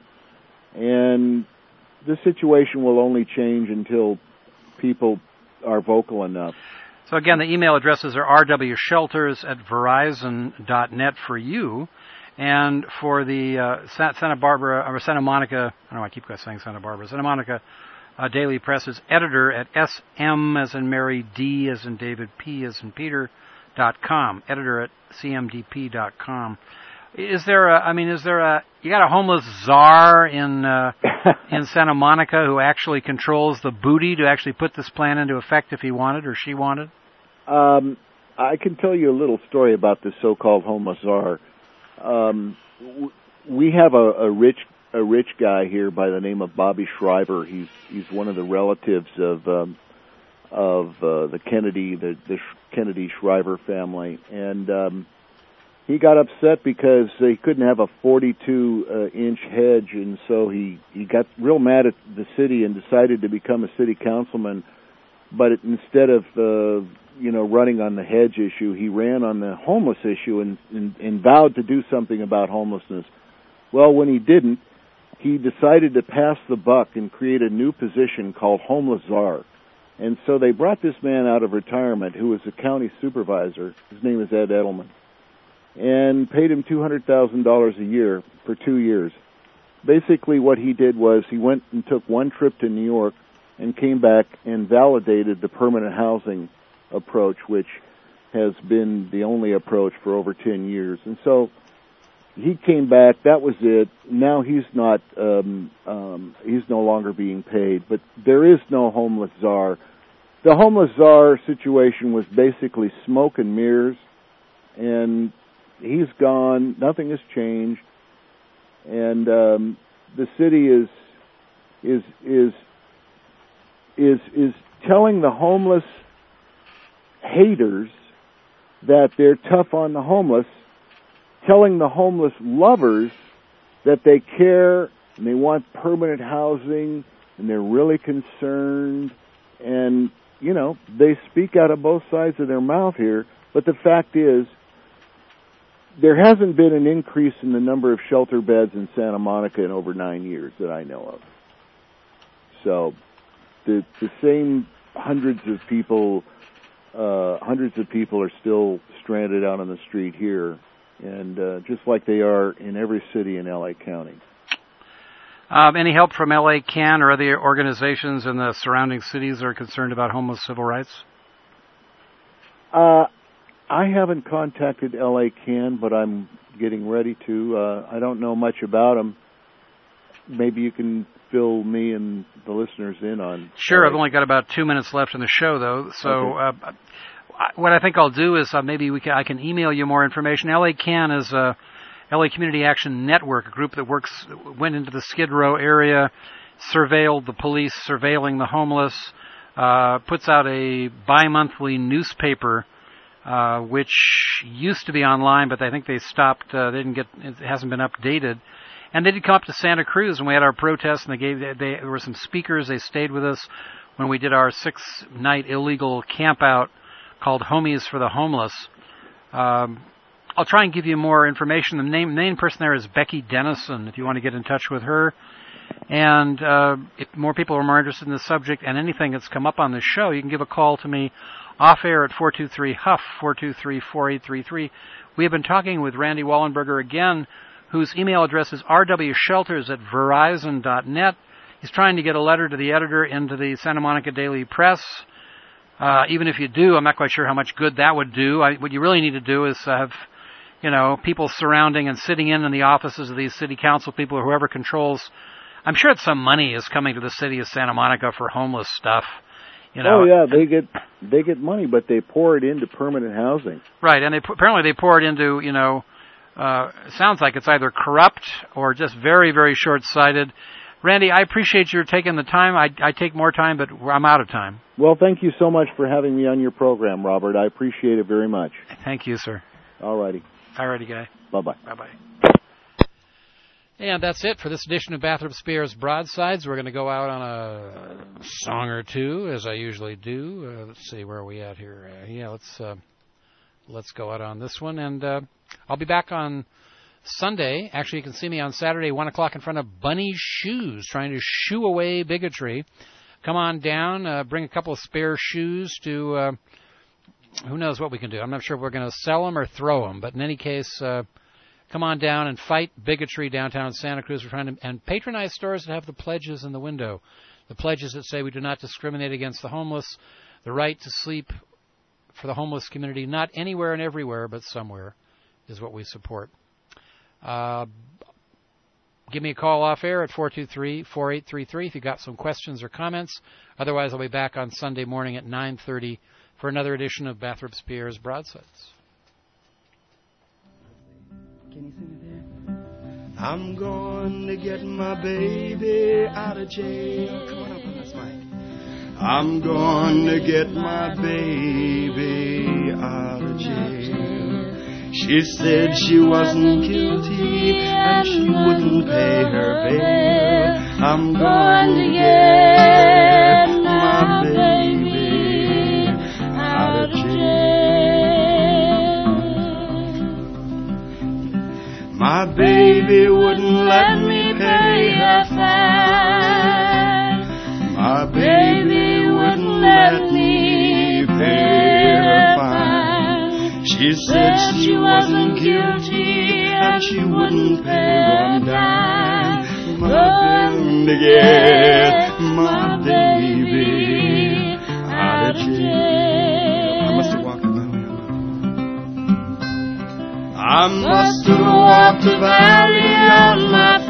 And this situation will only change until people are vocal enough. So again, the email addresses are r w shelters at verizon dot net for you. And for the uh, Santa Barbara, or Santa Monica, I don't know, I keep saying Santa Barbara, Santa Monica uh, Daily Press's editor at S M as in Mary, D as in David, P as in Peter, dot com, editor at C M D P dot com. Is there a, I mean, is there a, you got a homeless czar in, uh, in Santa Monica who actually controls the booty to actually put this plan into effect if he wanted or she wanted? Um, I can tell you a little story about this so-called homeless czar. Um, we have a, a rich, a rich guy here by the name of Bobby Shriver. He's, he's one of the relatives of, um, of, uh, the Kennedy, the, the Kennedy Shriver family. And, um, he got upset because he couldn't have a forty-two uh, inch hedge, and so he, he got real mad at the city and decided to become a city councilman. But it, instead of, uh, you know, running on the hedge issue, he ran on the homeless issue and, and, and vowed to do something about homelessness. Well, when he didn't, he decided to pass the buck and create a new position called homeless czar. And so they brought this man out of retirement, who was a county supervisor. His name is Ed Edelman, and paid him two hundred thousand dollars a year for two years. Basically what he did was he went and took one trip to New York and came back and validated the permanent housing approach, which has been the only approach for over ten years. And so he came back, that was it. Now he's not, um, um, he's no longer being paid, but there is no homeless czar. The homeless czar situation was basically smoke and mirrors, and he's gone. Nothing has changed, and um, the city is is is is is telling the homeless haters that they're tough on the homeless, telling the homeless lovers that they care and they want permanent housing and they're really concerned, and you know they speak out of both sides of their mouth here. But the fact is, there hasn't been an increase in the number of shelter beds in Santa Monica in over nine years that I know of. So the the same hundreds of people, uh, hundreds of people are still stranded out on the street here, and uh, just like they are in every city in L A County. Um, any help from L A CAN or other organizations in the surrounding cities that are concerned about homeless civil rights? Uh, I haven't contacted L A CAN, but I'm getting ready to. Uh, I don't know much about them. Maybe you can fill me and the listeners in on. Sure, I've only got about two minutes left in the show, though. So okay. uh, what I think I'll do is uh, maybe we can, I can email you more information. L A CAN is a L A Community Action Network, a group that works went into the Skid Row area, surveilled the police, surveilling the homeless, uh, puts out a bi-monthly newspaper. Uh, which used to be online, but I think they stopped. Uh, they didn't get. It hasn't been updated. And they did come up to Santa Cruz, and we had our protest. And they gave. They, they, there were some speakers. They stayed with us when we did our six-night illegal campout called Homies for the Homeless. Um, I'll try and give you more information. The name, main person there is Becky Dennison. If you want to get in touch with her, and uh, if more people are more interested in the subject and anything that's come up on this show, you can give a call to me off air at four two three H U F, four two three, four eight three three. We have been talking with Randy Wallenberger again, whose email address is r w shelters at verizon dot net. He's trying to get a letter to the editor into the Santa Monica Daily Press. Uh, even if you do, I'm not quite sure how much good that would do. I, what you really need to do is have, you know, people surrounding and sitting in in the offices of these city council people or whoever controls. I'm sure that some money is coming to the city of Santa Monica for homeless stuff. You know. Oh yeah, they get they get money, but they pour it into permanent housing. Right, and they apparently they pour it into, you know, uh, it sounds like it's either corrupt or just very, very short-sighted. Randy, I appreciate your taking the time. I, I take more time, but I'm out of time. Well, thank you so much for having me on your program, Robert. I appreciate it very much. Thank you, sir. All righty. All righty, guy. Bye-bye. Bye-bye. And that's it for this edition of Bathrop Spears Broadsides. We're going to go out on a song or two, as I usually do. Uh, let's see, where are we at here? Uh, yeah, let's uh, let's go out on this one. And uh, I'll be back on Sunday. Actually, you can see me on Saturday, one o'clock, in front of Bunny Shoes, trying to shoo away bigotry. Come on down, uh, bring a couple of spare shoes to, uh, who knows what we can do. I'm not sure if we're going to sell them or throw them, but in any case, uh, come on down and fight bigotry downtown Santa Cruz. We're trying to, and patronize stores that have the pledges in the window, the pledges that say we do not discriminate against the homeless, the right to sleep for the homeless community, not anywhere and everywhere, but somewhere, is what we support. Uh, give me a call off air at four two three, four eight three three if you've got some questions or comments. Otherwise, I'll be back on Sunday morning at nine thirty for another edition of Bathrop Spears Broadsides. Can you sing it there? I'm going to get my baby out of jail. Come on up on this mic. I'm going to get my baby out of jail. She said she wasn't guilty and she wouldn't pay her bail. I'm going to get my baby out of jail. My baby wouldn't let me pay her fine. My baby wouldn't let me pay her fine. She said she wasn't guilty and she wouldn't pay one dime. I'm going to get my baby out of jail. I must have walked the valley. I must have walked the valley on my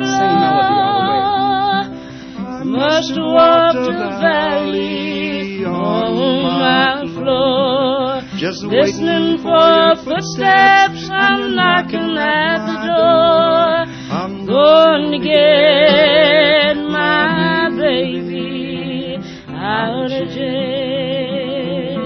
floor. I must have walked the valley on my floor. Just listening for footsteps, I'm knocking at the door. I'm going to get my baby out of jail.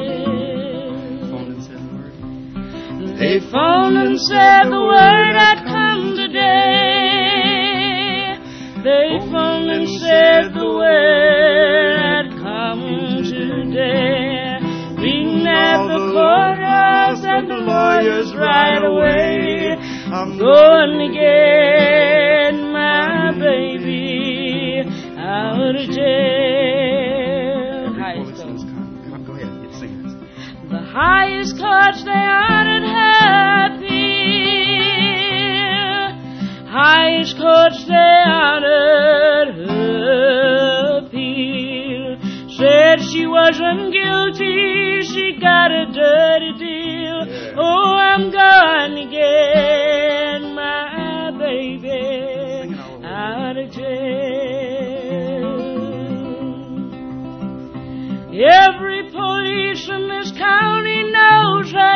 They phoned and said the word I'd come today. They phoned and said the word I'd come today. Being at the courthouse and the lawyers right away. I'm going to get my baby out of jail. Highest court. Come on, go ahead. Get singing. The highest courts, they honored her appeal. Highest courts, they honored her appeal. Said she wasn't guilty, she got a dirty deal. Yeah. Oh, I'm gonna get my baby out of jail. Every police in this county knows her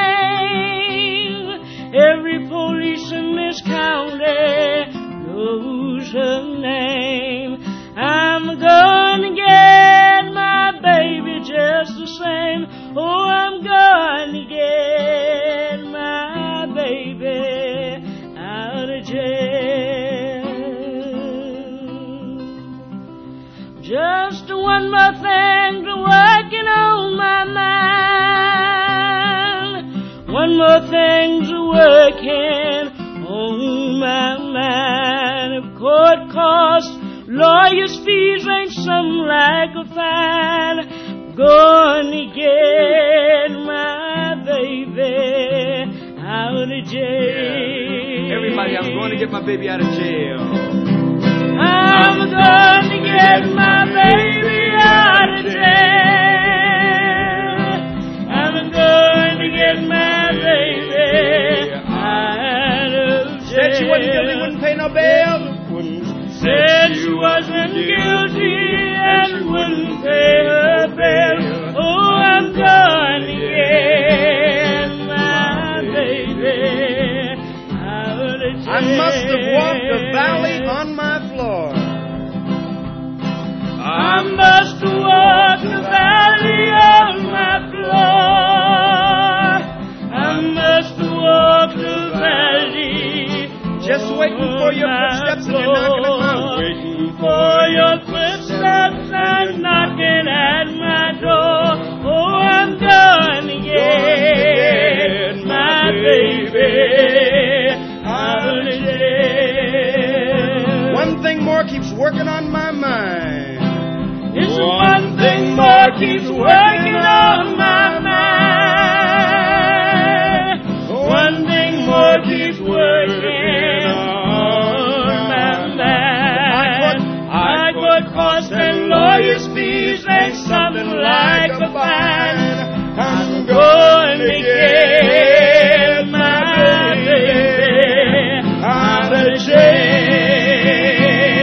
name. Every police in this county knows her name. I'm gonna get my baby just the same. Oh, I'm gonna get my baby out of jail. Just one more thing to working on my mind. One more thing to working on my mind. If court costs, lawyers' fees ain't some like a fine. Gonna get my baby out of jail. Everybody, I'm going to get my baby out of jail. I'm gonna get my baby out of jail. I'm going to get my baby out of jail. Said she wasn't guilty, wouldn't pay no bail. Said she Waiting for your footsteps and you're knocking at my door. Waiting for your footsteps and knocking at my door. Oh, I'm done again, my baby. Out of jail. One thing more keeps working on my mind. It's one thing more keeps working on my mind. One thing more keeps working on my mind. I put cost and lawyers' fees and something like a fine. I'm going to get my baby out of jail.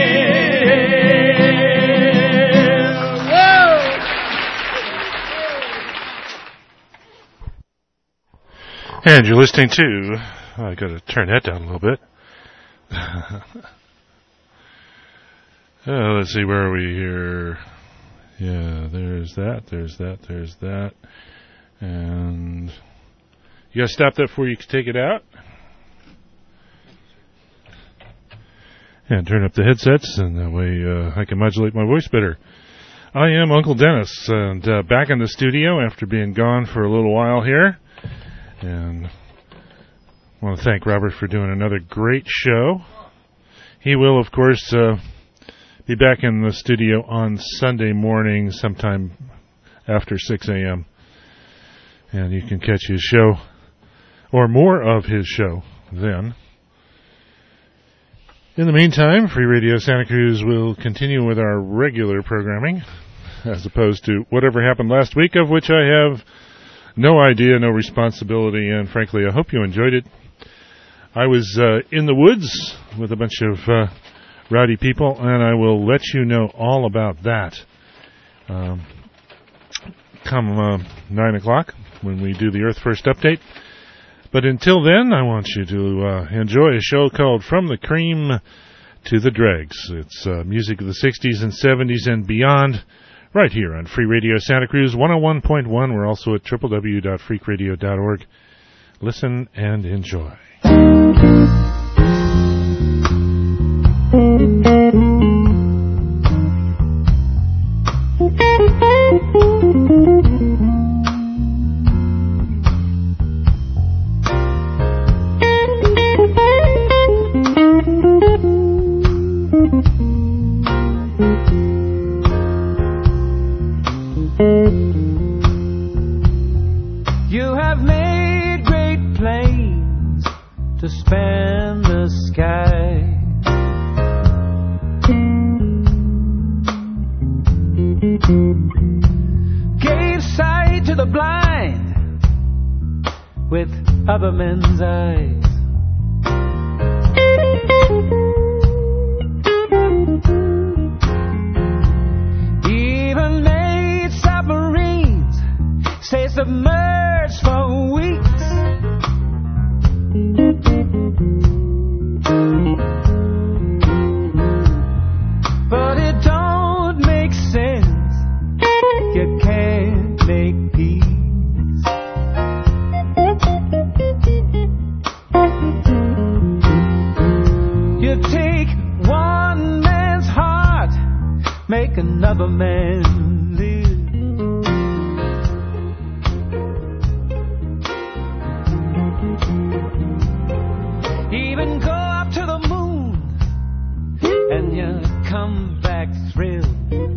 And you're listening to, oh, I got to turn that down a little bit. Oh, let's see, where are we here? Yeah, there's that, there's that, there's that. And you got to stop that before you can take it out. And turn up the headsets, and that way uh, I can modulate my voice better. I am Uncle Dennis, and uh, back in the studio after being gone for a little while here. And I want to thank Robert for doing another great show. He will, of course, uh, be back in the studio on Sunday morning sometime after six a.m. And you can catch his show, or more of his show, then. In the meantime, Free Radio Santa Cruz will continue with our regular programming, as opposed to whatever happened last week, of which I have no idea, no responsibility, and frankly, I hope you enjoyed it. I was uh, in the woods with a bunch of uh, rowdy people, and I will let you know all about that um, come uh, nine o'clock when we do the Earth First update. But until then, I want you to uh, enjoy a show called From the Cream to the Dregs. It's uh, music of the sixties and seventies and beyond, right here on Free Radio Santa Cruz one oh one point one. We're also at w w w dot freak radio dot org. Listen and enjoy. You have made great plans to span the sky. Gave sight to the blind with other men's eyes. Even made submarines stay submerged for weeks. But it don't make sense. You can't make peace. You take one man's heart, make another man live. Even go up to the moon and you come back thrilled.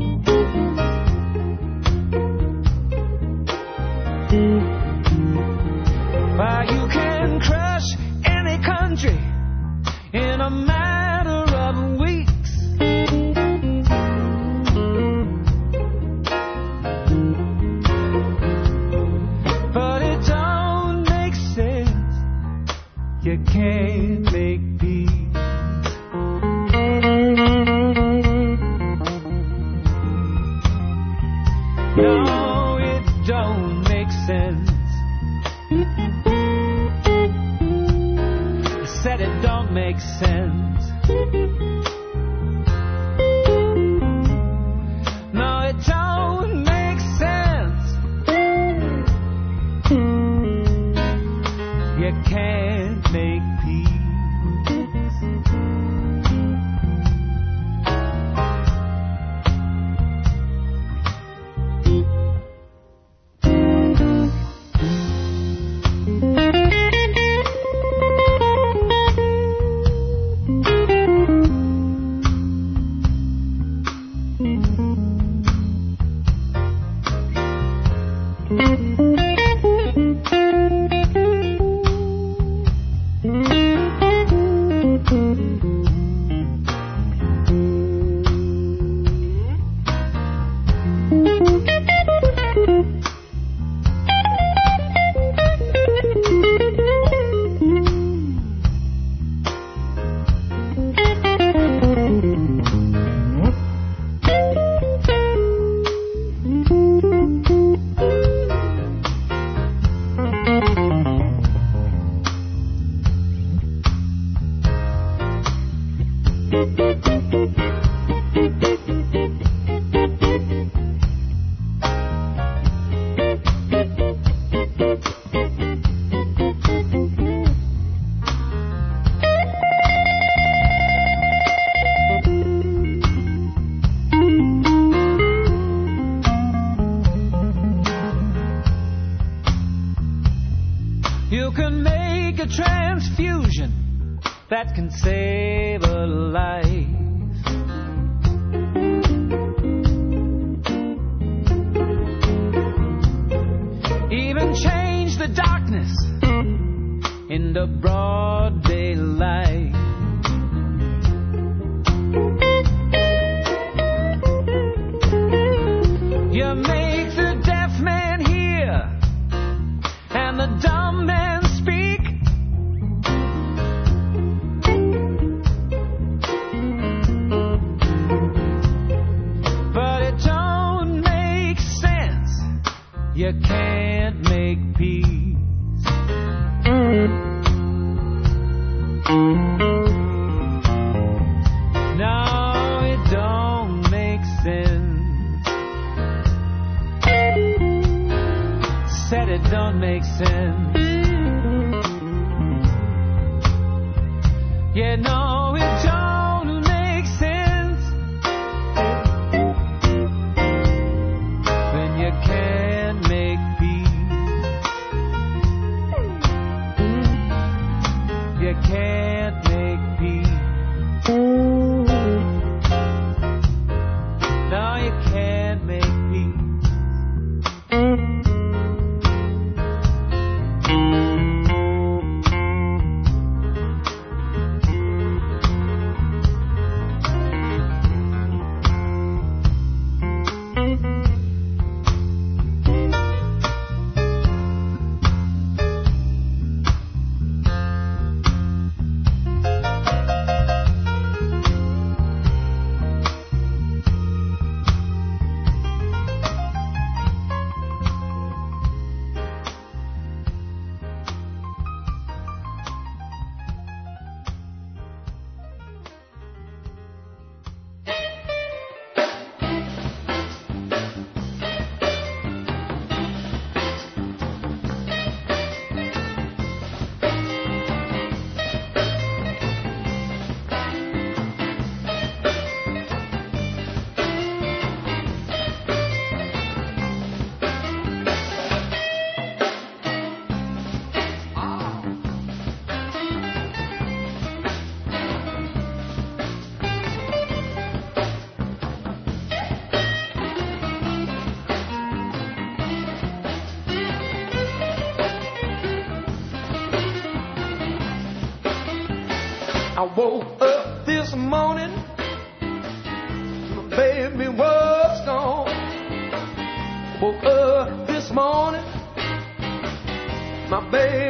Why, you can crush any country in a matter of weeks. But it don't make sense. You can't make peace. No, it don't make sense. I said it don't make sense. No, it don't make sense. You can't make peace. that can save a life. Even change the darkness into broad daylight. You make the deaf man hear and the dumb man speak. But it don't make sense. You can't make peace. No, it don't make sense. Said it don't make sense. Yeah, no, it don't make sense. Then you can't make peace. You can't make peace. No, you can't make I woke up this morning, my baby was gone. Woke up this morning, my baby